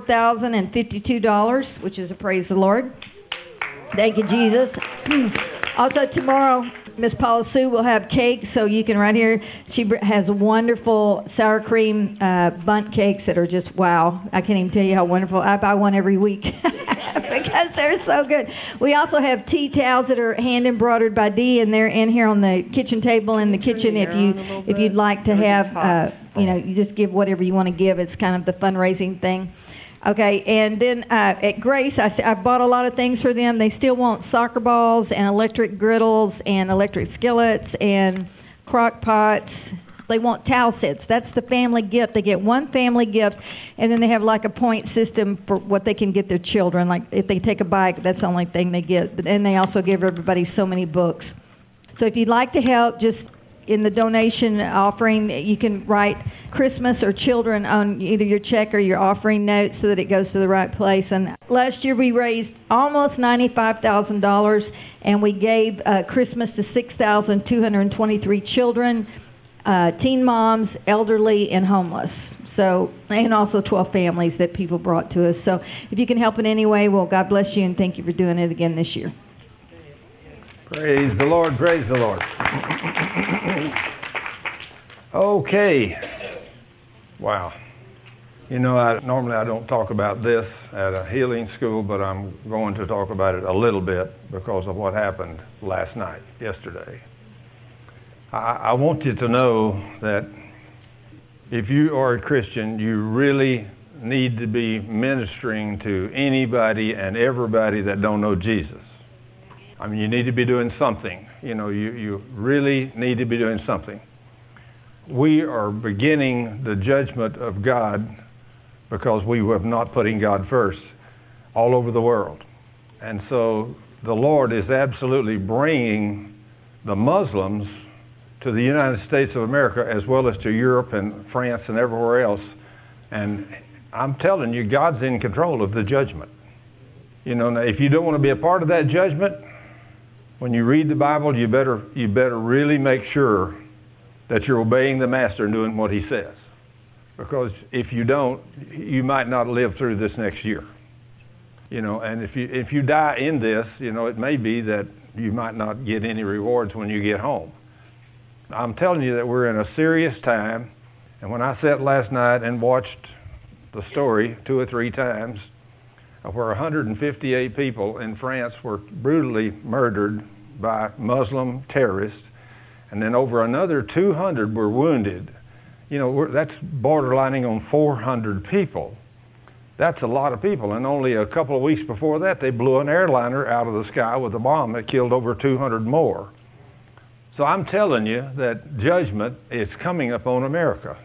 $44,052, which is a praise the Lord. Thank you, Jesus. Also, tomorrow, Miss Paula Sue will have cake, so you can right here. She has wonderful sour cream bundt cakes that are just wow. I can't even tell you how wonderful. I buy one every week because they're so good. We also have tea towels that are hand embroidered by Dee, and they're in here on the kitchen table in the kitchen. If you'd like to have, you just give whatever you want to give. It's kind of the fundraising thing. Okay, and then at Grace, I bought a lot of things for them. They still want soccer balls and electric griddles and electric skillets and crock pots. They want towel sets. That's the family gift. They get one family gift, and then they have like a point system for what they can get their children. Like if they take a bike, that's the only thing they get. But then they also give everybody so many books. So if you'd like to help, just in the donation offering, you can write Christmas or children on either your check or your offering note so that it goes to the right place. And last year we raised almost $95,000, and we gave Christmas to 6,223 children, teen moms, elderly, and homeless. So, and also 12 families that people brought to us. So if you can help in any way, well, God bless you, and thank you for doing it again this year. Praise the Lord, praise the Lord. Okay. Wow. You know, normally I don't talk about this at a healing school, but I'm going to talk about it a little bit because of what happened last night, yesterday. I want you to know that if you are a Christian, you really need to be ministering to anybody and everybody that don't know Jesus. I mean, you need to be doing something. You know, you really need to be doing something. We are beginning the judgment of God because we have not putting God first all over the world. And so the Lord is absolutely bringing the Muslims to the United States of America as well as to Europe and France and everywhere else. And I'm telling you, God's in control of the judgment. You know, now if you don't want to be a part of that judgment, when you read the Bible, you better really make sure that you're obeying the Master and doing what He says. Because if you don't, you might not live through this next year. You know, and if you die in this, you know, it may be that you might not get any rewards when you get home. I'm telling you that we're in a serious time. And when I sat last night and watched the story 2 or 3 times, where 158 people in France were brutally murdered by Muslim terrorists, and then over another 200 were wounded. You know, that's borderlining on 400 people. That's a lot of people. And only a couple of weeks before that, they blew an airliner out of the sky with a bomb that killed over 200 more. So I'm telling you that judgment is coming upon America.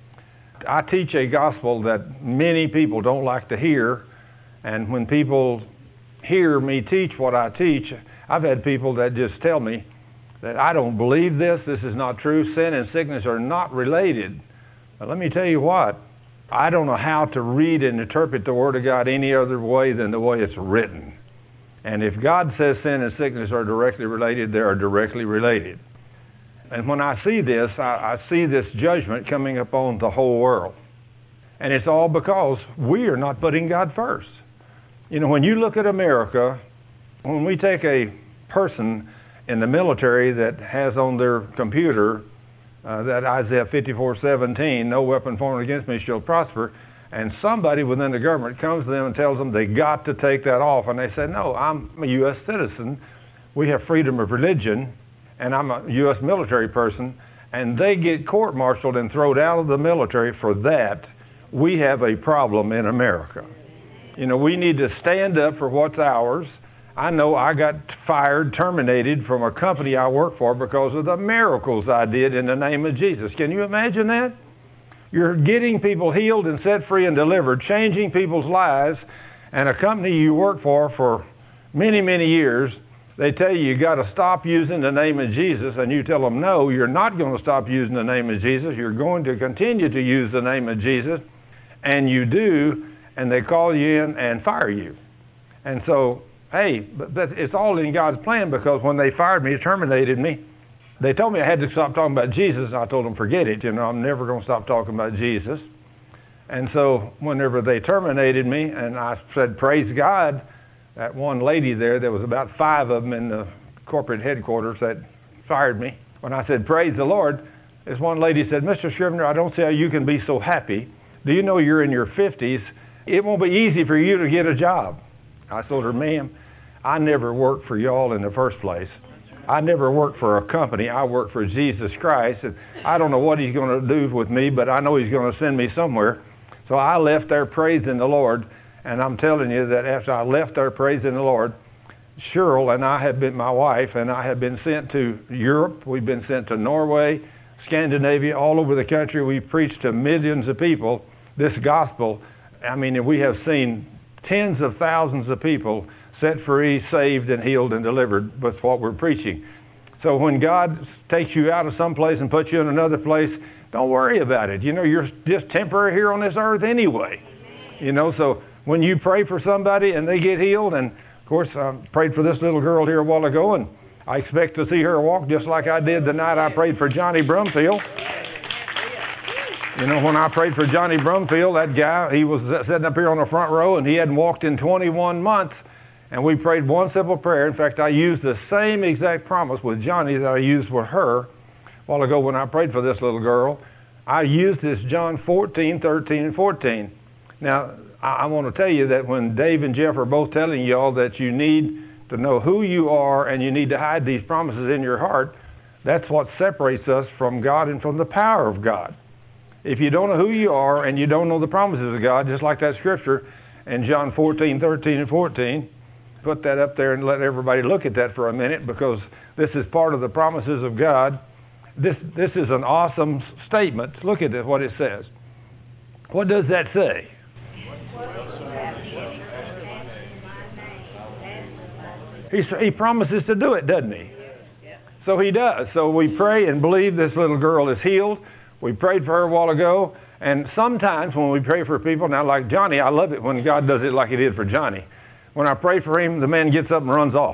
I teach a gospel that many people don't like to hear. And when people hear me teach what I teach, I've had people that just tell me that I don't believe this is not true, sin and sickness are not related. But let me tell you what, I don't know how to read and interpret the Word of God any other way than the way it's written. And if God says sin and sickness are directly related, they are directly related. And when I see this, I see this judgment coming upon the whole world. And it's all because we are not putting God first. You know, when you look at America, when we take a person in the military that has on their computer that Isaiah 54:17, no weapon formed against me shall prosper, and somebody within the government comes to them and tells them they got to take that off, and they say, no, I'm a U.S. citizen, we have freedom of religion, and I'm a U.S. military person, and they get court-martialed and thrown out of the military for that, we have a problem in America. You know, we need to stand up for what's ours. I know I got fired, terminated from a company I work for because of the miracles I did in the name of Jesus. Can you imagine that? You're getting people healed and set free and delivered, changing people's lives, and a company you work for many, many years, they tell you got to stop using the name of Jesus, and you tell them, no, you're not going to stop using the name of Jesus. You're going to continue to use the name of Jesus, and you do, and they call you in and fire you. And so, hey, but it's all in God's plan, because when they fired me, terminated me, they told me I had to stop talking about Jesus. I told them, forget it. You know, I'm never going to stop talking about Jesus. And so whenever they terminated me, and I said, praise God, that one lady there was about 5 of them in the corporate headquarters that fired me. When I said, praise the Lord, this one lady said, Mr. Scrivener, I don't see how you can be so happy. Do you know you're in your 50s? It won't be easy for you to get a job. I told her, ma'am, I never worked for y'all in the first place. I never worked for a company. I worked for Jesus Christ. And I don't know what he's going to do with me, but I know he's going to send me somewhere. So I left there praising the Lord. And I'm telling you that after I left there praising the Lord, Cheryl and I have been, my wife, and I have been sent to Europe. We've been sent to Norway, Scandinavia, all over the country. We've preached to millions of people this gospel. I mean, we have seen tens of thousands of people set free, saved, and healed and delivered with what we're preaching. So when God takes you out of some place and puts you in another place, don't worry about it. You know, you're just temporary here on this earth anyway. You know, so when you pray for somebody and they get healed, and of course I prayed for this little girl here a while ago, and I expect to see her walk just like I did the night I prayed for Johnny Brumfield. You know, when I prayed for Johnny Brumfield, that guy, he was sitting up here on the front row, and he hadn't walked in 21 months. And we prayed one simple prayer. In fact, I used the same exact promise with Johnny that I used with her a while ago when I prayed for this little girl. I used this John 14, 13, and 14. Now, I want to tell you that when Dave and Jeff are both telling y'all that you need to know who you are and you need to hide these promises in your heart, that's what separates us from God and from the power of God. If you don't know who you are and you don't know the promises of God, just like that scripture in John 14, 13, and 14, put that up there and let everybody look at that for a minute, because this is part of the promises of God. This is an awesome statement. Look at what it says. What does that say? He promises to do it, doesn't he? So he does. So we pray and believe this little girl is healed. We prayed for her a while ago. And sometimes when we pray for people, now like Johnny, I love it when God does it like he did for Johnny. When I pray for him, the man gets up and runs off.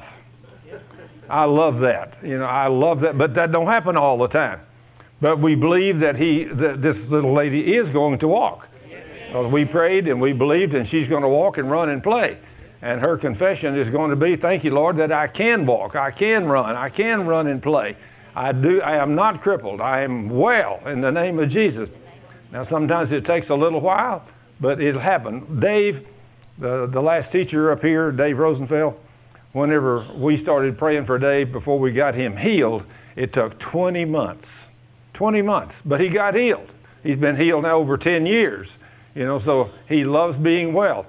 I love that. You know, I love that. But that don't happen all the time. But we believe that this little lady is going to walk. We prayed and we believed, and she's going to walk and run and play. And her confession is going to be, thank you, Lord, that I can walk, I can run and play. I am not crippled. I am well in the name of Jesus. Now, sometimes it takes a little while, but it'll happen. Dave, the last teacher up here, Dave Rosenfeld, whenever we started praying for Dave before we got him healed, it took 20 months. 20 months. But he got healed. He's been healed now over 10 years. You know, so he loves being well.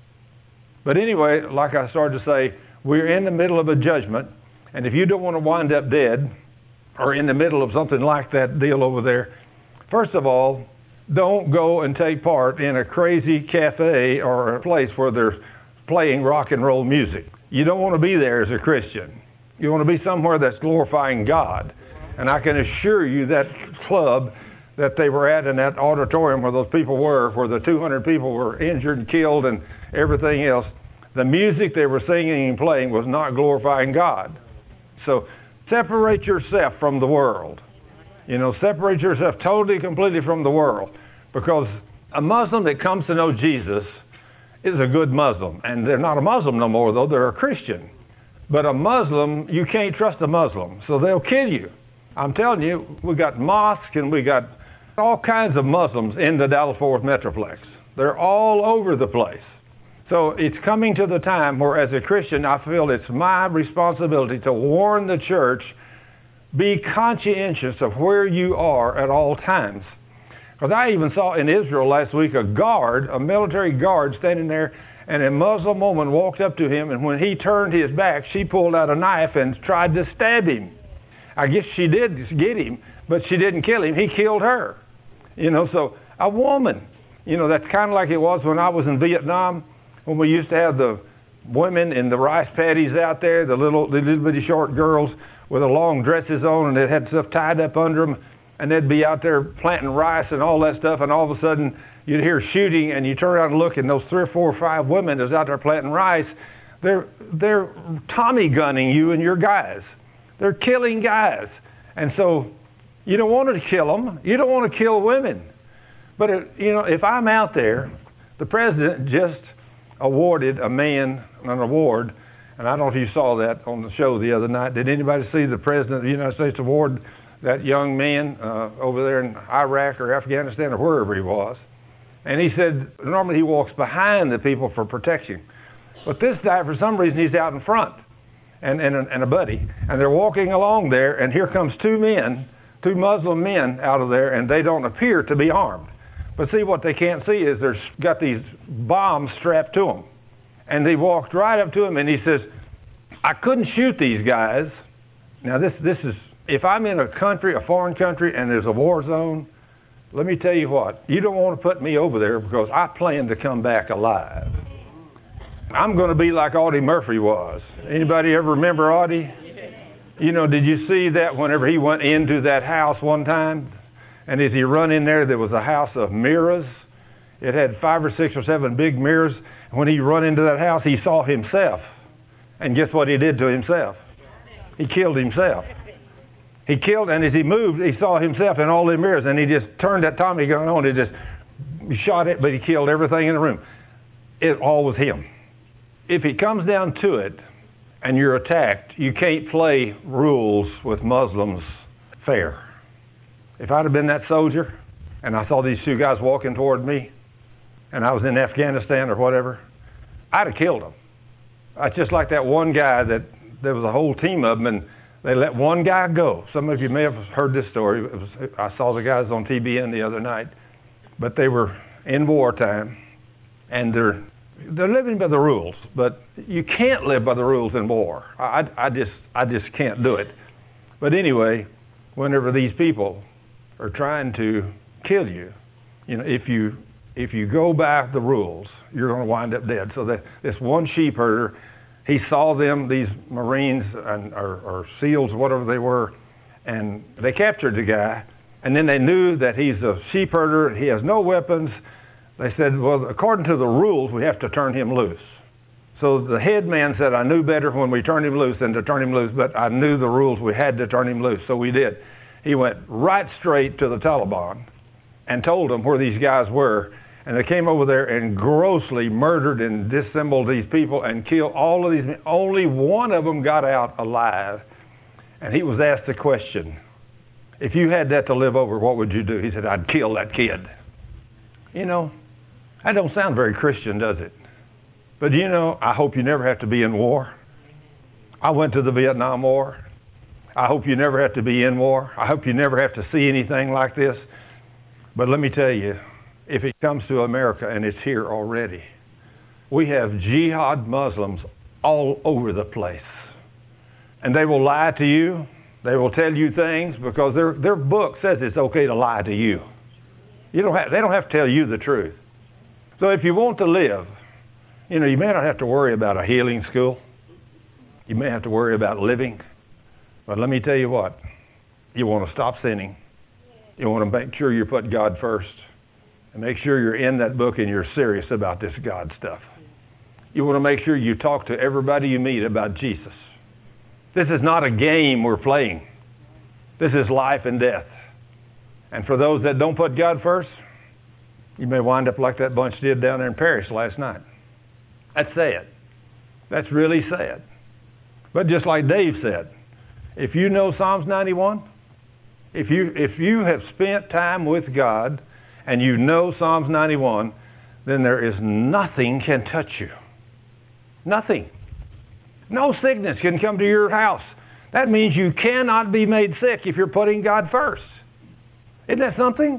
But anyway, like I started to say, we're in the middle of a judgment. And if you don't want to wind up dead or in the middle of something like that deal over there, first of all, don't go and take part in a crazy cafe or a place where they're playing rock and roll music. You don't want to be there as a Christian. You want to be somewhere that's glorifying God. And I can assure you that club that they were at in that auditorium where those people were, where the 200 people were injured and killed and everything else, the music they were singing and playing was not glorifying God. So separate yourself from the world. You know, separate yourself totally, completely from the world. Because a Muslim that comes to know Jesus is a good Muslim. And they're not a Muslim no more, though. They're a Christian. But a Muslim, you can't trust a Muslim, so they'll kill you. I'm telling you, we got mosques and we got all kinds of Muslims in the Dallas-Fort Worth Metroplex. They're all over the place. So it's coming to the time where, as a Christian, I feel it's my responsibility to warn the church, be conscientious of where you are at all times. Because I even saw in Israel last week a military guard standing there, and a Muslim woman walked up to him, and when he turned his back, she pulled out a knife and tried to stab him. I guess she did get him, but she didn't kill him. He killed her. You know, so a woman, you know, that's kind of like it was when I was in Vietnam, when we used to have the women in the rice paddies out there, the little bitty short girls with the long dresses on, and they had stuff tied up under them, and they'd be out there planting rice and all that stuff, and all of a sudden you'd hear shooting, and you turn around and look, and those 3 or 4 or 5 women that's out there planting rice, they're Tommy gunning you and your guys. They're killing guys. And so you don't want to kill them. You don't want to kill women. But, if I'm out there, the president just awarded a man an award, And I don't know if you saw that on the show the other night. Did anybody see the President of the United States award that young man over there in Iraq or Afghanistan or wherever he was? And he said normally he walks behind the people for protection. But this guy, for some reason, he's out in front and a buddy. And they're walking along there, and here comes two Muslim men out of there, and they don't appear to be armed. But see, what they can't see is they've got these bombs strapped to them. And they walked right up to him, and he says, I couldn't shoot these guys. Now, this is, if I'm in a country, a foreign country, and there's a war zone, let me tell you what, you don't want to put me over there because I plan to come back alive. I'm going to be like Audie Murphy was. Anybody ever remember Audie? You know, did you see that whenever he went into that house one time? And as he run in there was a house of mirrors. It had 5 or 6 or 7 big mirrors. When he run into that house, he saw himself. And guess what he did to himself? He killed himself. He killed, and as he moved, he saw himself in all the mirrors, and he just turned that Tommy gun on and just shot it, but he killed everything in the room. It all was him. If it comes down to it, and you're attacked, you can't play rules with Muslims fair. If I'd have been that soldier, and I saw these 2 guys walking toward me, and I was in Afghanistan or whatever, I'd have killed them. It's just like that one guy that there was a whole team of them, and they let one guy go. Some of you may have heard this story. I saw the guys on TBN the other night, but they were in wartime, and they're living by the rules, but you can't live by the rules in war. I just can't do it. But anyway, whenever these people are trying to kill you, you know, if you go by the rules, you're going to wind up dead. So this one sheep herder, he saw them, these Marines or SEALs, whatever they were, and they captured the guy. And then they knew that he's a sheep herder, he has no weapons. They said, well, according to the rules, we have to turn him loose. So the head man said, I knew better when we turned him loose than to turn him loose, but I knew the rules, we had to turn him loose, so we did. He went right straight to the Taliban and told them where these guys were, and they came over there and grossly murdered and disassembled these people and killed all of these men. Only one of them got out alive, and he was asked the question, if you had that to live over, what would you do? He said, I'd kill that kid. You know, that don't sound very Christian, does it? But you know, I hope you never have to be in war. I went to the Vietnam War. I hope you never have to be in war. I hope you never have to see anything like this. But let me tell you, if it comes to America, and it's here already, we have jihad Muslims all over the place. And they will lie to you. They will tell you things because their book says it's okay to lie to you. They don't have to tell you the truth. So if you want to live, you know, you may not have to worry about a healing school. You may have to worry about living. But let me tell you what, you want to stop sinning. You want to make sure you put God first. And make sure you're in that book and you're serious about this God stuff. You want to make sure you talk to everybody you meet about Jesus. This is not a game we're playing. This is life and death. And for those that don't put God first, you may wind up like that bunch did down there in Paris last night. That's sad. That's really sad. But just like Dave said, if you know Psalms 91, if you have spent time with God and you know Psalms 91, then there is nothing can touch you. Nothing. No sickness can come to your house. That means you cannot be made sick if you're putting God first. Isn't that something?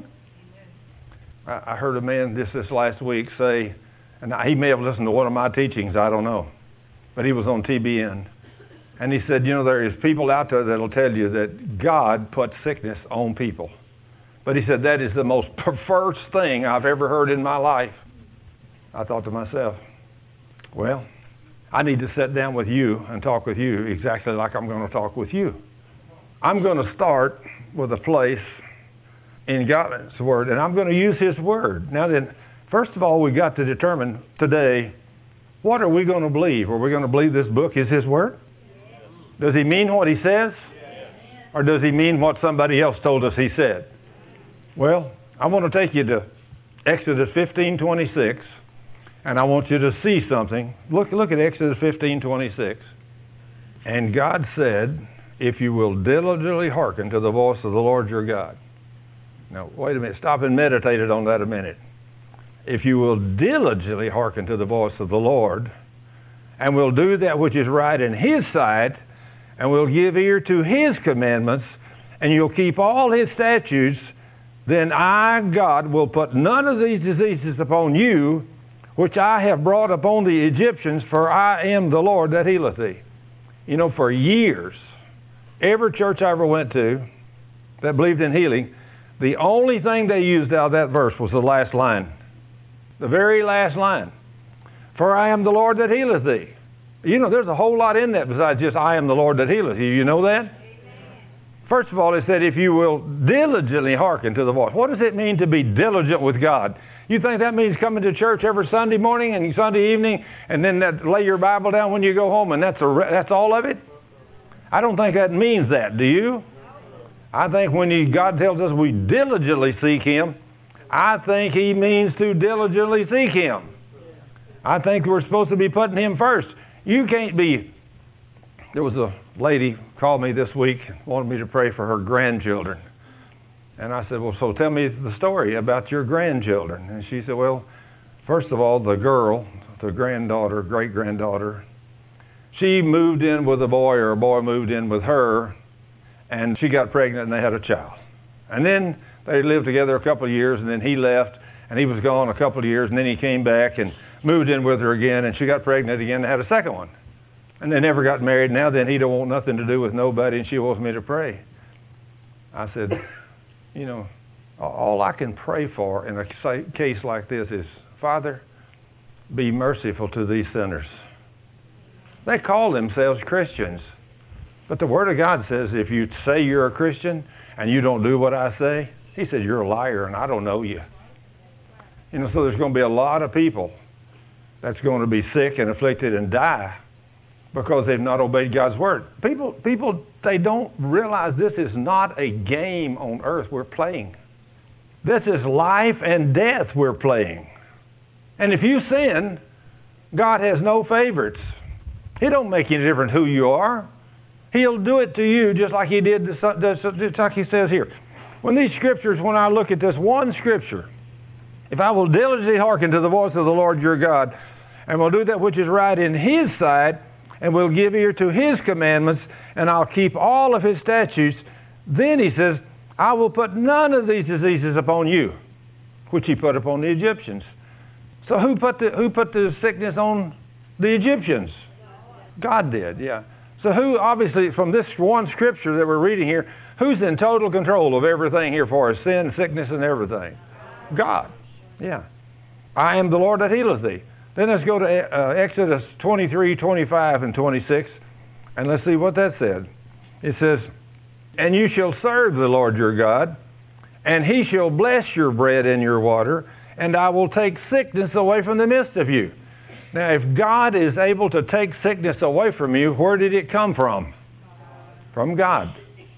I heard a man this last week say, and he may have listened to one of my teachings, I don't know, but he was on TBN. And he said, you know, there is people out there that will tell you that God puts sickness on people. But he said, that is the most perverse thing I've ever heard in my life. I thought to myself, well, I need to sit down with you and talk with you exactly like I'm going to talk with you. I'm going to start with a place in God's Word, and I'm going to use His Word. Now then, first of all, we've got to determine today, what are we going to believe? Are we going to believe this book is His Word? Does He mean what He says? Or does He mean what somebody else told us He said? Well, I want to take you to Exodus 15:26, And I want you to see something. Look at Exodus 15:26. And God said, if you will diligently hearken to the voice of the Lord your God. Now, wait a minute. Stop and meditate on that a minute. If you will diligently hearken to the voice of the Lord, and will do that which is right in His sight, and will give ear to His commandments, and you'll keep all His statutes, then I, God, will put none of these diseases upon you, which I have brought upon the Egyptians, for I am the Lord that healeth thee. You know, for years, every church I ever went to that believed in healing, the only thing they used out of that verse was the last line. The very last line. For I am the Lord that healeth thee. You know, there's a whole lot in that besides just I am the Lord that healeth you. You know that? Amen. First of all, it said, if you will diligently hearken to the voice. What does it mean to be diligent with God? You think that means coming to church every Sunday morning and Sunday evening and then lay your Bible down when you go home and that's all of it? I don't think that means that. Do you? I think when God tells us we diligently seek Him, I think He means to diligently seek Him. I think we're supposed to be putting Him first. You can't be... There was a lady called me this week and wanted me to pray for her grandchildren. And I said, well, so tell me the story about your grandchildren. And she said, well, first of all, the girl, the granddaughter, great-granddaughter, she moved in with a boy, or a boy moved in with her, and she got pregnant and they had a child. And then they lived together a couple of years, and then he left, and he was gone a couple of years, and then he came back and moved in with her again, and she got pregnant again and had a second one. And they never got married. Now then, he don't want nothing to do with nobody, and she wants me to pray. I said, you know, all I can pray for in a case like this is, Father, be merciful to these sinners. They call themselves Christians. But the Word of God says if you say you're a Christian and you don't do what I say, He says you're a liar and I don't know you. You know, so there's going to be a lot of people that's going to be sick and afflicted and die because they've not obeyed God's Word. People, they don't realize this is not a game on earth we're playing. This is life and death we're playing. And if you sin, God has no favorites. He don't make any difference who you are. He'll do it to you just like He did, just like He says here. When I look at this one scripture, if I will diligently hearken to the voice of the Lord your God, and will do that which is right in His sight, and will give ear to His commandments, and I'll keep all of His statutes, then He says, I will put none of these diseases upon you, which He put upon the Egyptians. So who put the sickness on the Egyptians? God did, yeah. So who, obviously, from this one scripture that we're reading here, who's in total control of everything here for us? Sin, sickness, and everything. God. Yeah. I am the Lord that healeth thee. Then let's go to Exodus 23, 25, and 26, and let's see what that said. It says, and you shall serve the Lord your God, and He shall bless your bread and your water, and I will take sickness away from the midst of you. Now, if God is able to take sickness away from you, where did it come from? From God.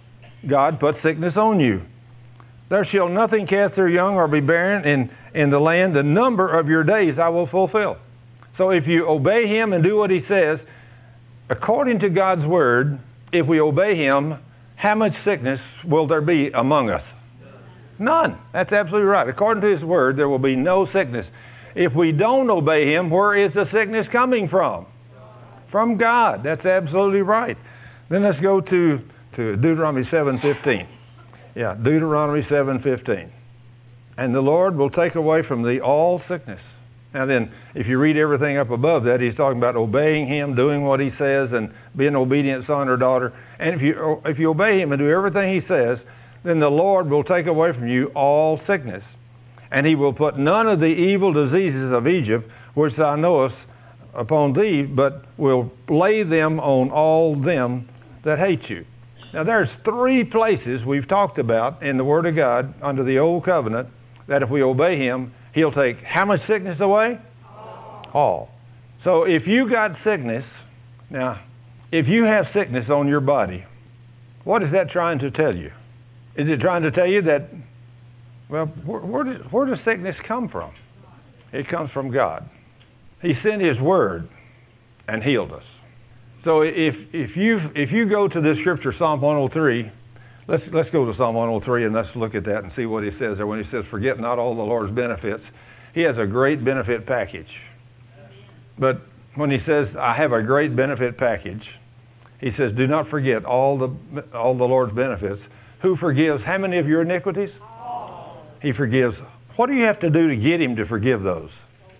God put sickness on you. There shall nothing cast their young or be barren in the land. The number of your days I will fulfill. So if you obey Him and do what He says, according to God's Word, if we obey Him, how much sickness will there be among us? None. That's absolutely right. According to His Word, there will be no sickness. If we don't obey Him, where is the sickness coming from? From God. That's absolutely right. Then let's go to Deuteronomy 7:15. Yeah, Deuteronomy 7:15. And the Lord will take away from thee all sickness. Now then, if you read everything up above that, He's talking about obeying Him, doing what He says, and being an obedient son or daughter. And if you obey Him and do everything He says, then the Lord will take away from you all sickness. And He will put none of the evil diseases of Egypt, which thou knowest, upon thee, but will lay them on all them that hate you. Now there's 3 places we've talked about in the Word of God under the Old Covenant that if we obey Him, He'll take how much sickness away? All. So if you got sickness, now if you have sickness on your body, what is that trying to tell you? Is it trying to tell you that, well, where does sickness come from? It comes from God. He sent His Word and healed us. So if you go to this scripture, Psalm 103, let's go to Psalm 103 and let's look at that and see what he says there. When he says, forget not all the Lord's benefits, He has a great benefit package. But when he says, I have a great benefit package, he says, do not forget all the Lord's benefits. Who forgives how many of your iniquities? He forgives. What do you have to do to get Him to forgive those?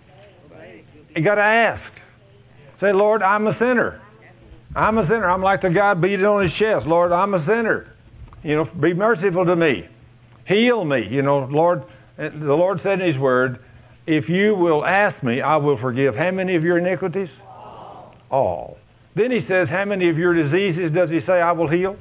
You got to ask. Say, Lord, I'm a sinner. I'm a sinner. I'm like the guy beating on his chest. Lord, I'm a sinner. Be merciful to me. Heal me. Lord, the Lord said in His Word, if you will ask me, I will forgive how many of your iniquities? All. Then He says, how many of your diseases does He say I will heal?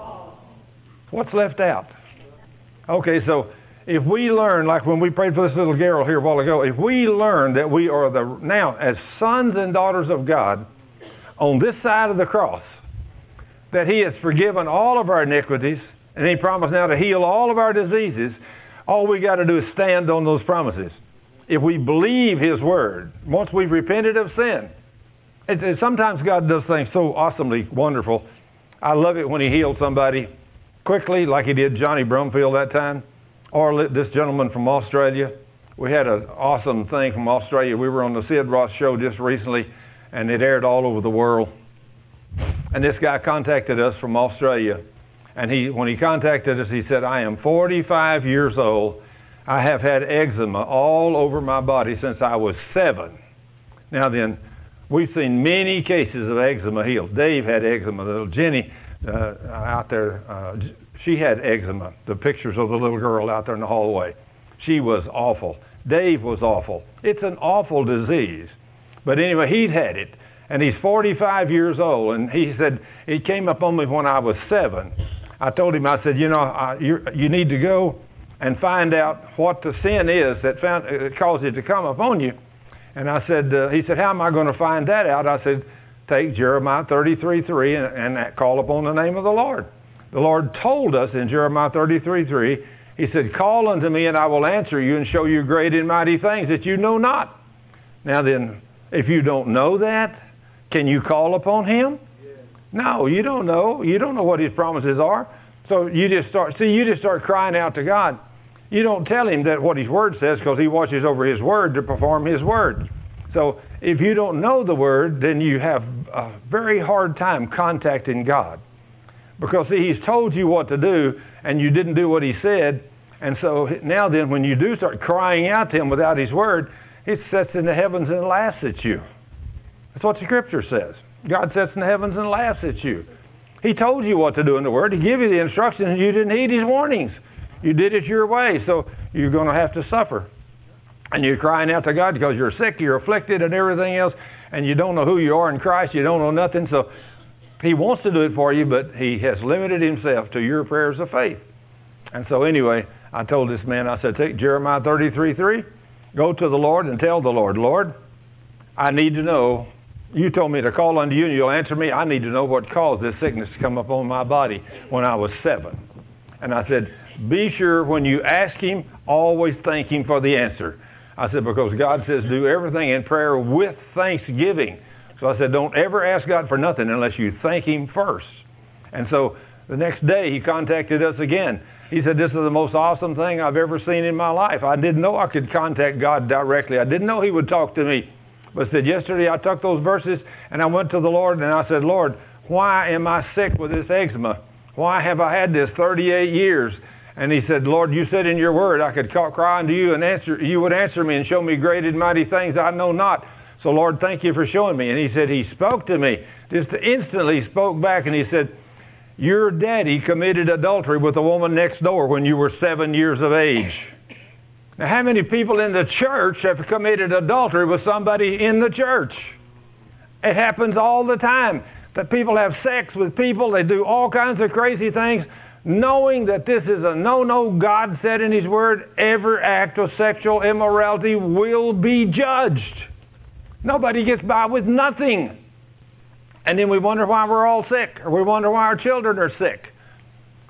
What's left out? Okay, so if we learn, like when we prayed for this little girl here a while ago, if we learn that we are now as sons and daughters of God on this side of the cross, that He has forgiven all of our iniquities, and He promised now to heal all of our diseases, all we got to do is stand on those promises. If we believe His Word, once we've repented of sin, sometimes God does things so awesomely wonderful. I love it when He healed somebody quickly, like He did Johnny Brumfield that time, or this gentleman from Australia. We had an awesome thing from Australia. We were on the Sid Roth show just recently, and it aired all over the world. And this guy contacted us from Australia, and when he contacted us, he said, I am 45 years old. I have had eczema all over my body since I was 7. Now then, we've seen many cases of eczema healed. Dave had eczema. Little Jenny out there, she had eczema. The pictures of the little girl out there in the hallway. She was awful. Dave was awful. It's an awful disease. But anyway, he'd had it. And he's 45 years old. And he said, it came up on me when I was 7. I told him, I said, you need to go and find out what the sin is that caused it to come upon you. And I said, he said, how am I going to find that out? I said, take Jeremiah 33:3 and call upon the name of the Lord. The Lord told us in Jeremiah 33:3, He said, call unto me and I will answer you and show you great and mighty things that you know not. Now then, if you don't know that, can you call upon Him? No, you don't know. You don't know what His promises are. So you just start crying out to God. You don't tell Him that what His Word says, because He watches over His Word to perform His Word. So if you don't know the Word, then you have a very hard time contacting God. Because see, He's told you what to do, and you didn't do what He said. And so now then, when you do start crying out to Him without His Word, it sits in the heavens and laughs at you. That's what the Scripture says. God sits in the heavens and laughs at you. He told you what to do in the Word. He gave you the instructions, and you didn't heed His warnings. You did it your way, so you're going to have to suffer. And you're crying out to God because you're sick, you're afflicted, and everything else, and you don't know who you are in Christ. You don't know nothing, so He wants to do it for you, but He has limited Himself to your prayers of faith. And so anyway, I told this man, I said, take Jeremiah 33:3, go to the Lord and tell the Lord, Lord, I need to know. You told me to call unto you and you'll answer me. I need to know what caused this sickness to come upon my body when I was 7. And I said, be sure when you ask Him, always thank Him for the answer. I said, because God says do everything in prayer with thanksgiving. So I said, don't ever ask God for nothing unless you thank Him first. And so the next day He contacted us again. He said, this is the most awesome thing I've ever seen in my life. I didn't know I could contact God directly. I didn't know He would talk to me. But said, yesterday I took those verses and I went to the Lord and I said, Lord, why am I sick with this eczema? Why have I had this 38 years? And He said, Lord, you said in your word I could cry unto you and you would answer me and show me great and mighty things I know not. So Lord, thank you for showing me. And He said, He spoke to me. Just instantly spoke back and He said, your daddy committed adultery with a woman next door when you were 7 years of age. Now, how many people in the church have committed adultery with somebody in the church? It happens all the time that people have sex with people. They do all kinds of crazy things, knowing that this is a no-no. God said in His Word, every act of sexual immorality will be judged. Nobody gets by with nothing. And then we wonder why we're all sick, or we wonder why our children are sick.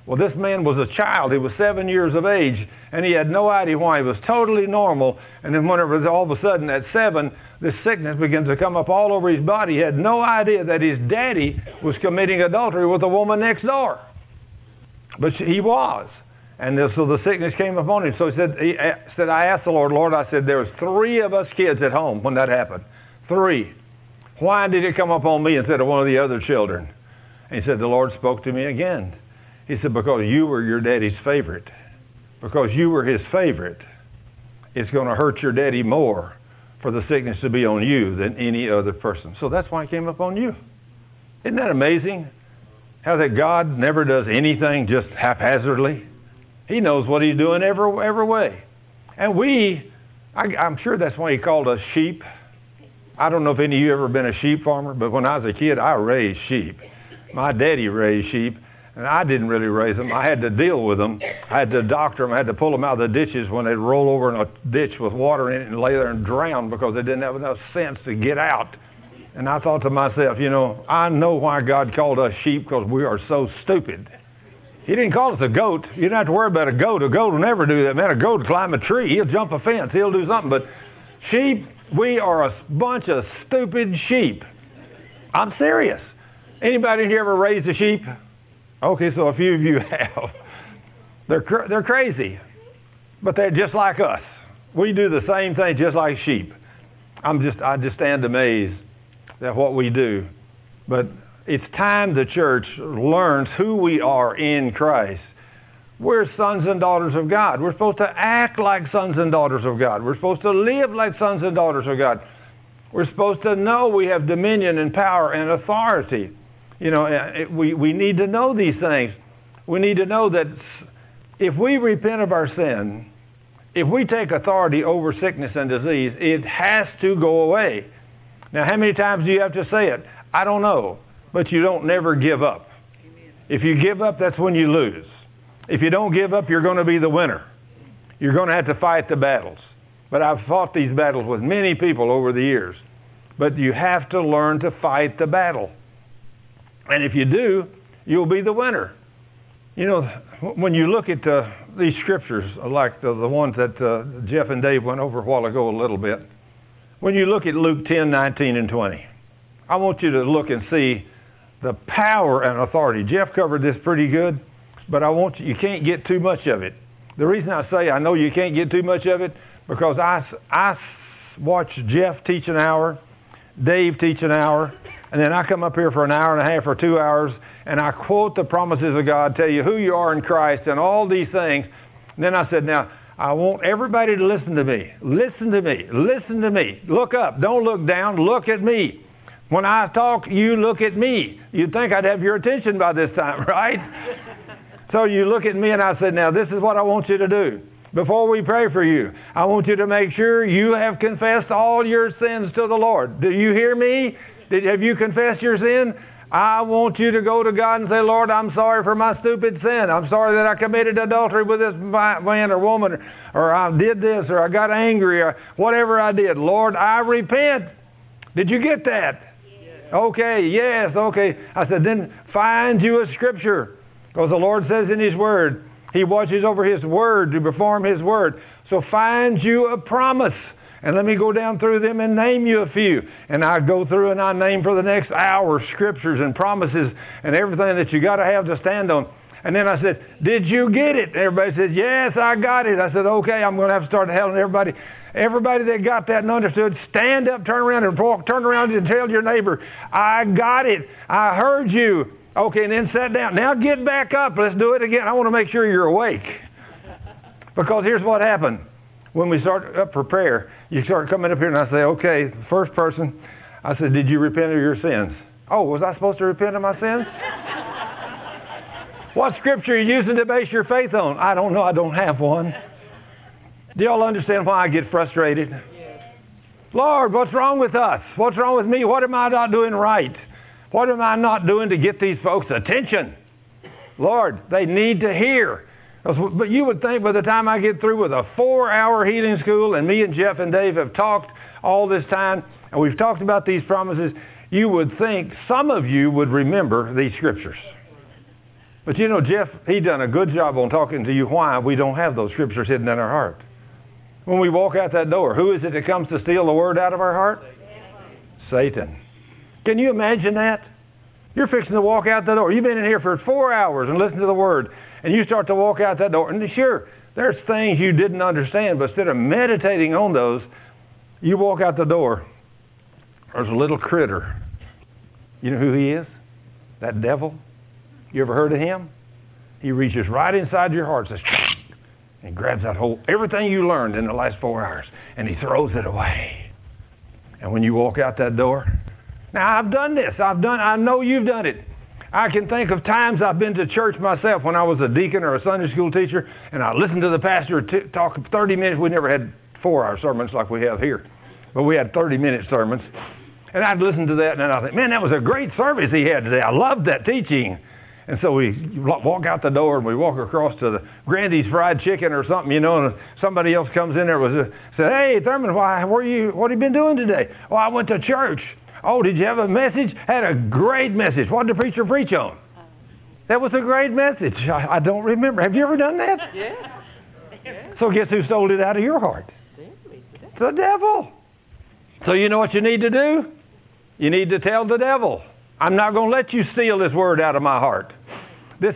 Well, this man was a child. He was 7 years of age, and he had no idea why. He was totally normal. And then whenever all of a sudden at 7, this sickness begins to come up all over his body. He had no idea that his daddy was committing adultery with the woman next door. But he was. And so the sickness came upon him. So he said, I asked the Lord, I said, there was 3 of us kids at home when that happened. 3. Why did it come upon me instead of one of the other children? And he said, the Lord spoke to me again. He said, because you were your daddy's favorite. Because you were his favorite, it's going to hurt your daddy more for the sickness to be on you than any other person. So that's why it came upon you. Isn't that amazing? How that God never does anything just haphazardly. He knows what he's doing every way. And I'm sure that's why he called us sheep. I don't know if any of you ever been a sheep farmer, but when I was a kid, I raised sheep. My daddy raised sheep. And I didn't really raise them. I had to deal with them. I had to doctor them. I had to pull them out of the ditches when they'd roll over in a ditch with water in it and lay there and drown because they didn't have enough sense to get out. And I thought to myself, I know why God called us sheep, because we are so stupid. He didn't call us a goat. You don't have to worry about a goat. A goat will never do that. Man, a goat will climb a tree. He'll jump a fence. He'll do something. But sheep, we are a bunch of stupid sheep. I'm serious. Anybody in here ever raised a sheep? Okay, so a few of you have. They're crazy, but they're just like us. We do the same thing just like sheep. I just stand amazed at what we do. But it's time the church learns who we are in Christ. We're sons and daughters of God. We're supposed to act like sons and daughters of God. We're supposed to live like sons and daughters of God. We're supposed to know we have dominion and power and authority. We need to know these things. We need to know that if we repent of our sin, if we take authority over sickness and disease, it has to go away. Now, how many times do you have to say it? I don't know. But you don't never give up. Amen. If you give up, that's when you lose. If you don't give up, you're going to be the winner. You're going to have to fight the battles. But I've fought these battles with many people over the years. But you have to learn to fight the battle. And if you do, you'll be the winner. When you look at these scriptures, like the ones that Jeff and Dave went over a while ago a little bit, when you look at Luke 10, 19, and 20, I want you to look and see the power and authority. Jeff covered this pretty good, but you can't get too much of it. The reason I say I know you can't get too much of it, because I watch Jeff teach an hour, Dave teach an hour, and then I come up here for an hour and a half or 2 hours, and I quote the promises of God, tell you who you are in Christ and all these things. And then I said, now, I want everybody to listen to me. Listen to me. Listen to me. Look up. Don't look down. Look at me. When I talk, you look at me. You'd think I'd have your attention by this time, right? So you look at me, and I said, now, this is what I want you to do. Before we pray for you, I want you to make sure you have confessed all your sins to the Lord. Do you hear me? Have you confessed your sin? I want you to go to God and say, Lord, I'm sorry for my stupid sin. I'm sorry that I committed adultery with this man or woman, or I did this, or I got angry, or whatever I did. Lord, I repent. Did you get that? Yes. Okay, yes, okay. I said, then find you a scripture, because the Lord says in His Word, He watches over His Word to perform His Word. So find you a promise. And let me go down through them and name you a few. And I go through and I name for the next hour scriptures and promises and everything that you got to have to stand on. And then I said, did you get it? Everybody said, yes, I got it. I said, okay, I'm going to have to start telling everybody. Everybody that got that and understood, stand up, turn around and tell your neighbor, I got it. I heard you. Okay, and then sit down. Now get back up. Let's do it again. I want to make sure you're awake. Because here's what happened. When we start up for prayer, you start coming up here and I say, okay, first person, I said, did you repent of your sins? Oh, was I supposed to repent of my sins? What scripture are you using to base your faith on? I don't know. I don't have one. Do y'all understand why I get frustrated? Yes. Lord, what's wrong with us? What's wrong with me? What am I not doing right? What am I not doing to get these folks' attention? Lord, they need to hear. But you would think by the time I get through with a 4-hour healing school, and me and Jeff and Dave have talked all this time, and we've talked about these promises, you would think some of you would remember these scriptures. But you know, Jeff, he done a good job on talking to you why we don't have those scriptures hidden in our heart. When we walk out that door, who is it that comes to steal the word out of our heart? Satan. Can you imagine that? You're fixing to walk out the door. You've been in here for 4 hours and listened to the word, and you start to walk out that door. And sure, there's things you didn't understand, but instead of meditating on those, you walk out the door. There's a little critter. You know who he is? That devil. You ever heard of him? He reaches right inside your heart and says, and grabs that whole, everything you learned in the last 4 hours, and he throws it away. And when you walk out that door, now I've done this. I know you've done it. I can think of times I've been to church myself when I was a deacon or a Sunday school teacher, and I listened to the pastor talk 30 minutes. We never had 4-hour sermons like we have here, but we had 30-minute sermons. And I'd listen to that, and I think, man, that was a great service he had today. I loved that teaching. And so we walk out the door and we walk across to the Grandy's Fried Chicken or something, you know, and somebody else comes in there and said, hey, Thurman, what have you been doing today? Oh, I went to church. Oh, did you have a message? Had a great message. What did the preacher preach on? That was a great message. I don't remember. Have you ever done that? Yeah. So guess who stole it out of your heart? The devil. So you know what you need to do? You need to tell the devil, I'm not going to let you steal this word out of my heart. This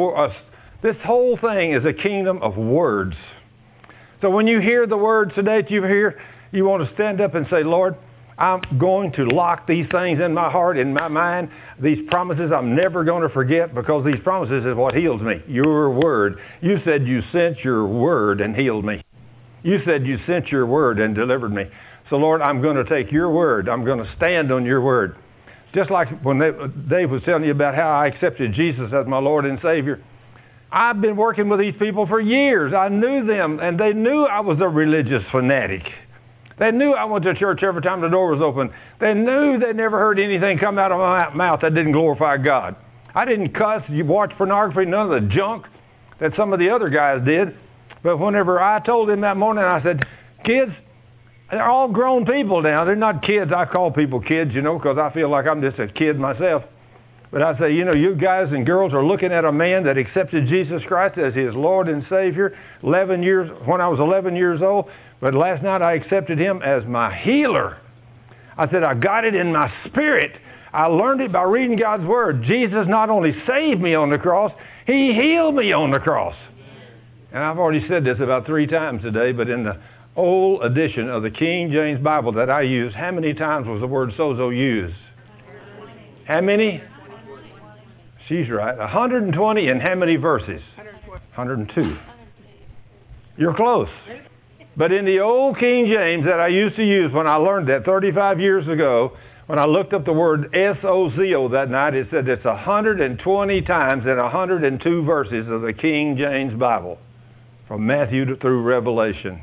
whole thing is a kingdom of words. So when you hear the words today that you hear, you want to stand up and say, Lord, I'm going to lock these things in my heart, in my mind. These promises I'm never going to forget, because these promises is what heals me. Your word. You said you sent your word and healed me. You said you sent your word and delivered me. So Lord, I'm going to take your word. I'm going to stand on your word. Just like when Dave was telling you about how I accepted Jesus as my Lord and Savior. I've been working with these people for years. I knew them, and they knew I was a religious fanatic. They knew I went to church every time the door was open. They knew they never heard anything come out of my mouth that didn't glorify God. I didn't cuss, watch pornography, none of the junk that some of the other guys did. But whenever I told them that morning, I said, kids, they're all grown people now. They're not kids. I call people kids, you know, because I feel like I'm just a kid myself. But I say, you know, you guys and girls are looking at a man that accepted Jesus Christ as his Lord and Savior when I was 11 years old. But last night I accepted him as my healer. I said, I got it in my spirit. I learned it by reading God's Word. Jesus not only saved me on the cross, he healed me on the cross. And I've already said this about 3 times today, but in the old edition of the King James Bible that I use, how many times was the word sozo used? How many? She's right. 120 and how many verses? 102. You're close. But in the old King James that I used to use when I learned that 35 years ago, when I looked up the word S-O-Z-O that night, it said it's 120 times in 102 verses of the King James Bible, from Matthew through Revelation.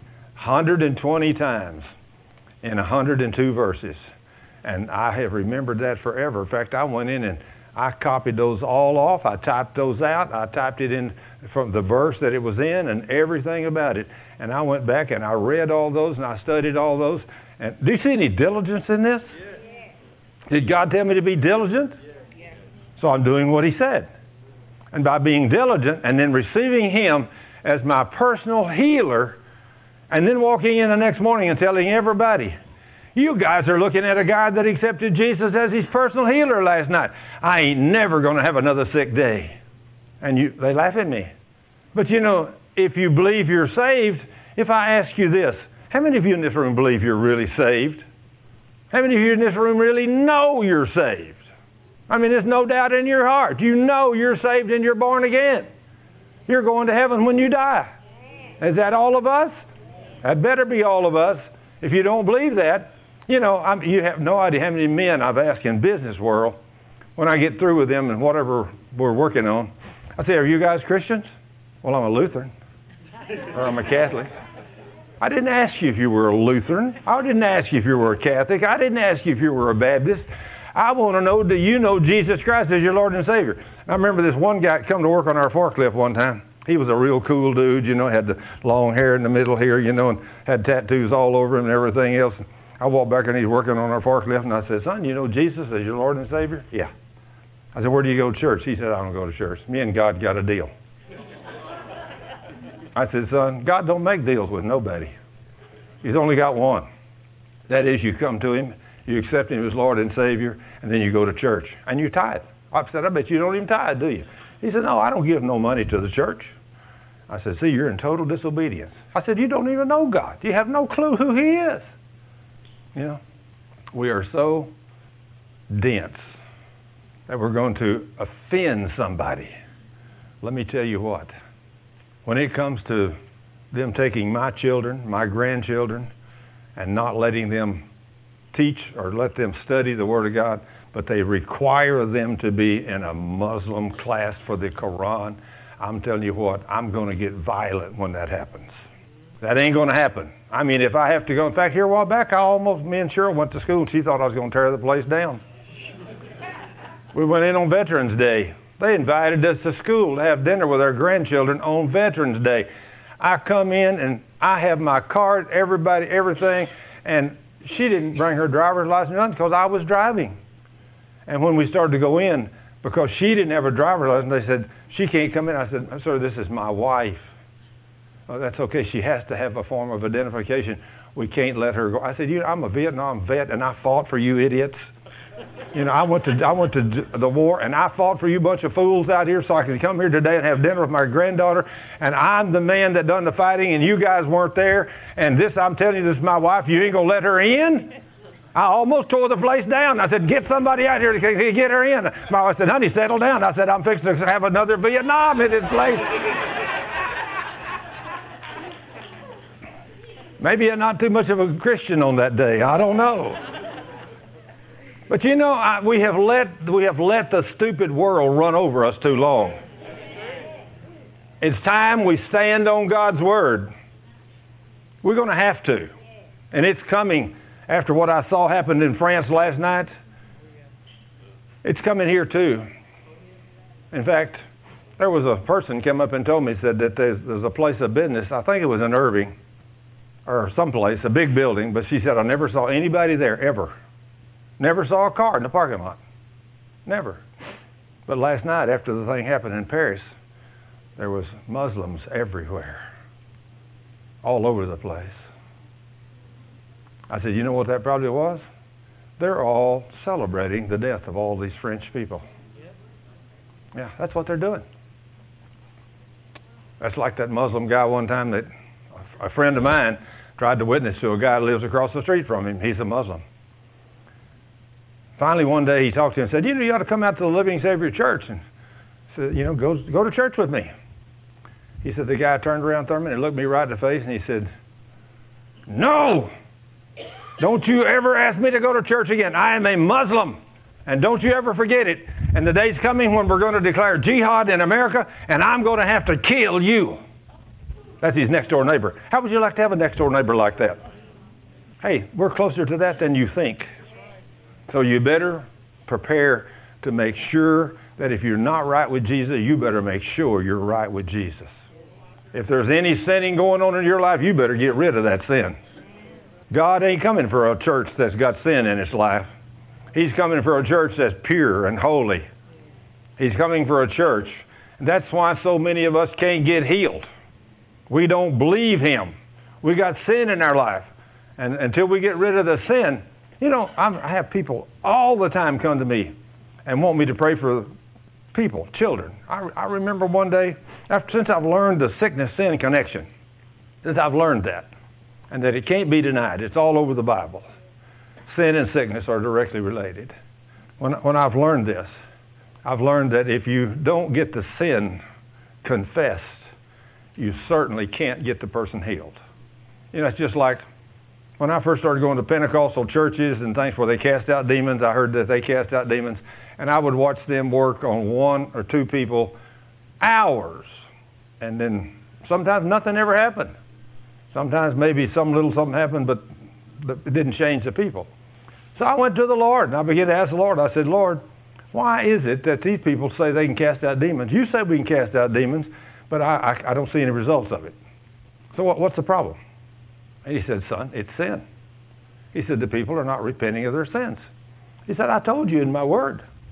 120 times in 102 verses. And I have remembered that forever. In fact, I went in and I copied those all off. I typed those out. I typed it in from the verse that it was in and everything about it. And I went back and I read all those and I studied all those. And do you see any diligence in this? Yes. Did God tell me to be diligent? Yes. So I'm doing what he said. And by being diligent and then receiving him as my personal healer, and then walking in the next morning and telling everybody, you guys are looking at a guy that accepted Jesus as his personal healer last night. I ain't never going to have another sick day. And they laugh at me. But you know, if you believe you're saved, if I ask you this, how many of you in this room believe you're really saved? How many of you in this room really know you're saved? I mean, there's no doubt in your heart. You know you're saved and you're born again. You're going to heaven when you die. Is that all of us? That better be all of us. If you don't believe that, you know, you have no idea how many men I've asked in business world when I get through with them and whatever we're working on. I say, are you guys Christians? Well, I'm a Lutheran. Or I'm a Catholic. I didn't ask you if you were a Lutheran. I didn't ask you if you were a Catholic. I didn't ask you if you were a Baptist. I want to know, do you know Jesus Christ as your Lord and Savior? I remember this one guy come to work on our forklift one time. He was a real cool dude, you know, had the long hair in the middle here, you know, and had tattoos all over him and everything else. I walked back and he's working on our forklift, and I said, son, you know Jesus as your Lord and Savior? Yeah. I said, where do you go to church? He said, I don't go to church. Me and God got a deal. I said, son, God don't make deals with nobody. He's only got one. That is, you come to him, you accept him as Lord and Savior, and then you go to church. And you tithe. I said, I bet you don't even tithe, do you? He said, no, I don't give no money to the church. I said, see, you're in total disobedience. I said, you don't even know God. You have no clue who he is. You know, we are so dense that we're going to offend somebody. Let me tell you what. When it comes to them taking my children, my grandchildren, and not letting them teach or let them study the Word of God, but they require them to be in a Muslim class for the Quran, I'm telling you what, I'm going to get violent when that happens. That ain't going to happen. I mean, if I have to go, in fact, here a while back, me and Cheryl went to school, and she thought I was going to tear the place down. We went in on Veterans Day. They invited us to school to have dinner with our grandchildren on Veterans Day. I come in, and I have my card, everybody, everything, and she didn't bring her driver's license or nothing because I was driving. And when we started to go in, because she didn't have a driver's license, they said, she can't come in. I said, sir, this is my wife. Oh, that's okay. She has to have a form of identification. We can't let her go. I said, I'm a Vietnam vet, and I fought for you idiots. You know, I went to the war, and I fought for you bunch of fools out here so I could come here today and have dinner with my granddaughter. And I'm the man that done the fighting, and you guys weren't there. And this, I'm telling you, this is my wife. You ain't going to let her in? I almost tore the place down. I said, get somebody out here to get her in. My wife said, honey, settle down. I said, I'm fixing to have another Vietnam in this place. Maybe I'm not too much of a Christian on that day. I don't know. But you know, we have let the stupid world run over us too long. It's time we stand on God's Word. We're going to have to. And it's coming after what I saw happened in France last night. It's coming here too. In fact, there was a person came up and told me, said that there's a place of business, I think it was in Irving, or someplace, a big building, but she said, I never saw anybody there, ever. Never saw a car in the parking lot. Never. But last night, after the thing happened in Paris, there was Muslims everywhere. All over the place. I said, you know what that probably was? They're all celebrating the death of all these French people. Yeah, that's what they're doing. That's like that Muslim guy one time that a friend of mine tried to witness to a guy who lives across the street from him. He's a Muslim. Finally, one day he talked to him and said, you ought to come out to the Living Savior Church. And said, go to church with me. He said, the guy turned around for a minute and looked me right in the face and he said, no, don't you ever ask me to go to church again. I am a Muslim. And don't you ever forget it. And the day's coming when we're going to declare jihad in America and I'm going to have to kill you. That's his next door neighbor. How would you like to have a next door neighbor like that? Hey, we're closer to that than you think. So you better prepare to make sure that if you're not right with Jesus, you better make sure you're right with Jesus. If there's any sinning going on in your life, you better get rid of that sin. God ain't coming for a church that's got sin in its life. He's coming for a church that's pure and holy. He's coming for a church. That's why so many of us can't get healed. We don't believe Him. We got sin in our life. And until we get rid of the sin, I have people all the time come to me and want me to pray for people, children. I remember one day, since I've learned the sickness-sin connection, since I've learned that, and that it can't be denied, it's all over the Bible. Sin and sickness are directly related. When I've learned this, I've learned that if you don't get the sin confessed, you certainly can't get the person healed. It's just like when I first started going to Pentecostal churches and things where they cast out demons, I heard that they cast out demons, and I would watch them work on one or two people hours, and then sometimes nothing ever happened. Sometimes maybe some little something happened, but it didn't change the people. So I went to the Lord, and I began to ask the Lord. I said, Lord, why is it that these people say they can cast out demons? You say we can cast out demons, but I don't see any results of it. So what's the problem? And he said, son, it's sin. He said, the people are not repenting of their sins. He said, I told you in my word.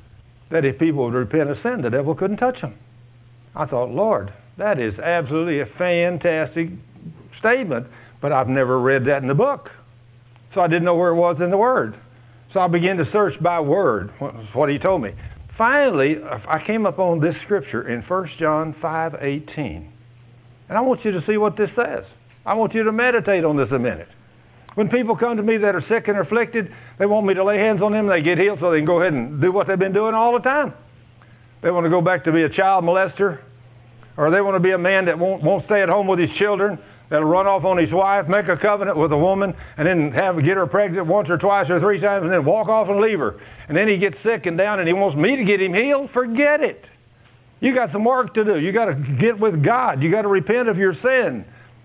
that if people would repent of sin, the devil couldn't touch them. I thought, Lord, that is absolutely a fantastic statement, but I've never read that in the book. So I didn't know where it was in the Word. So I began to search by word, what he told me. Finally, I came upon this scripture in 1 John 5:18. And I want you to see what this says. I want you to meditate on this a minute. When people come to me that are sick and afflicted, they want me to lay hands on them and they get healed so they can go ahead and do what they've been doing all the time. They want to go back to be a child molester, or they want to be a man that won't stay at home with his children, that'll run off on his wife, make a covenant with a woman, and then get her pregnant once or twice or three times, and then walk off and leave her. And then he gets sick and down, and he wants me to get him healed. Forget it. You got some work to do. You got to get with God. You got to repent of your sin.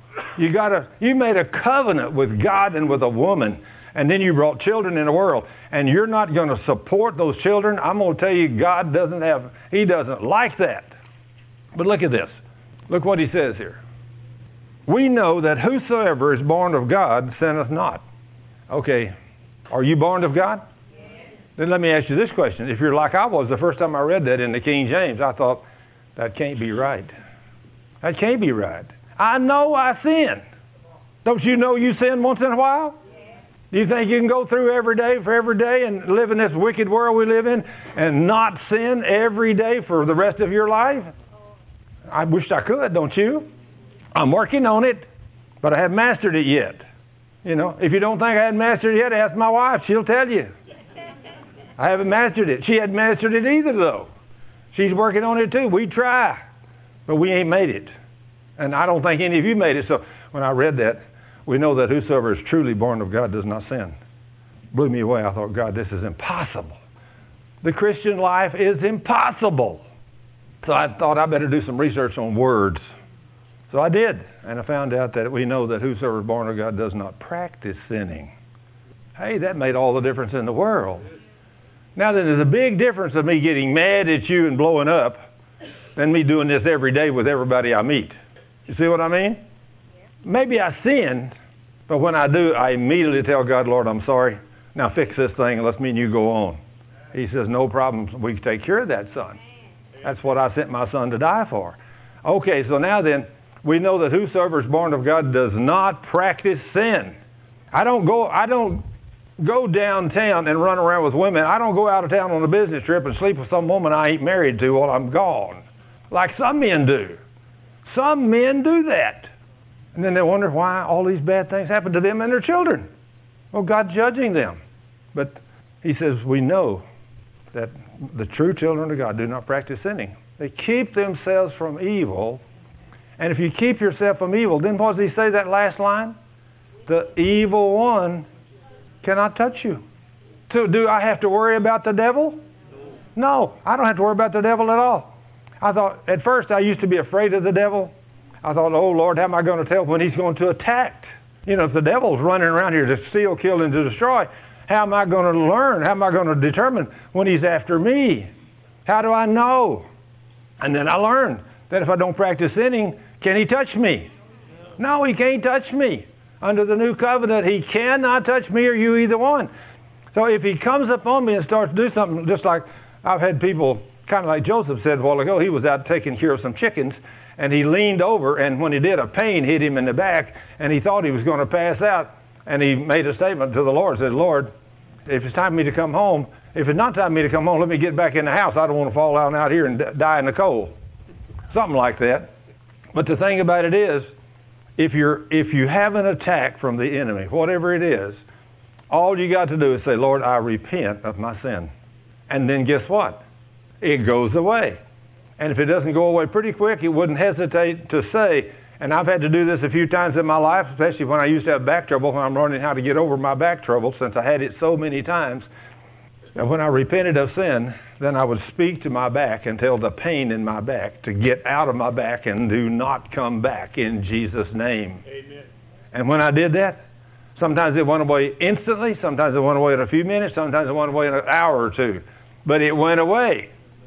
You made a covenant with God and with a woman, and then you brought children in the world, and you're not going to support those children. I'm going to tell you, God He doesn't like that. But look at this. Look what he says here. We know that whosoever is born of God sinneth not. Okay, are you born of God? Yes. Then let me ask you this question. If you're like I was the first time I read that in the King James, I thought, that can't be right. That can't be right. I know I sin. Don't you know you sin once in a while? Yes. Do you think you can go through every day and live in this wicked world we live in and not sin every day for the rest of your life? I wish I could, don't you? I'm working on it, but I haven't mastered it yet. You know, if you don't think I hadn't mastered it yet, ask my wife. She'll tell you. I haven't mastered it. She hadn't mastered it either, though. She's working on it, too. We try, but we ain't made it. And I don't think any of you made it. So when I read that, we know that whosoever is truly born of God does not sin. Blew me away. I thought, God, this is impossible. The Christian life is impossible. So I thought I better do some research on words. So I did, and I found out that we know that whosoever is born of God does not practice sinning. Hey, that made all the difference in the world. Now, there's a big difference of me getting mad at you and blowing up than me doing this every day with everybody I meet. You see what I mean? Maybe I sinned, but when I do, I immediately tell God, Lord, I'm sorry. Now fix this thing and let's me and you go on. He says, no problem. We can take care of that, son. That's what I sent my son to die for. Okay, so now then, we know that whosoever is born of God does not practice sin. I don't go downtown and run around with women. I don't go out of town on a business trip and sleep with some woman I ain't married to while I'm gone, like some men do. Some men do that. And then they wonder why all these bad things happen to them and their children. Well, God's judging them. But he says we know that the true children of God do not practice sinning. They keep themselves from evil. And if you keep yourself from evil, then what does he say that last line? The evil one cannot touch you. So do I have to worry about the devil? No, I don't have to worry about the devil at all. I thought, at first I used to be afraid of the devil. I thought, oh Lord, how am I going to tell when he's going to attack? You know, if the devil's running around here to steal, kill, and to destroy, how am I going to learn? How am I going to determine when he's after me? How do I know? And then I learned that if I don't practice sinning, can he touch me? No, he can't touch me. Under the new covenant, he cannot touch me or you, either one. So if he comes upon me and starts to do something, just like I've had people, kind of like Joseph said a while ago, he was out taking care of some chickens, and he leaned over, and when he did, a pain hit him in the back, and he thought he was going to pass out, and he made a statement to the Lord, said, Lord, if it's time for me to come home, if it's not time for me to come home, let me get back in the house. I don't want to fall out here and die in the cold. Something like that. But the thing about it is, if you have an attack from the enemy, whatever it is, all you got to do is say, Lord, I repent of my sin. And then guess what? It goes away. And if it doesn't go away pretty quick, it wouldn't hesitate to say, and I've had to do this a few times in my life, especially when I used to have back trouble, when I'm learning how to get over my back trouble, since I had it so many times. And when I repented of sin, then I would speak to my back and tell the pain in my back to get out of my back and do not come back in Jesus' name. Amen. And when I did that, sometimes it went away instantly, sometimes it went away in a few minutes, sometimes it went away in an hour or two. But it went away.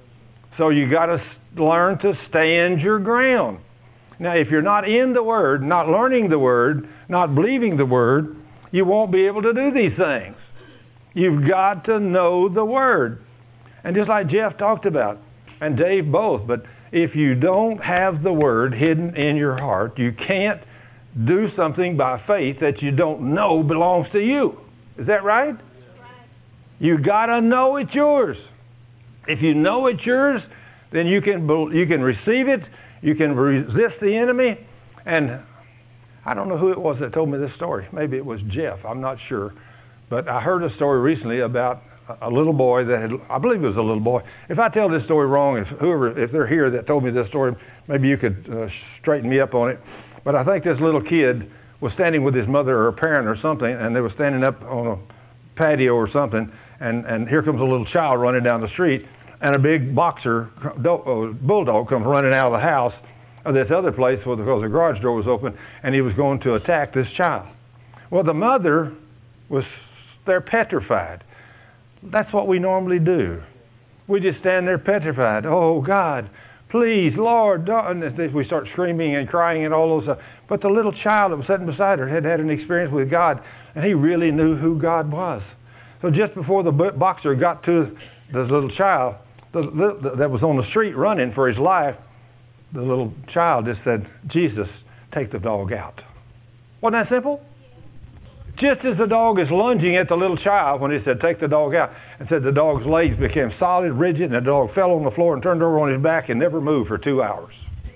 So you got to learn to stand your ground. Now, if you're not in the Word, not learning the Word, not believing the Word, you won't be able to do these things. You've got to know the Word. And just like Jeff talked about, and Dave both, but if you don't have the Word hidden in your heart, you can't do something by faith that you don't know belongs to you. Is that right? You got to know it's yours. If you know it's yours, then you can receive it. You can resist the enemy. And I don't know who it was that told me this story. Maybe it was Jeff. I'm not sure. But I heard a story recently about a little boy that had, I believe it was a little boy. If I tell this story wrong, if they're here that told me this story, maybe you could straighten me up on it. But I think this little kid was standing with his mother or a parent or something, and they were standing up on a patio or something, and here comes a little child running down the street, and a big boxer, bulldog, comes running out of the house of this other place because the garage door was open, and he was going to attack this child. Well, the mother was there petrified. That's what we normally do. We just stand there petrified. Oh, God, please, Lord. And we start screaming and crying and all those. But the little child that was sitting beside her had an experience with God, and he really knew who God was. So just before the boxer got to the little child that was on the street running for his life, the little child just said, Jesus, take the dog out. Wasn't that simple? Just as the dog is lunging at the little child when he said, take the dog out, and said the dog's legs became solid, rigid, and the dog fell on the floor and turned over on his back and never moved for 2 hours.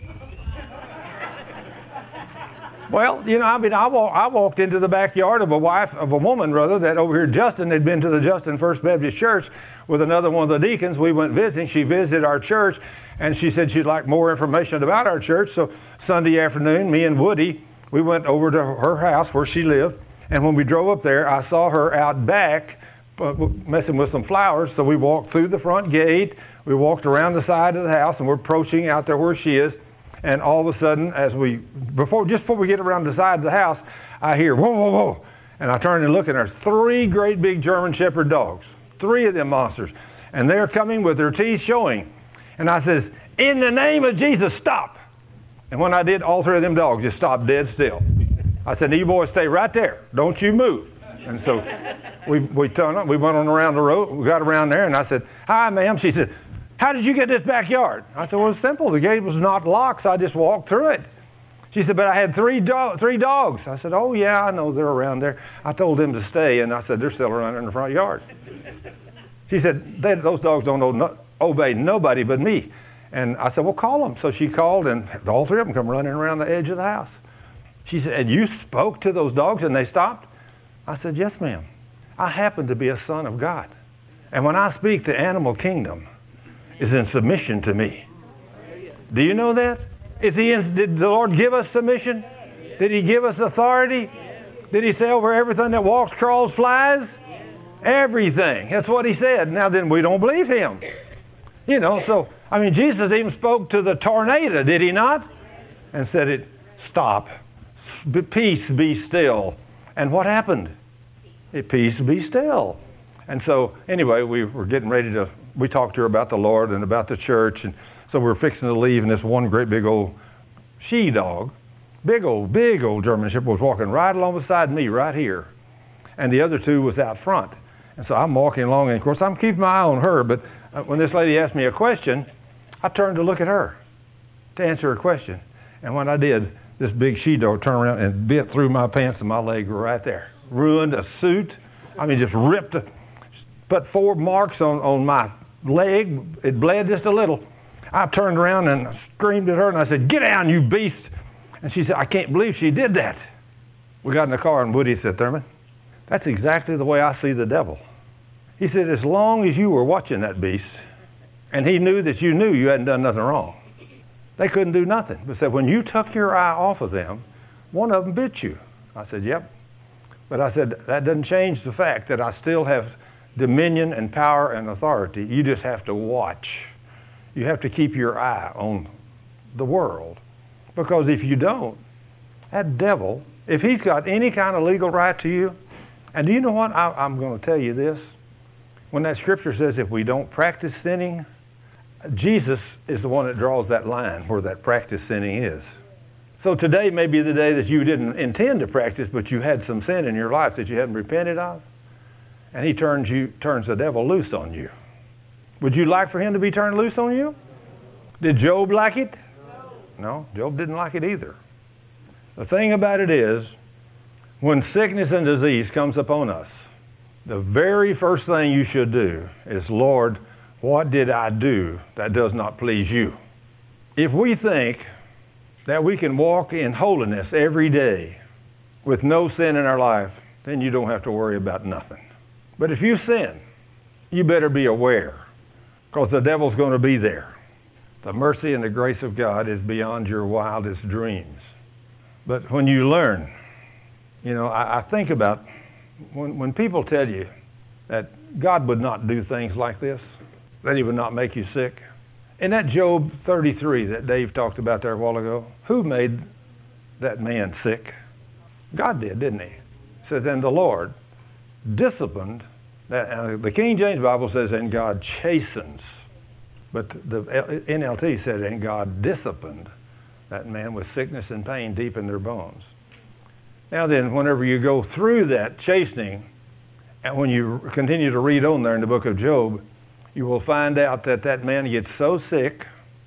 Well, I walked into the backyard of a woman that over here, Justin, had been to the Justin First Baptist Church with another one of the deacons. We went visiting. She visited our church, and she said she'd like more information about our church. So Sunday afternoon, me and Woody, we went over to her house where she lived. And when we drove up there, I saw her out back messing with some flowers. So we walked through the front gate. We walked around the side of the house, and we're approaching out there where she is. And all of a sudden, just before we get around the side of the house, I hear, whoa, whoa, whoa. And I turn and look, and there's 3 great big German Shepherd dogs, 3 of them monsters. And they're coming with their teeth showing. And I says, in the name of Jesus, stop. And when I did, all 3 of them dogs just stopped dead still. I said, you boys stay right there. Don't you move. And so we went on around the road. We got around there, and I said, hi, ma'am. She said, how did you get this backyard? I said, well, it's simple. The gate was not locked, so I just walked through it. She said, but I had 3 dogs. I said, oh, yeah, I know they're around there. I told them to stay, and I said, they're still around in the front yard. She said, those dogs don't obey nobody but me. And I said, well, call them. So she called, and all 3 of them come running around the edge of the house. She said, and you spoke to those dogs and they stopped? I said, yes, ma'am. I happen to be a son of God. And when I speak, the animal kingdom is in submission to me. Do you know that? Did the Lord give us submission? Did He give us authority? Did He say over everything that walks, crawls, flies? Everything. That's what He said. Now then, we don't believe Him. Jesus even spoke to the tornado, did He not? And said, stop. Peace, be still. And what happened? Peace, be still. And so, anyway, we were getting ready we talked to her about the Lord and about the church. And so we were fixing to leave, and this one great big old she-dog, big old German Shepherd, was walking right along beside me right here. And the other 2 was out front. And so I'm walking along, and of course I'm keeping my eye on her, but when this lady asked me a question, I turned to look at her to answer her question. And when I did, this big she-dog turned around and bit through my pants, and my leg were right there. Ruined a suit. Just ripped put 4 marks on my leg. It bled just a little. I turned around and screamed at her, and I said, get down, you beast. And she said, I can't believe she did that. We got in the car, and Woody said, Thurman, that's exactly the way I see the devil. He said, as long as you were watching that beast, and he knew that you knew you hadn't done nothing wrong, they couldn't do nothing. But said, when you took your eye off of them, one of them bit you. I said, yep. But I said, that doesn't change the fact that I still have dominion and power and authority. You just have to watch. You have to keep your eye on the world. Because if you don't, that devil, if he's got any kind of legal right to you, and do you know what? I'm going to tell you this. When that scripture says if we don't practice sinning, Jesus is the one that draws that line where that practice sinning is. So today may be the day that you didn't intend to practice, but you had some sin in your life that you hadn't repented of. And he turns the devil loose on you. Would you like for him to be turned loose on you? Did Job like it? No, Job didn't like it either. The thing about it is, when sickness and disease comes upon us, the very first thing you should do is, Lord, what did I do that does not please you? If we think that we can walk in holiness every day with no sin in our life, then you don't have to worry about nothing. But if you sin, you better be aware, because the devil's going to be there. The mercy and the grace of God is beyond your wildest dreams. But when you learn, I think about when people tell you that God would not do things like this, that he would not make you sick. In that Job 33 that Dave talked about there a while ago, who made that man sick? God did, didn't he? It says, and the Lord disciplined, the King James Bible says, and God chastens. But the NLT said, and God disciplined that man with sickness and pain deep in their bones. Now then, whenever you go through that chastening, and when you continue to read on there in the book of Job, you will find out that that man gets so sick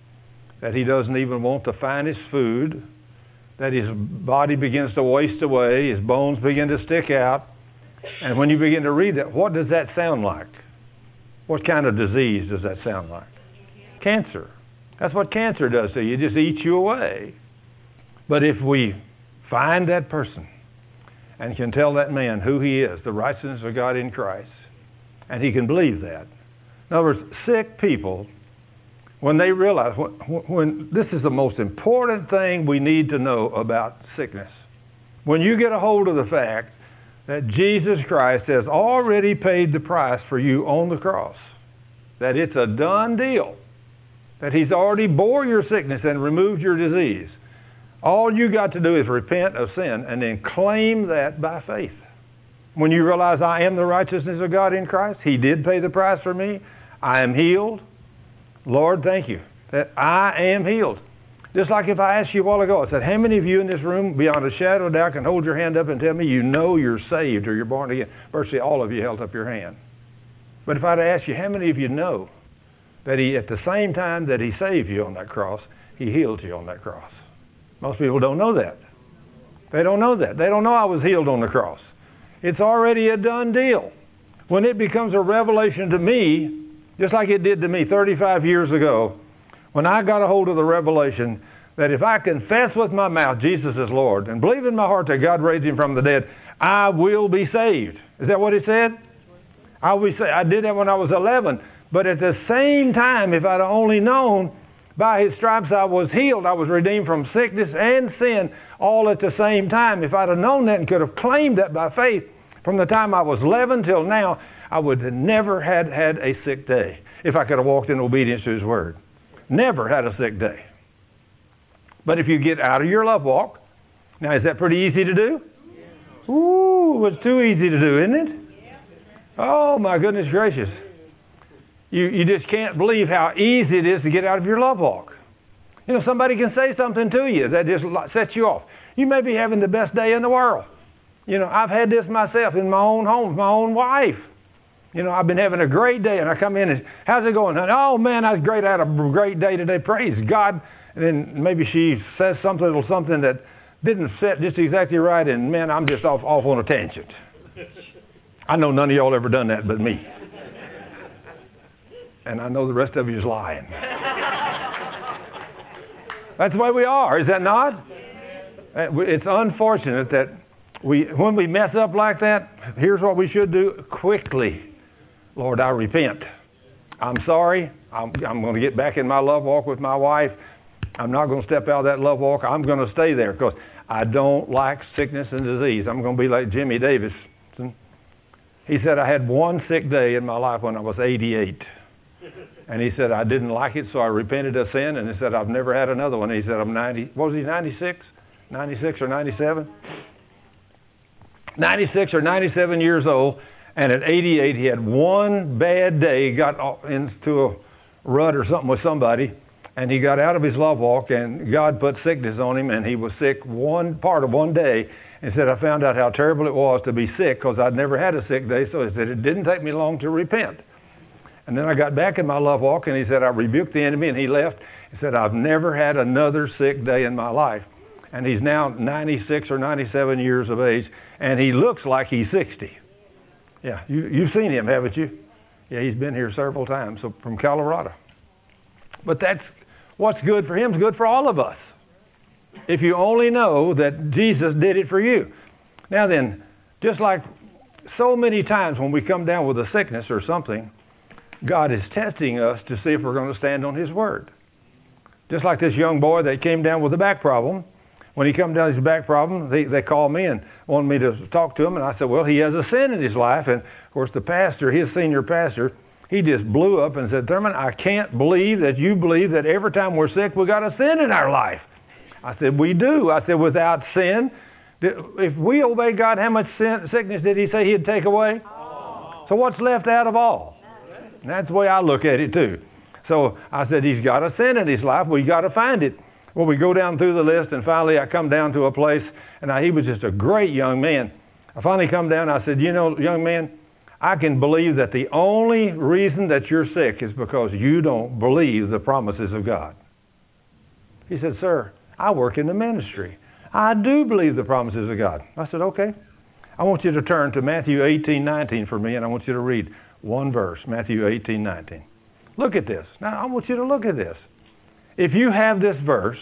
that he doesn't even want to find his food, that his body begins to waste away, his bones begin to stick out. And when you begin to read that, what does that sound like? What kind of disease does that sound like? Cancer. That's what cancer does to you. It just eats you away. But if we find that person and can tell that man who he is, the righteousness of God in Christ, and he can believe that. In other words, sick people, when they realize, when this is the most important thing we need to know about sickness. When you get a hold of the fact that Jesus Christ has already paid the price for you on the cross, that it's a done deal, that he's already bore your sickness and removed your disease. All you got to do is repent of sin and then claim that by faith. When you realize I am the righteousness of God in Christ, he did pay the price for me, I am healed. Lord, thank you that I am healed. Just like if I asked you a while ago, I said, how many of you in this room, beyond a shadow of doubt, can hold your hand up and tell me you know you're saved or you're born again? Virtually all of you held up your hand. But if I'd asked you, how many of you know that he, at the same time that he saved you on that cross, he healed you on that cross? Most people don't know that. They don't know that. They don't know I was healed on the cross. It's already a done deal. When it becomes a revelation to me, just like it did to me 35 years ago, when I got a hold of the revelation that if I confess with my mouth Jesus is Lord and believe in my heart that God raised him from the dead, I will be saved. Is that what it said? I will be saved. I did that when I was 11. But at the same time, if I'd only known by his stripes I was healed, I was redeemed from sickness and sin all at the same time. If I'd have known that and could have claimed that by faith from the time I was 11 till now, I would have never had a sick day if I could have walked in obedience to his word. Never had a sick day. But if you get out of your love walk, now is that pretty easy to do? Ooh, it's too easy to do, isn't it? Oh my goodness gracious. You just can't believe how easy it is to get out of your love walk. You know, somebody can say something to you that just sets you off. You may be having the best day in the world. You know, I've had this myself in my own home with my own wife. You know, I've been having a great day, and I come in and, how's it going, honey? Oh, man, I was great. I had a great day today. Praise God. And then maybe she says something that didn't set just exactly right, and, man, I'm just off on a tangent. I know none of y'all ever done that but me. And I know the rest of you is lying. That's the way we are, is that not? It's unfortunate that when we mess up like that, here's what we should do quickly. Lord, I repent. I'm sorry. I'm going to get back in my love walk with my wife. I'm not going to step out of that love walk. I'm going to stay there because I don't like sickness and disease. I'm going to be like Jimmy Davidson. He said, I had one sick day in my life when I was 88. And he said, I didn't like it, so I repented of sin. And he said, I've never had another one. He said, I'm 90. What was he, 96? 96 or 97? 96 or 97 years old. And at 88, he had one bad day. He got into a rut or something with somebody. And he got out of his love walk. And God put sickness on him. And he was sick one part of one day. And said, I found out how terrible it was to be sick because I'd never had a sick day. So he said, it didn't take me long to repent. And then I got back in my love walk, and he said, I rebuked the enemy, and he left. He said, I've never had another sick day in my life. And he's now 96 or 97 years of age, and he looks like he's 60. Yeah, you've seen him, haven't you? Yeah, he's been here several times, so from Colorado. But that's what's good for him is good for all of us. If you only know that Jesus did it for you. Now then, just like so many times when we come down with a sickness or something, God is testing us to see if we're going to stand on His Word. Just like this young boy that came down with a back problem. When he come down with his back problem, they called me and wanted me to talk to him. And I said, well, he has a sin in his life. And, of course, the pastor, his senior pastor, he just blew up and said, Thurman, I can't believe that you believe that every time we're sick, we got a sin in our life. I said, we do. I said, without sin, if we obey God, how much sickness did He say He'd take away? Oh. So what's left out of all? And that's the way I look at it, too. So I said, he's got a sin in his life. We got to find it. Well, we go down through the list, and finally I come down to a place, and he was just a great young man. I finally come down, and I said, you know, young man, I can believe that the only reason that you're sick is because you don't believe the promises of God. He said, sir, I work in the ministry. I do believe the promises of God. I said, okay. I want you to turn to Matthew 18:19 for me, and I want you to read one verse, Matthew 18:19. Look at this. Now, I want you to look at this. If you have this verse,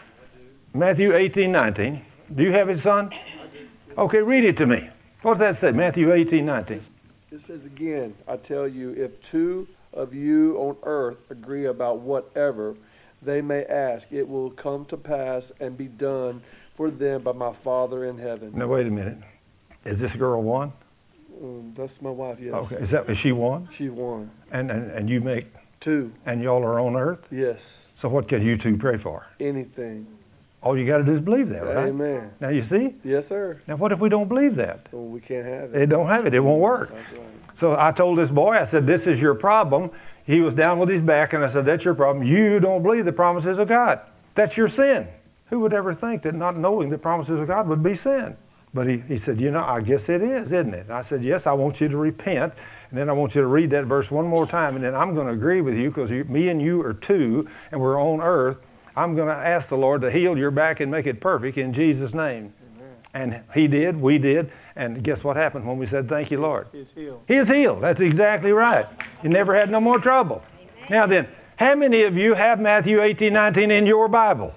Matthew 18:19, do you have it, son? Okay, read it to me. What does that say, Matthew 18:19? It says again, I tell you, if two of you on earth agree about whatever they may ask, it will come to pass and be done for them by my Father in heaven. Now, wait a minute. Is this girl one? That's my wife, yes. Okay, is she one? She one. And you make two. And y'all are on earth? Yes. So what can you two pray for? Anything. All you got to do is believe that, right? Amen. Now you see? Yes, sir. Now what if we don't believe that? Well, we can't have it. It don't have it. It won't work. That's right. So I told this boy, I said, this is your problem. He was down with his back, and I said, that's your problem. You don't believe the promises of God. That's your sin. Who would ever think that not knowing the promises of God would be sin? But he said, you know, I guess it is, isn't it? I said, yes, I want you to repent. And then I want you to read that verse one more time, and then I'm going to agree with you because me and you are two, and we're on earth. I'm going to ask the Lord to heal your back and make it perfect in Jesus' name. Amen. And He did, we did, and guess what happened when we said, thank you, Lord? He's healed. He is healed. That's exactly right. You never had no more trouble. Amen. Now then, how many of you have Matthew 18:19 in your Bible?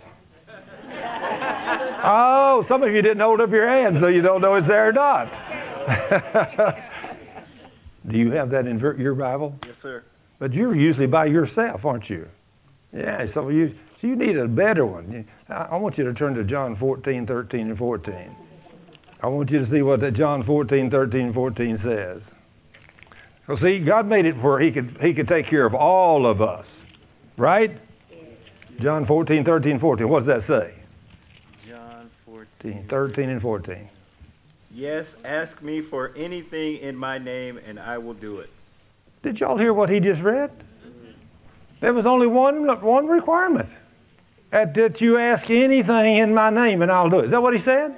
Oh, some of you didn't hold up your hand, so you don't know it's there or not. Do you have that in your Bible? Yes, sir. But you're usually by yourself, aren't you? Yeah, so you need a better one. I want you to turn to John 14:13 and 14. I want you to see what that John 14:13 and 14 says. So see, God made it where He could take care of all of us, right? John 14:13 and 14. What does that say? John 14. 13 and 14. Yes, ask me for anything in my name, and I will do it. Did y'all hear what he just read? There was only one requirement. That you ask anything in my name, and I'll do it. Is that what he said?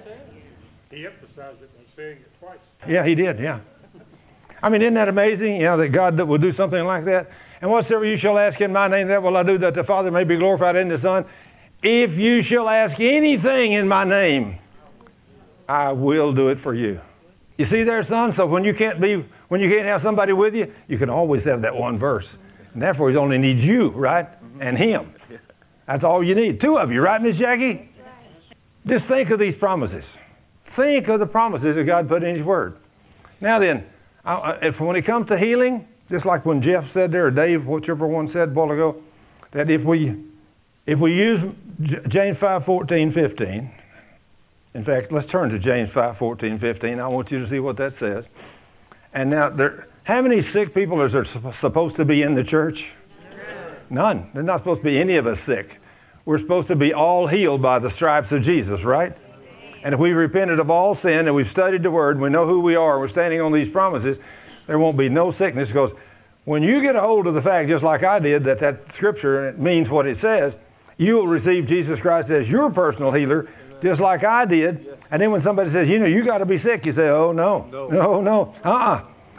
He emphasized it by saying it twice. Yeah, he did, yeah. I mean, isn't that amazing, that God will do something like that? And whatsoever you shall ask in my name, that will I do, that the Father may be glorified in the Son. If you shall ask anything in my name, I will do it for you. You see there, son? So when you can't have somebody with you, you can always have that one verse. And therefore, He only needs you, right? And Him. That's all you need. Two of you, right, Miss Jackie? Just think of these promises. Think of the promises that God put in His Word. Now then, when it comes to healing, just like when Jeff said there, or Dave, whichever one said a while ago, that if we use James 5:14-15, in fact, let's turn to James 5:14-15. I want you to see what that says. And now, how many sick people are there supposed to be in the church? None. There's not supposed to be any of us sick. We're supposed to be all healed by the stripes of Jesus, right? And if we repented of all sin and we've studied the Word, and we know who we are, and we're standing on these promises, there won't be no sickness. Because when you get a hold of the fact, just like I did, that Scripture means what it says, you will receive Jesus Christ as your personal healer, just like I did. And then when somebody says, you got to be sick, you say, oh, no.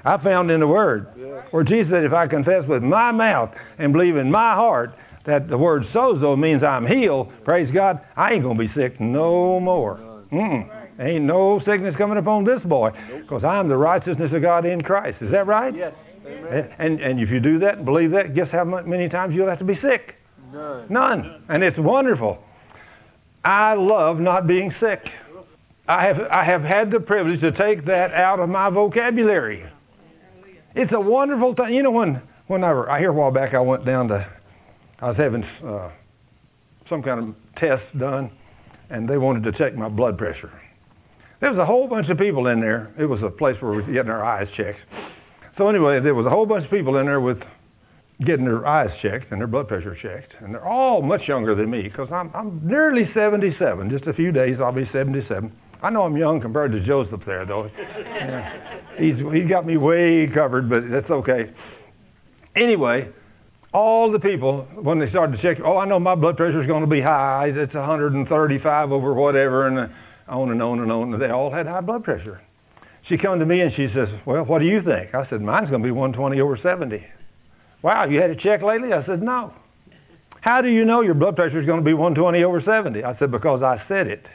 I found in the Word where Jesus said, if I confess with my mouth and believe in my heart that the word sozo means I'm healed, praise God, I ain't going to be sick no more. Ain't no sickness coming upon this boy, because I'm the righteousness of God in Christ. Is that right? Yes. Amen. And if you do that and believe that, guess how many times you'll have to be sick? None. And it's wonderful. I love not being sick. I have had the privilege to take that out of my vocabulary. It's a wonderful thing. You know, I hear a while back I went down to, I was having some kind of test done, and they wanted to check my blood pressure. There was a whole bunch of people in there. It was a place where we were getting our eyes checked. So anyway, there was a whole bunch of people in there with getting their eyes checked and their blood pressure checked. And they're all much younger than me, because I'm nearly 77. Just a few days, I'll be 77. I know I'm young compared to Joseph there, though. He's got me way covered, but that's okay. Anyway, all the people, when they started to check, I know my blood pressure is going to be high. It's 135 over whatever, and on and on and on. They all had high blood pressure. She come to me and she says, well, what do you think? I said, mine's going to be 120 over 70. Wow, you had it checked lately? I said, no. How do you know your blood pressure is going to be 120 over 70? I said, because I said it.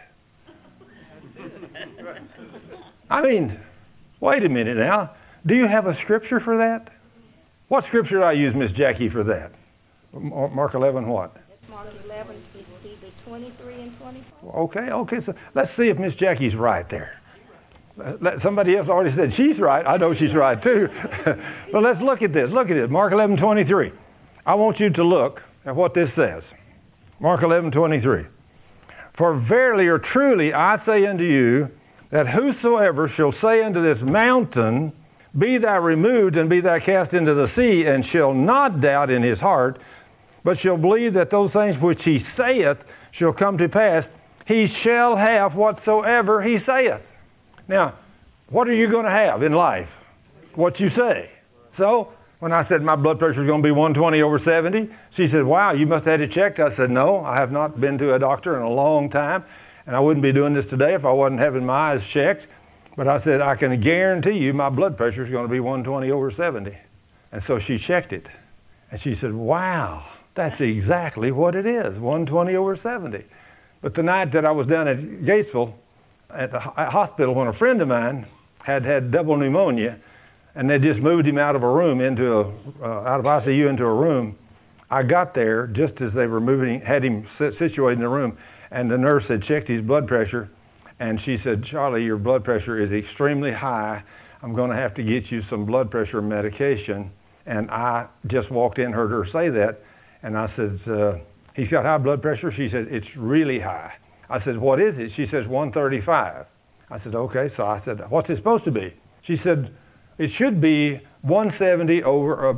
I mean, wait a minute now. Do you have a scripture for that? What scripture did I use, Miss Jackie, for that? Mark 11 what? Mark 11, it's either 23 and 24. Okay, so let's see if Miss Jackie's right there. Somebody else already said she's right. I know she's right too. But let's look at this. Look at it. Mark 11:23. I want you to look at what this says. Mark 11:23. For verily or truly I say unto you, that whosoever shall say unto this mountain, be thou removed and be thou cast into the sea, and shall not doubt in his heart, but shall believe that those things which he saith shall come to pass, he shall have whatsoever he saith. Now, what are you going to have in life? What you say. So, when I said my blood pressure is going to be 120 over 70, she said, wow, you must have had it checked. I said, no, I have not been to a doctor in a long time, and I wouldn't be doing this today if I wasn't having my eyes checked. But I said, I can guarantee you my blood pressure is going to be 120 over 70. And so she checked it. And she said, wow, that's exactly what it is, 120 over 70. But the night that I was down at Gatesville, at the hospital, when a friend of mine had double pneumonia, and they just moved him out of a room out of ICU into a room, I got there just as they were had him situated in the room, and the nurse had checked his blood pressure, and she said, Charlie, your blood pressure is extremely high. I'm going to have to get you some blood pressure medication. And I just walked in, heard her say that, and I said, he's got high blood pressure? She said, it's really high. I said, what is it? She says, 135. I said, okay. So I said, what's it supposed to be? She said, it should be 170 over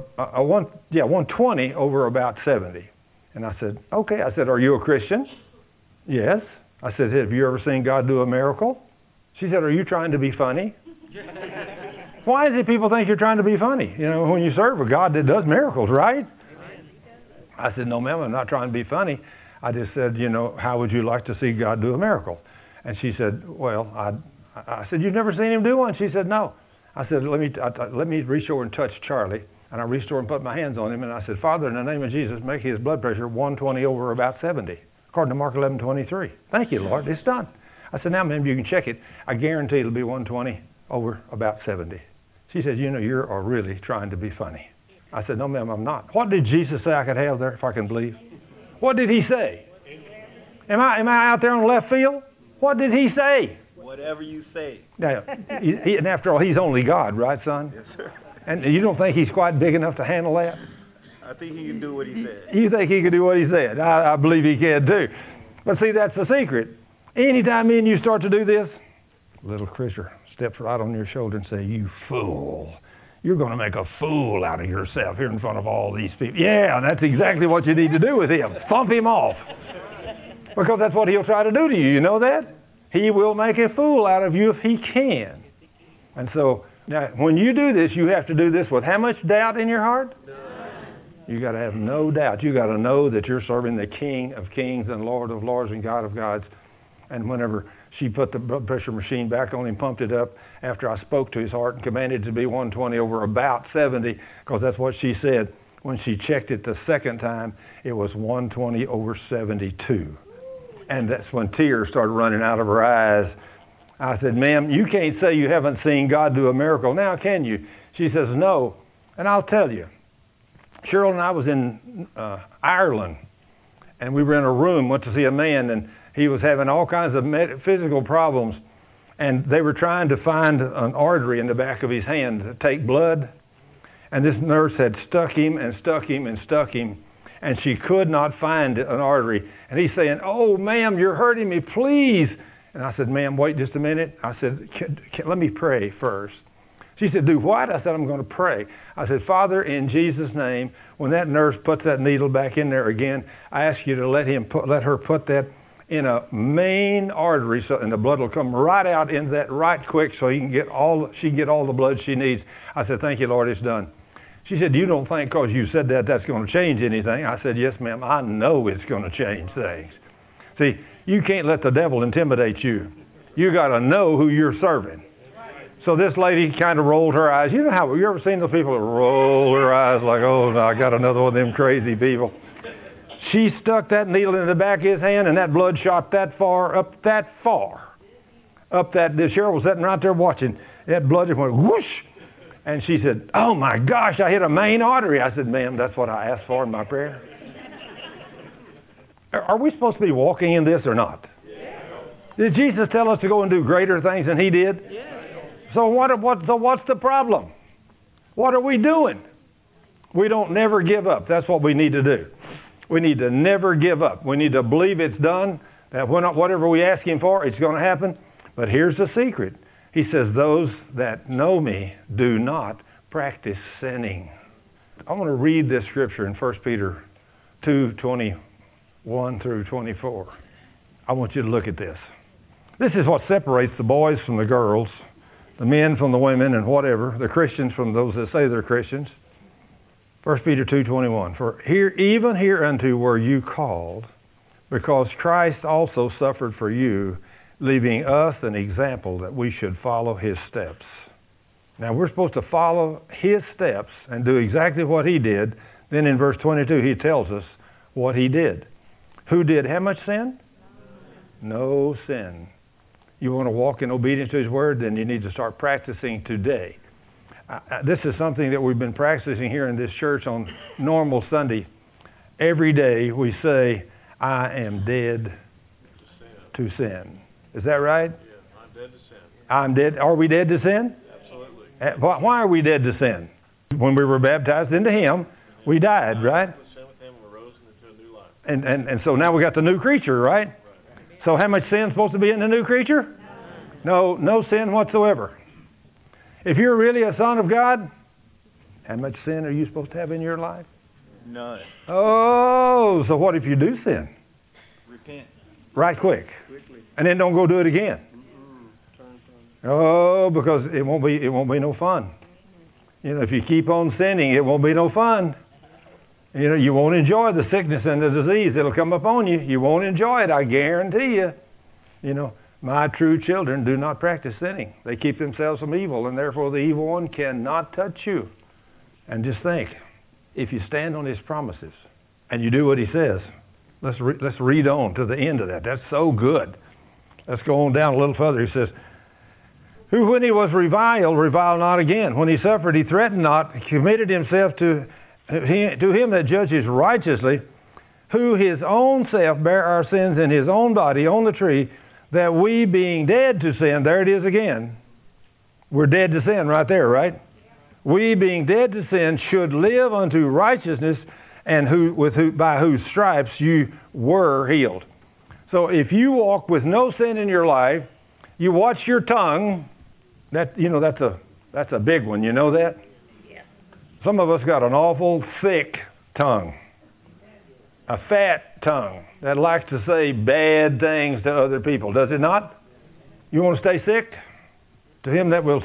120 over about 70. And I said, okay. I said, are you a Christian? Yes. I said, have you ever seen God do a miracle? She said, are you trying to be funny? Why is it people think you're trying to be funny? You know, when you serve a God that does miracles, right? I said, no, ma'am, I'm not trying to be funny. I just said, you know, how would you like to see God do a miracle? And she said, well, I said, you've never seen him do one? She said, no. I said, let me reach over and touch Charlie. And I reached over and put my hands on him, and I said, Father, in the name of Jesus, make his blood pressure 120 over about 70, according to Mark 11:23. Thank you, Lord. It's done. I said, now, ma'am, you can check it. I guarantee it'll be 120 over about 70. She said, you know, you are really trying to be funny. I said, no, ma'am, I'm not. What did Jesus say I could have there, if I can believe? What did he say? Am I out there on left field? What did he say? Whatever you say. Now, and after all, he's only God, right, son? Yes, sir. And you don't think he's quite big enough to handle that? I think he can do what he said. You think he can do what he said? I believe he can too. But see, that's the secret. Anytime me and you start to do this, little creature steps right on your shoulder and say, you fool. You're going to make a fool out of yourself here in front of all these people. Yeah, that's exactly what you need to do with him. Thump him off. Because that's what he'll try to do to you. You know that? He will make a fool out of you if he can. And so, now, when you do this, you have to do this with how much doubt in your heart? You got to have no doubt. You got to know that you're serving the King of Kings and Lord of Lords and God of Gods. And whenever she put the blood pressure machine back on him, pumped it up, after I spoke to his heart and commanded it to be 120 over about 70, because that's what she said. When she checked it the second time, it was 120 over 72. And that's when tears started running out of her eyes. I said, ma'am, you can't say you haven't seen God do a miracle now, can you? She says, no. And I'll tell you, Cheryl and I was in Ireland, and we were in a room, went to see a man, and he was having all kinds of physical problems, and they were trying to find an artery in the back of his hand to take blood. And this nurse had stuck him and stuck him and stuck him, and she could not find an artery. And he's saying, oh, ma'am, you're hurting me, please. And I said, ma'am, wait just a minute. I said, let me pray first. She said, do what? I said, I'm going to pray. I said, Father, in Jesus' name, when that nurse puts that needle back in there again, I ask you to let her put that in a main artery, and the blood will come right out into that right quick, so she can get all the blood she needs. I said, thank you, Lord, it's done. She said, you don't think because you said that that's going to change anything? I said, yes, ma'am, I know it's going to change things. See, you can't let the devil intimidate you. You got to know who you're serving. So this lady kind of rolled her eyes. You know how, you ever seen those people that roll their eyes like, oh, no, I got another one of them crazy people? She stuck that needle in the back of his hand, and that blood shot that far. Cheryl was sitting right there watching. That blood just went whoosh. And she said, oh my gosh, I hit a main artery. I said, ma'am, that's what I asked for in my prayer. Are we supposed to be walking in this or not? Yeah. Did Jesus tell us to go and do greater things than he did? Yeah. So what's the problem? What are we doing? We don't never give up. That's what we need to do. We need to never give up. We need to believe it's done, that whatever we ask him for, it's going to happen. But here's the secret. He says, those that know me do not practice sinning. I want to read this scripture in 1 Peter 2:21 through 24. I want you to look at this. This is what separates the boys from the girls, the men from the women, and whatever, the Christians from those that say they're Christians. 1 Peter 2:21. For even hereunto were you called, because Christ also suffered for you, leaving us an example that we should follow his steps. Now we're supposed to follow his steps and do exactly what he did. Then in verse 22 he tells us what he did. Who did how much sin? No sin. You want to walk in obedience to his word, then you need to start practicing today. This is something that we've been practicing here in this church on normal Sunday. Every day we say, I am dead to sin. Is that right? Yeah, I'm dead to sin. I'm dead. Are we dead to sin? Absolutely. Why are we dead to sin? When we were baptized into him, we died, right? Sin with him, we rose into a new life. And so now we got the new creature, right? So how much sin is supposed to be in the new creature? No sin whatsoever. If you're really a son of God, how much sin are you supposed to have in your life? None. Oh, so what if you do sin? Repent. Right quickly. And then don't go do it again. Mm-hmm. Oh, because it won't be no fun. You know, if you keep on sinning, it won't be no fun. You know, you won't enjoy the sickness and the disease that'll come upon you. You won't enjoy it, I guarantee you. You know, my true children do not practice sinning. They keep themselves from evil, and therefore the evil one cannot touch you. And just think, if you stand on his promises and you do what he says, let's read on to the end of that. That's so good. Let's go on down a little further. He says, who when he was reviled not again. When he suffered, he threatened not, committed himself to him that judges righteously, who his own self bare our sins in his own body on the tree, that we being dead to sin, there it is again. We're dead to sin right there, right? We being dead to sin should live unto righteousness, and by whose stripes you were healed. So if you walk with no sin in your life, you watch your tongue. That's a big one. You know that? Yeah. Some of us got an awful thick tongue, a fat tongue that likes to say bad things to other people. Does it not? You want to stay sick? To him that will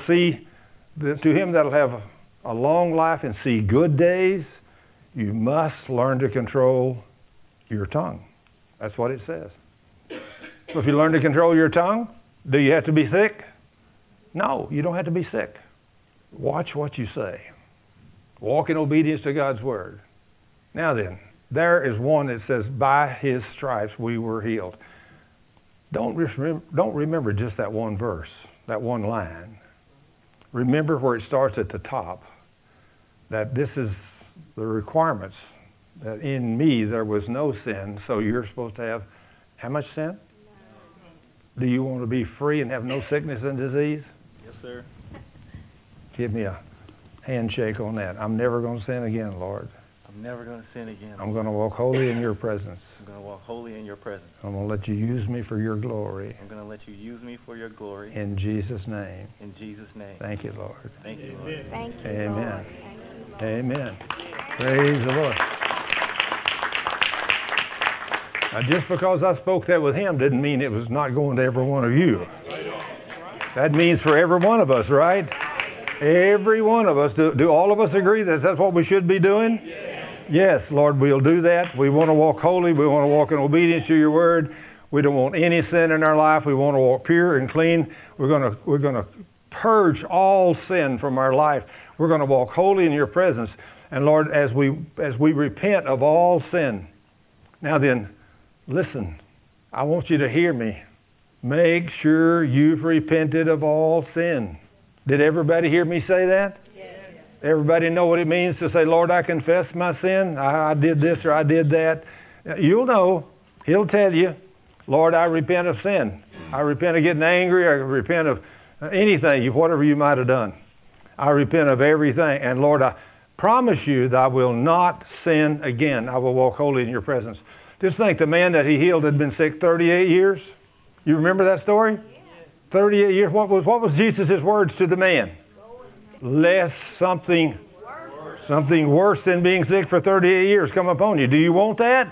have a long life and see good days, you must learn to control your tongue. That's what it says. So if you learn to control your tongue, do you have to be sick? No, you don't have to be sick. Watch what you say. Walk in obedience to God's word. Now then, there is one that says, by his stripes we were healed. Don't remember just that one verse, that one line. Remember where it starts at the top, that this is the requirements, that in me there was no sin, so you're supposed to have how much sin? Do you want to be free and have no sickness and disease? Yes, sir. Give me a handshake on that. I'm never going to sin again, Lord. I'm never going to sin again. I'm going to walk holy in your presence. I'm going to walk holy in your presence. I'm going to let you use me for your glory. I'm going to let you use me for your glory. In Jesus' name. In Jesus' name. Thank you, Lord. Thank you, Lord. Thank you, Amen. Lord. Thank you, Lord. Amen. Praise the Lord. Now, just because I spoke that with him didn't mean it was not going to every one of you. That means for every one of us, right? Every one of us. Do all of us agree that that's what we should be doing? Yes, Lord, we'll do that. We want to walk holy. We want to walk in obedience to your word. We don't want any sin in our life. We want to walk pure and clean. We're going to purge all sin from our life. We're going to walk holy in your presence. And Lord, as we repent of all sin, now then, listen, I want you to hear me. Make sure you've repented of all sin. Did everybody hear me say that? Yes. Everybody know what it means to say, Lord, I confess my sin. I did this or I did that. You'll know. He'll tell you, Lord, I repent of sin. I repent of getting angry. I repent of anything, whatever you might have done. I repent of everything. And Lord, I promise you that I will not sin again. I will walk holy in your presence. Just think, the man that he healed had been sick 38 years. You remember that story? Yeah. 38 years. What was Jesus' words to the man? Lest something worse than being sick for 38 years come upon you. Do you want that?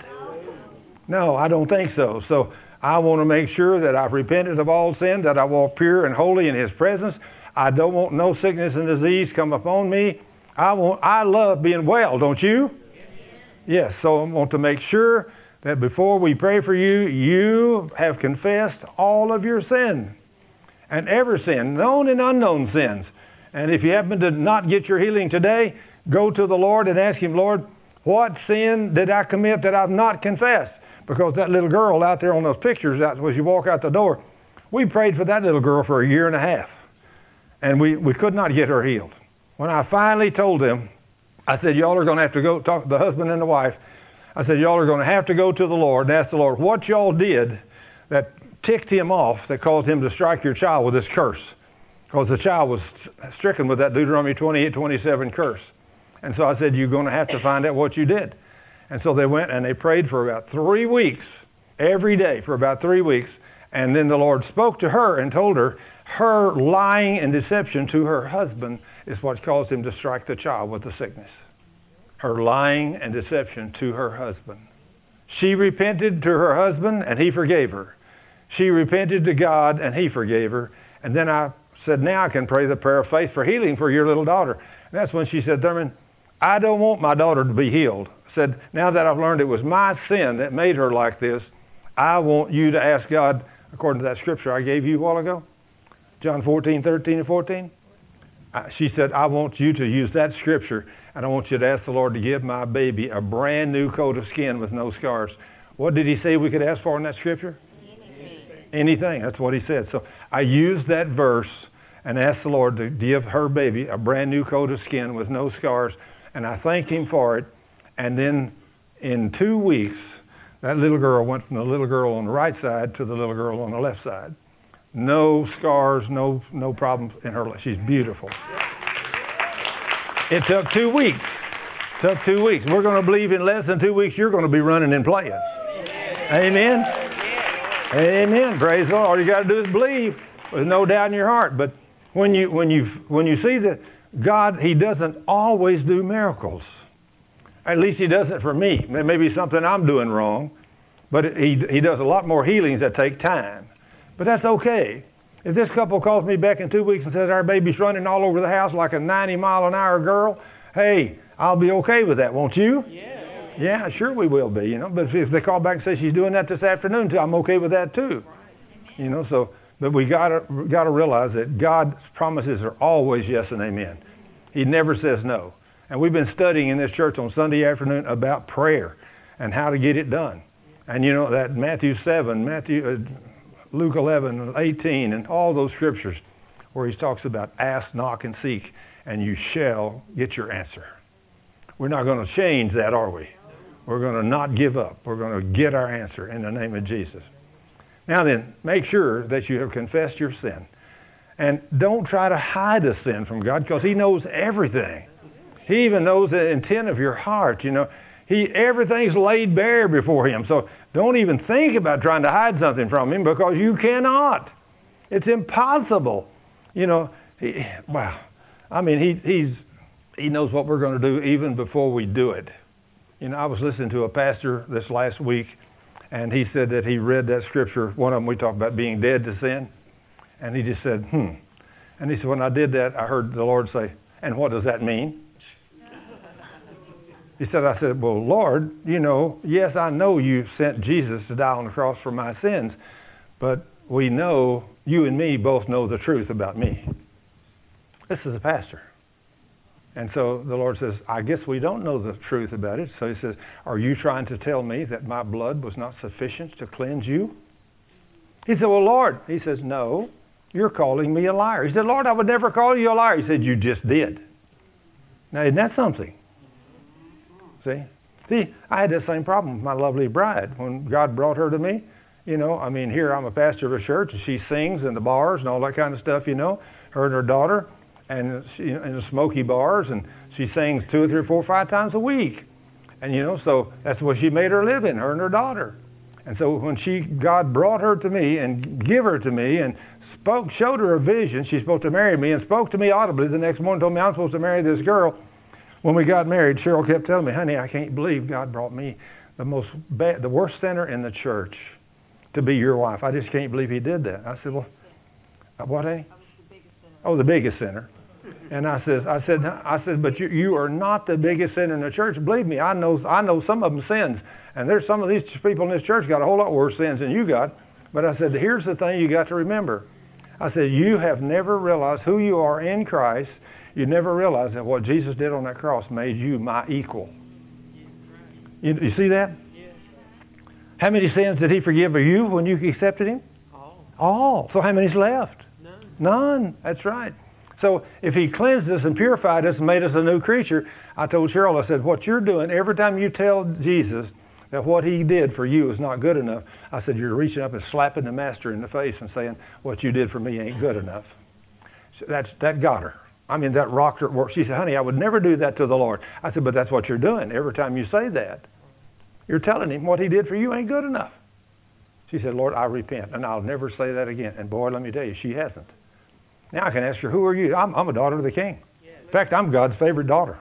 No, I don't think so. So I want to make sure that I've repented of all sin, that I walk pure and holy in his presence. I don't want no sickness and disease come upon me. I love being well, don't you? Yes, so I want to make sure that before we pray for you, you have confessed all of your sin. And every sin, known and unknown sins. And if you happen to not get your healing today, go to the Lord and ask him, Lord, what sin did I commit that I've not confessed? Because that little girl out there on those pictures, as you walk out the door, we prayed for that little girl for a year and a half. And we could not get her healed. When I finally told them, I said, y'all are going to have to go talk to the husband and the wife. I said, y'all are going to have to go to the Lord and ask the Lord what y'all did that ticked him off, that caused him to strike your child with this curse. Because the child was stricken with that Deuteronomy 28:27 curse. And so I said, you're going to have to find out what you did. And so they went and they prayed for about 3 weeks, every day for about 3 weeks. And then the Lord spoke to her and told her, her lying and deception to her husband is what caused him to strike the child with the sickness. Her lying and deception to her husband. She repented to her husband and he forgave her. She repented to God and he forgave her. And then I said, now I can pray the prayer of faith for healing for your little daughter. And that's when she said, Thurman, I don't want my daughter to be healed. I said, now that I've learned it was my sin that made her like this, I want you to ask God, according to that scripture I gave you a while ago, John 14:13 and 14. She said, I want you to use that scripture, and I want you to ask the Lord to give my baby a brand new coat of skin with no scars. What did he say we could ask for in that scripture? Anything. That's what he said. So I used that verse and asked the Lord to give her baby a brand new coat of skin with no scars, and I thanked him for it. And then in 2 weeks, that little girl went from the little girl on the right side to the little girl on the left side. No scars, no problems in her life. She's beautiful. It took 2 weeks. We're going to believe in less than 2 weeks you're going to be running and playing. Amen? Amen. Praise the Lord. All you got to do is believe with no doubt in your heart. But when you see that God, he doesn't always do miracles. At least he doesn't for me. It may be something I'm doing wrong. But he does a lot more healings that take time. But that's okay. If this couple calls me back in 2 weeks and says our baby's running all over the house like a 90-mile-an-hour girl, hey, I'll be okay with that, won't you? Yeah, sure we will be, you know. But if they call back and say she's doing that this afternoon, I'm okay with that too. You know, so, but we gotta realize that God's promises are always yes and amen. He never says no. And we've been studying in this church on Sunday afternoon about prayer and how to get it done. And you know that Matthew 7, Luke 11, 18, and all those scriptures where he talks about ask, knock, and seek, and you shall get your answer. We're not going to change that, are we? We're going to not give up. We're going to get our answer in the name of Jesus. Now then, make sure that you have confessed your sin. And don't try to hide a sin from God, because He knows everything. He even knows the intent of your heart, you know. Everything's laid bare before Him. So don't even think about trying to hide something from Him, because you cannot. It's impossible. You know, He knows what we're going to do even before we do it. You know, I was listening to a pastor this last week, and he said that he read that scripture. One of them, we talked about being dead to sin. And he just said, And he said, when I did that, I heard the Lord say, and what does that mean? I said, well, Lord, you know, yes, I know you sent Jesus to die on the cross for my sins, but we know, you and me both know the truth about me. This is a pastor. And so the Lord says, I guess we don't know the truth about it. So He says, are you trying to tell me that my blood was not sufficient to cleanse you? He said, well, Lord. He says, no, you're calling me a liar. He said, Lord, I would never call you a liar. He said, you just did. Now, isn't that something? See, I had that same problem with my lovely bride. When God brought her to me, you know, I mean, here I'm a pastor of a church, and she sings in the bars and all that kind of stuff, you know, her and her daughter, and she, in the smoky bars, and she sings 2 or 3 or 4 or 5 times a week. And, you know, so that's what she made her living, her and her daughter. And so when God brought her to me and gave her to me and showed her a vision, she's supposed to marry me, and spoke to me audibly the next morning, told me I'm supposed to marry this girl. When we got married, Cheryl kept telling me, honey, I can't believe God brought me the worst sinner in the church to be your wife. I just can't believe He did that. I said, well, what, eh? Oh, the biggest sinner. And I said, but you are not the biggest sinner in the church. Believe me, I know some of them sins. And there's some of these people in this church got a whole lot worse sins than you got. But I said, here's the thing you got to remember. I said, you have never realized who you are in Christ. You never realized that what Jesus did on that cross made you my equal. You see that? How many sins did He forgive of you when you accepted Him? All. So how many's left? None. That's right. So if He cleansed us and purified us and made us a new creature, I told Cheryl, I said, what you're doing, every time you tell Jesus that what He did for you is not good enough, I said, you're reaching up and slapping the Master in the face and saying, what you did for me ain't good enough. So that got her. I mean, that rocked her. She said, honey, I would never do that to the Lord. I said, but that's what you're doing. Every time you say that, you're telling Him what He did for you ain't good enough. She said, Lord, I repent, and I'll never say that again. And boy, let me tell you, she hasn't. Now I can ask her, who are you? I'm a daughter of the King. In fact, I'm God's favorite daughter.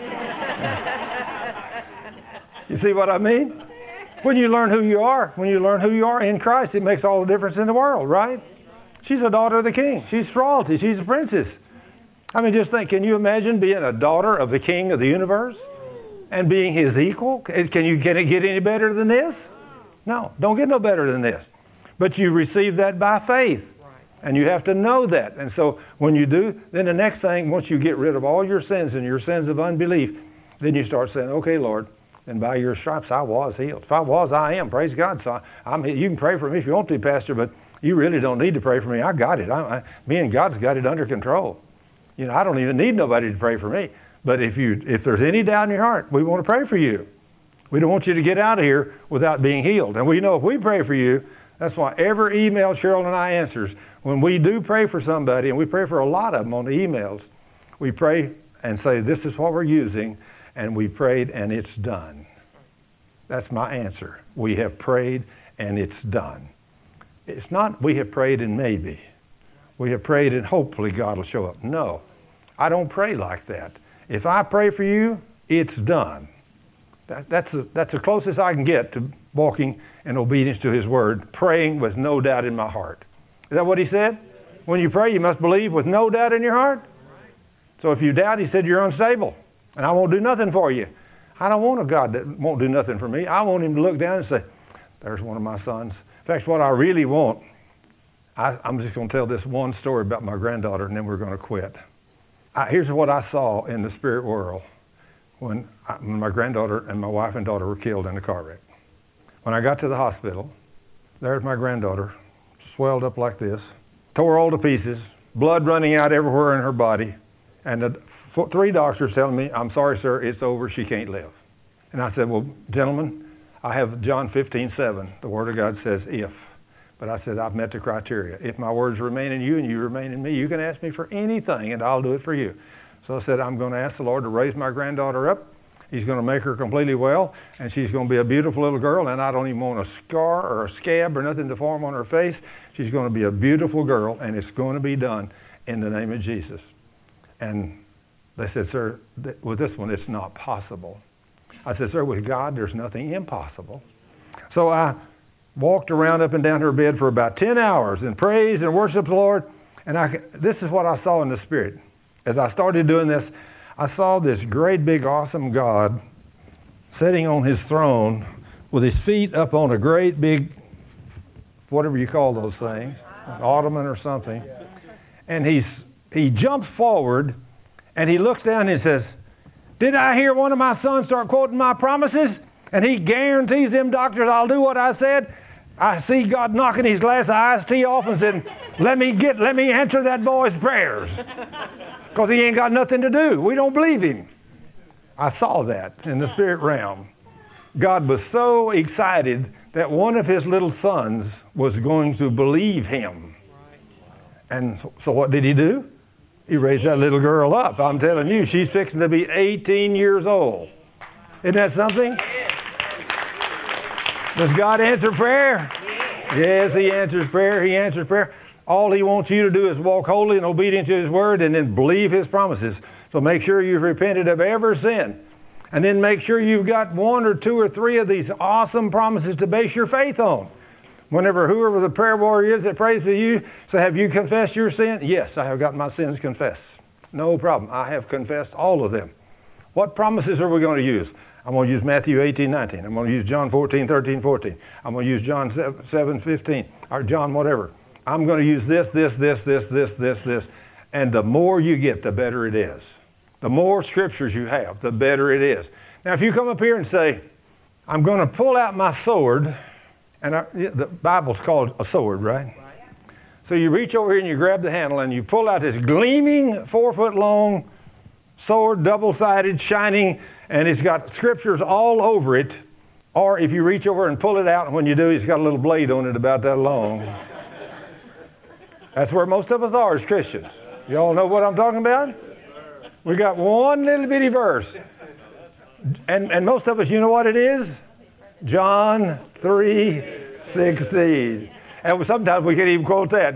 You see what I mean? When you learn who you are in Christ, it makes all the difference in the world, right? She's a daughter of the King. She's royalty. She's a princess. I mean, just think, can you imagine being a daughter of the King of the universe and being His equal? Can it get any better than this? No, don't get no better than this. But you receive that by faith. And you have to know that. And so when you do, then the next thing, once you get rid of all your sins and your sins of unbelief, then you start saying, okay, Lord, and by your stripes I was healed. If I was, I am. Praise God. So you can pray for me if you want to, Pastor, but you really don't need to pray for me. I got it. Me and God's got it under control. You know, I don't even need nobody to pray for me. But if there's any doubt in your heart, we want to pray for you. We don't want you to get out of here without being healed. And we know if we pray for you, that's why every email Cheryl and I answers, when we do pray for somebody, and we pray for a lot of them on the emails, we pray and say, this is what we're using, and we prayed and it's done. That's my answer. We have prayed and it's done. It's not we have prayed and maybe. We have prayed and hopefully God will show up. No, I don't pray like that. If I pray for you, it's done. That's the closest I can get to walking in obedience to His word, praying with no doubt in my heart. Is that what He said? When you pray, you must believe with no doubt in your heart. So if you doubt, He said, you're unstable, and I won't do nothing for you. I don't want a God that won't do nothing for me. I want Him to look down and say, there's one of my sons. In fact, what I really want I'm just going to tell this one story about my granddaughter, and then we're going to quit. Here's what I saw in the spirit world when my granddaughter and my wife and daughter were killed in a car wreck. When I got to the hospital, there's my granddaughter, swelled up like this, tore all to pieces, blood running out everywhere in her body, and the 3 doctors telling me, "I'm sorry, sir, it's over, she can't live." And I said, "Well, gentlemen, I have John 15:7. The Word of God says, if." But I said, "I've met the criteria. If my words remain in you and you remain in me, you can ask me for anything and I'll do it for you." So I said, "I'm going to ask the Lord to raise my granddaughter up. He's going to make her completely well, and she's going to be a beautiful little girl, and I don't even want a scar or a scab or nothing to form on her face. She's going to be a beautiful girl, and it's going to be done in the name of Jesus." And they said, "Sir, with this one, it's not possible." I said, "Sir, with God, there's nothing impossible." So I walked around up and down her bed for about 10 hours and praised and worshiped the Lord. And this is what I saw in the Spirit. As I started doing this, I saw this great big awesome God sitting on his throne with his feet up on a great big, whatever you call those things, an ottoman or something. And he jumps forward and he looks down and says, "Did I hear one of my sons start quoting my promises?" And he guarantees them doctors, "I'll do what I said." I see God knocking his glass of iced tea off and saying, let me answer that boy's prayers. Because he ain't got nothing to do. We don't believe him. I saw that in the spirit realm. God was so excited that one of his little sons was going to believe him. And so what did he do? He raised that little girl up. I'm telling you, she's fixing to be 18 years old. Isn't that something? Does God answer prayer? Yes, he answers prayer. He answers prayer. All he wants you to do is walk holy and obedient to his word and then believe his promises. So make sure you've repented of every sin. And then make sure you've got 1 or 2 or 3 of these awesome promises to base your faith on. Whenever whoever the prayer warrior is that prays for you, say, "Have you confessed your sin?" "Yes, I have got my sins confessed." No problem. I have confessed all of them. What promises are we going to use? I'm going to use Matthew 18:19. I'm going to use John 14:13-14. I'm going to use John 7:15 or John whatever. I'm going to use this. And the more you get, the better it is. The more scriptures you have, the better it is. Now, if you come up here and say, "I'm going to pull out my sword," and the Bible's called a sword, right? So you reach over here and you grab the handle and you pull out this gleaming 4-foot-long sword, double-sided, shining, and it's got scriptures all over it. Or if you reach over and pull it out, and when you do, it's got a little blade on it about that long. That's where most of us are as Christians. You all know what I'm talking about? We got one little bitty verse. And most of us, you know what it is? John 3:16. And sometimes we can't even quote that.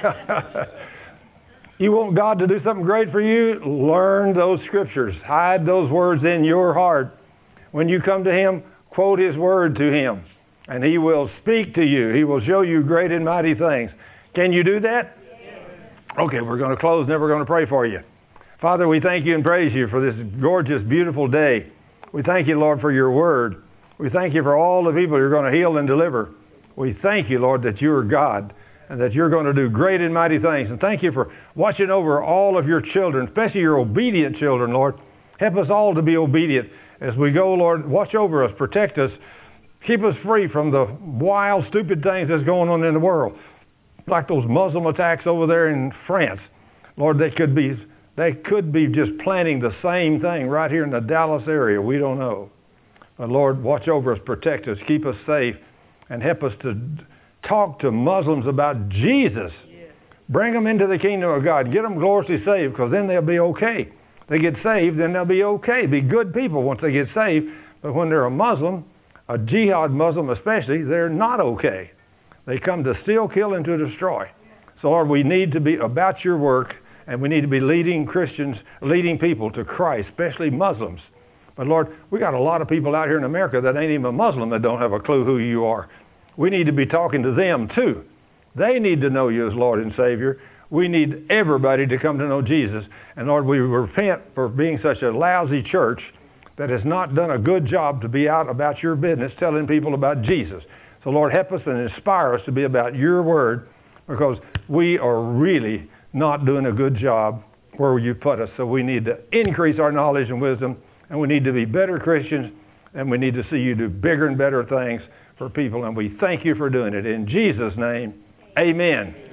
You want God to do something great for you? Learn those scriptures. Hide those words in your heart. When you come to him, quote his word to him. And he will speak to you. He will show you great and mighty things. Can you do that? Okay, we're going to close and then we're going to pray for you. Father, we thank you and praise you for this gorgeous, beautiful day. We thank you, Lord, for your word. We thank you for all the people you're going to heal and deliver. We thank you, Lord, that you are God and that you're going to do great and mighty things. And thank you for watching over all of your children, especially your obedient children, Lord. Help us all to be obedient as we go, Lord. Watch over us, protect us, keep us free from the wild, stupid things that's going on in the world. Like those Muslim attacks over there in France. Lord, they could be just planning the same thing right here in the Dallas area. We don't know. But Lord, watch over us, protect us, keep us safe, and help us to talk to Muslims about Jesus. Bring them into the kingdom of God. Get them gloriously saved, because then they'll be okay. They get saved, then they'll be okay. Be good people once they get saved. But when they're a Muslim, a jihad Muslim especially, they're not okay. They come to steal, kill, and to destroy. So, Lord, we need to be about your work, and we need to be leading Christians, leading people to Christ, especially Muslims. But, Lord, we got a lot of people out here in America that ain't even a Muslim that don't have a clue who you are. We need to be talking to them, too. They need to know you as Lord and Savior. We need everybody to come to know Jesus. And, Lord, we repent for being such a lousy church that has not done a good job to be out about your business, telling people about Jesus. So, Lord, help us and inspire us to be about your word. because we are really not doing a good job where you put us. So we need to increase our knowledge and wisdom, and we need to be better Christians, and we need to see you do bigger and better things for people. And we thank you for doing it. In Jesus' name, amen.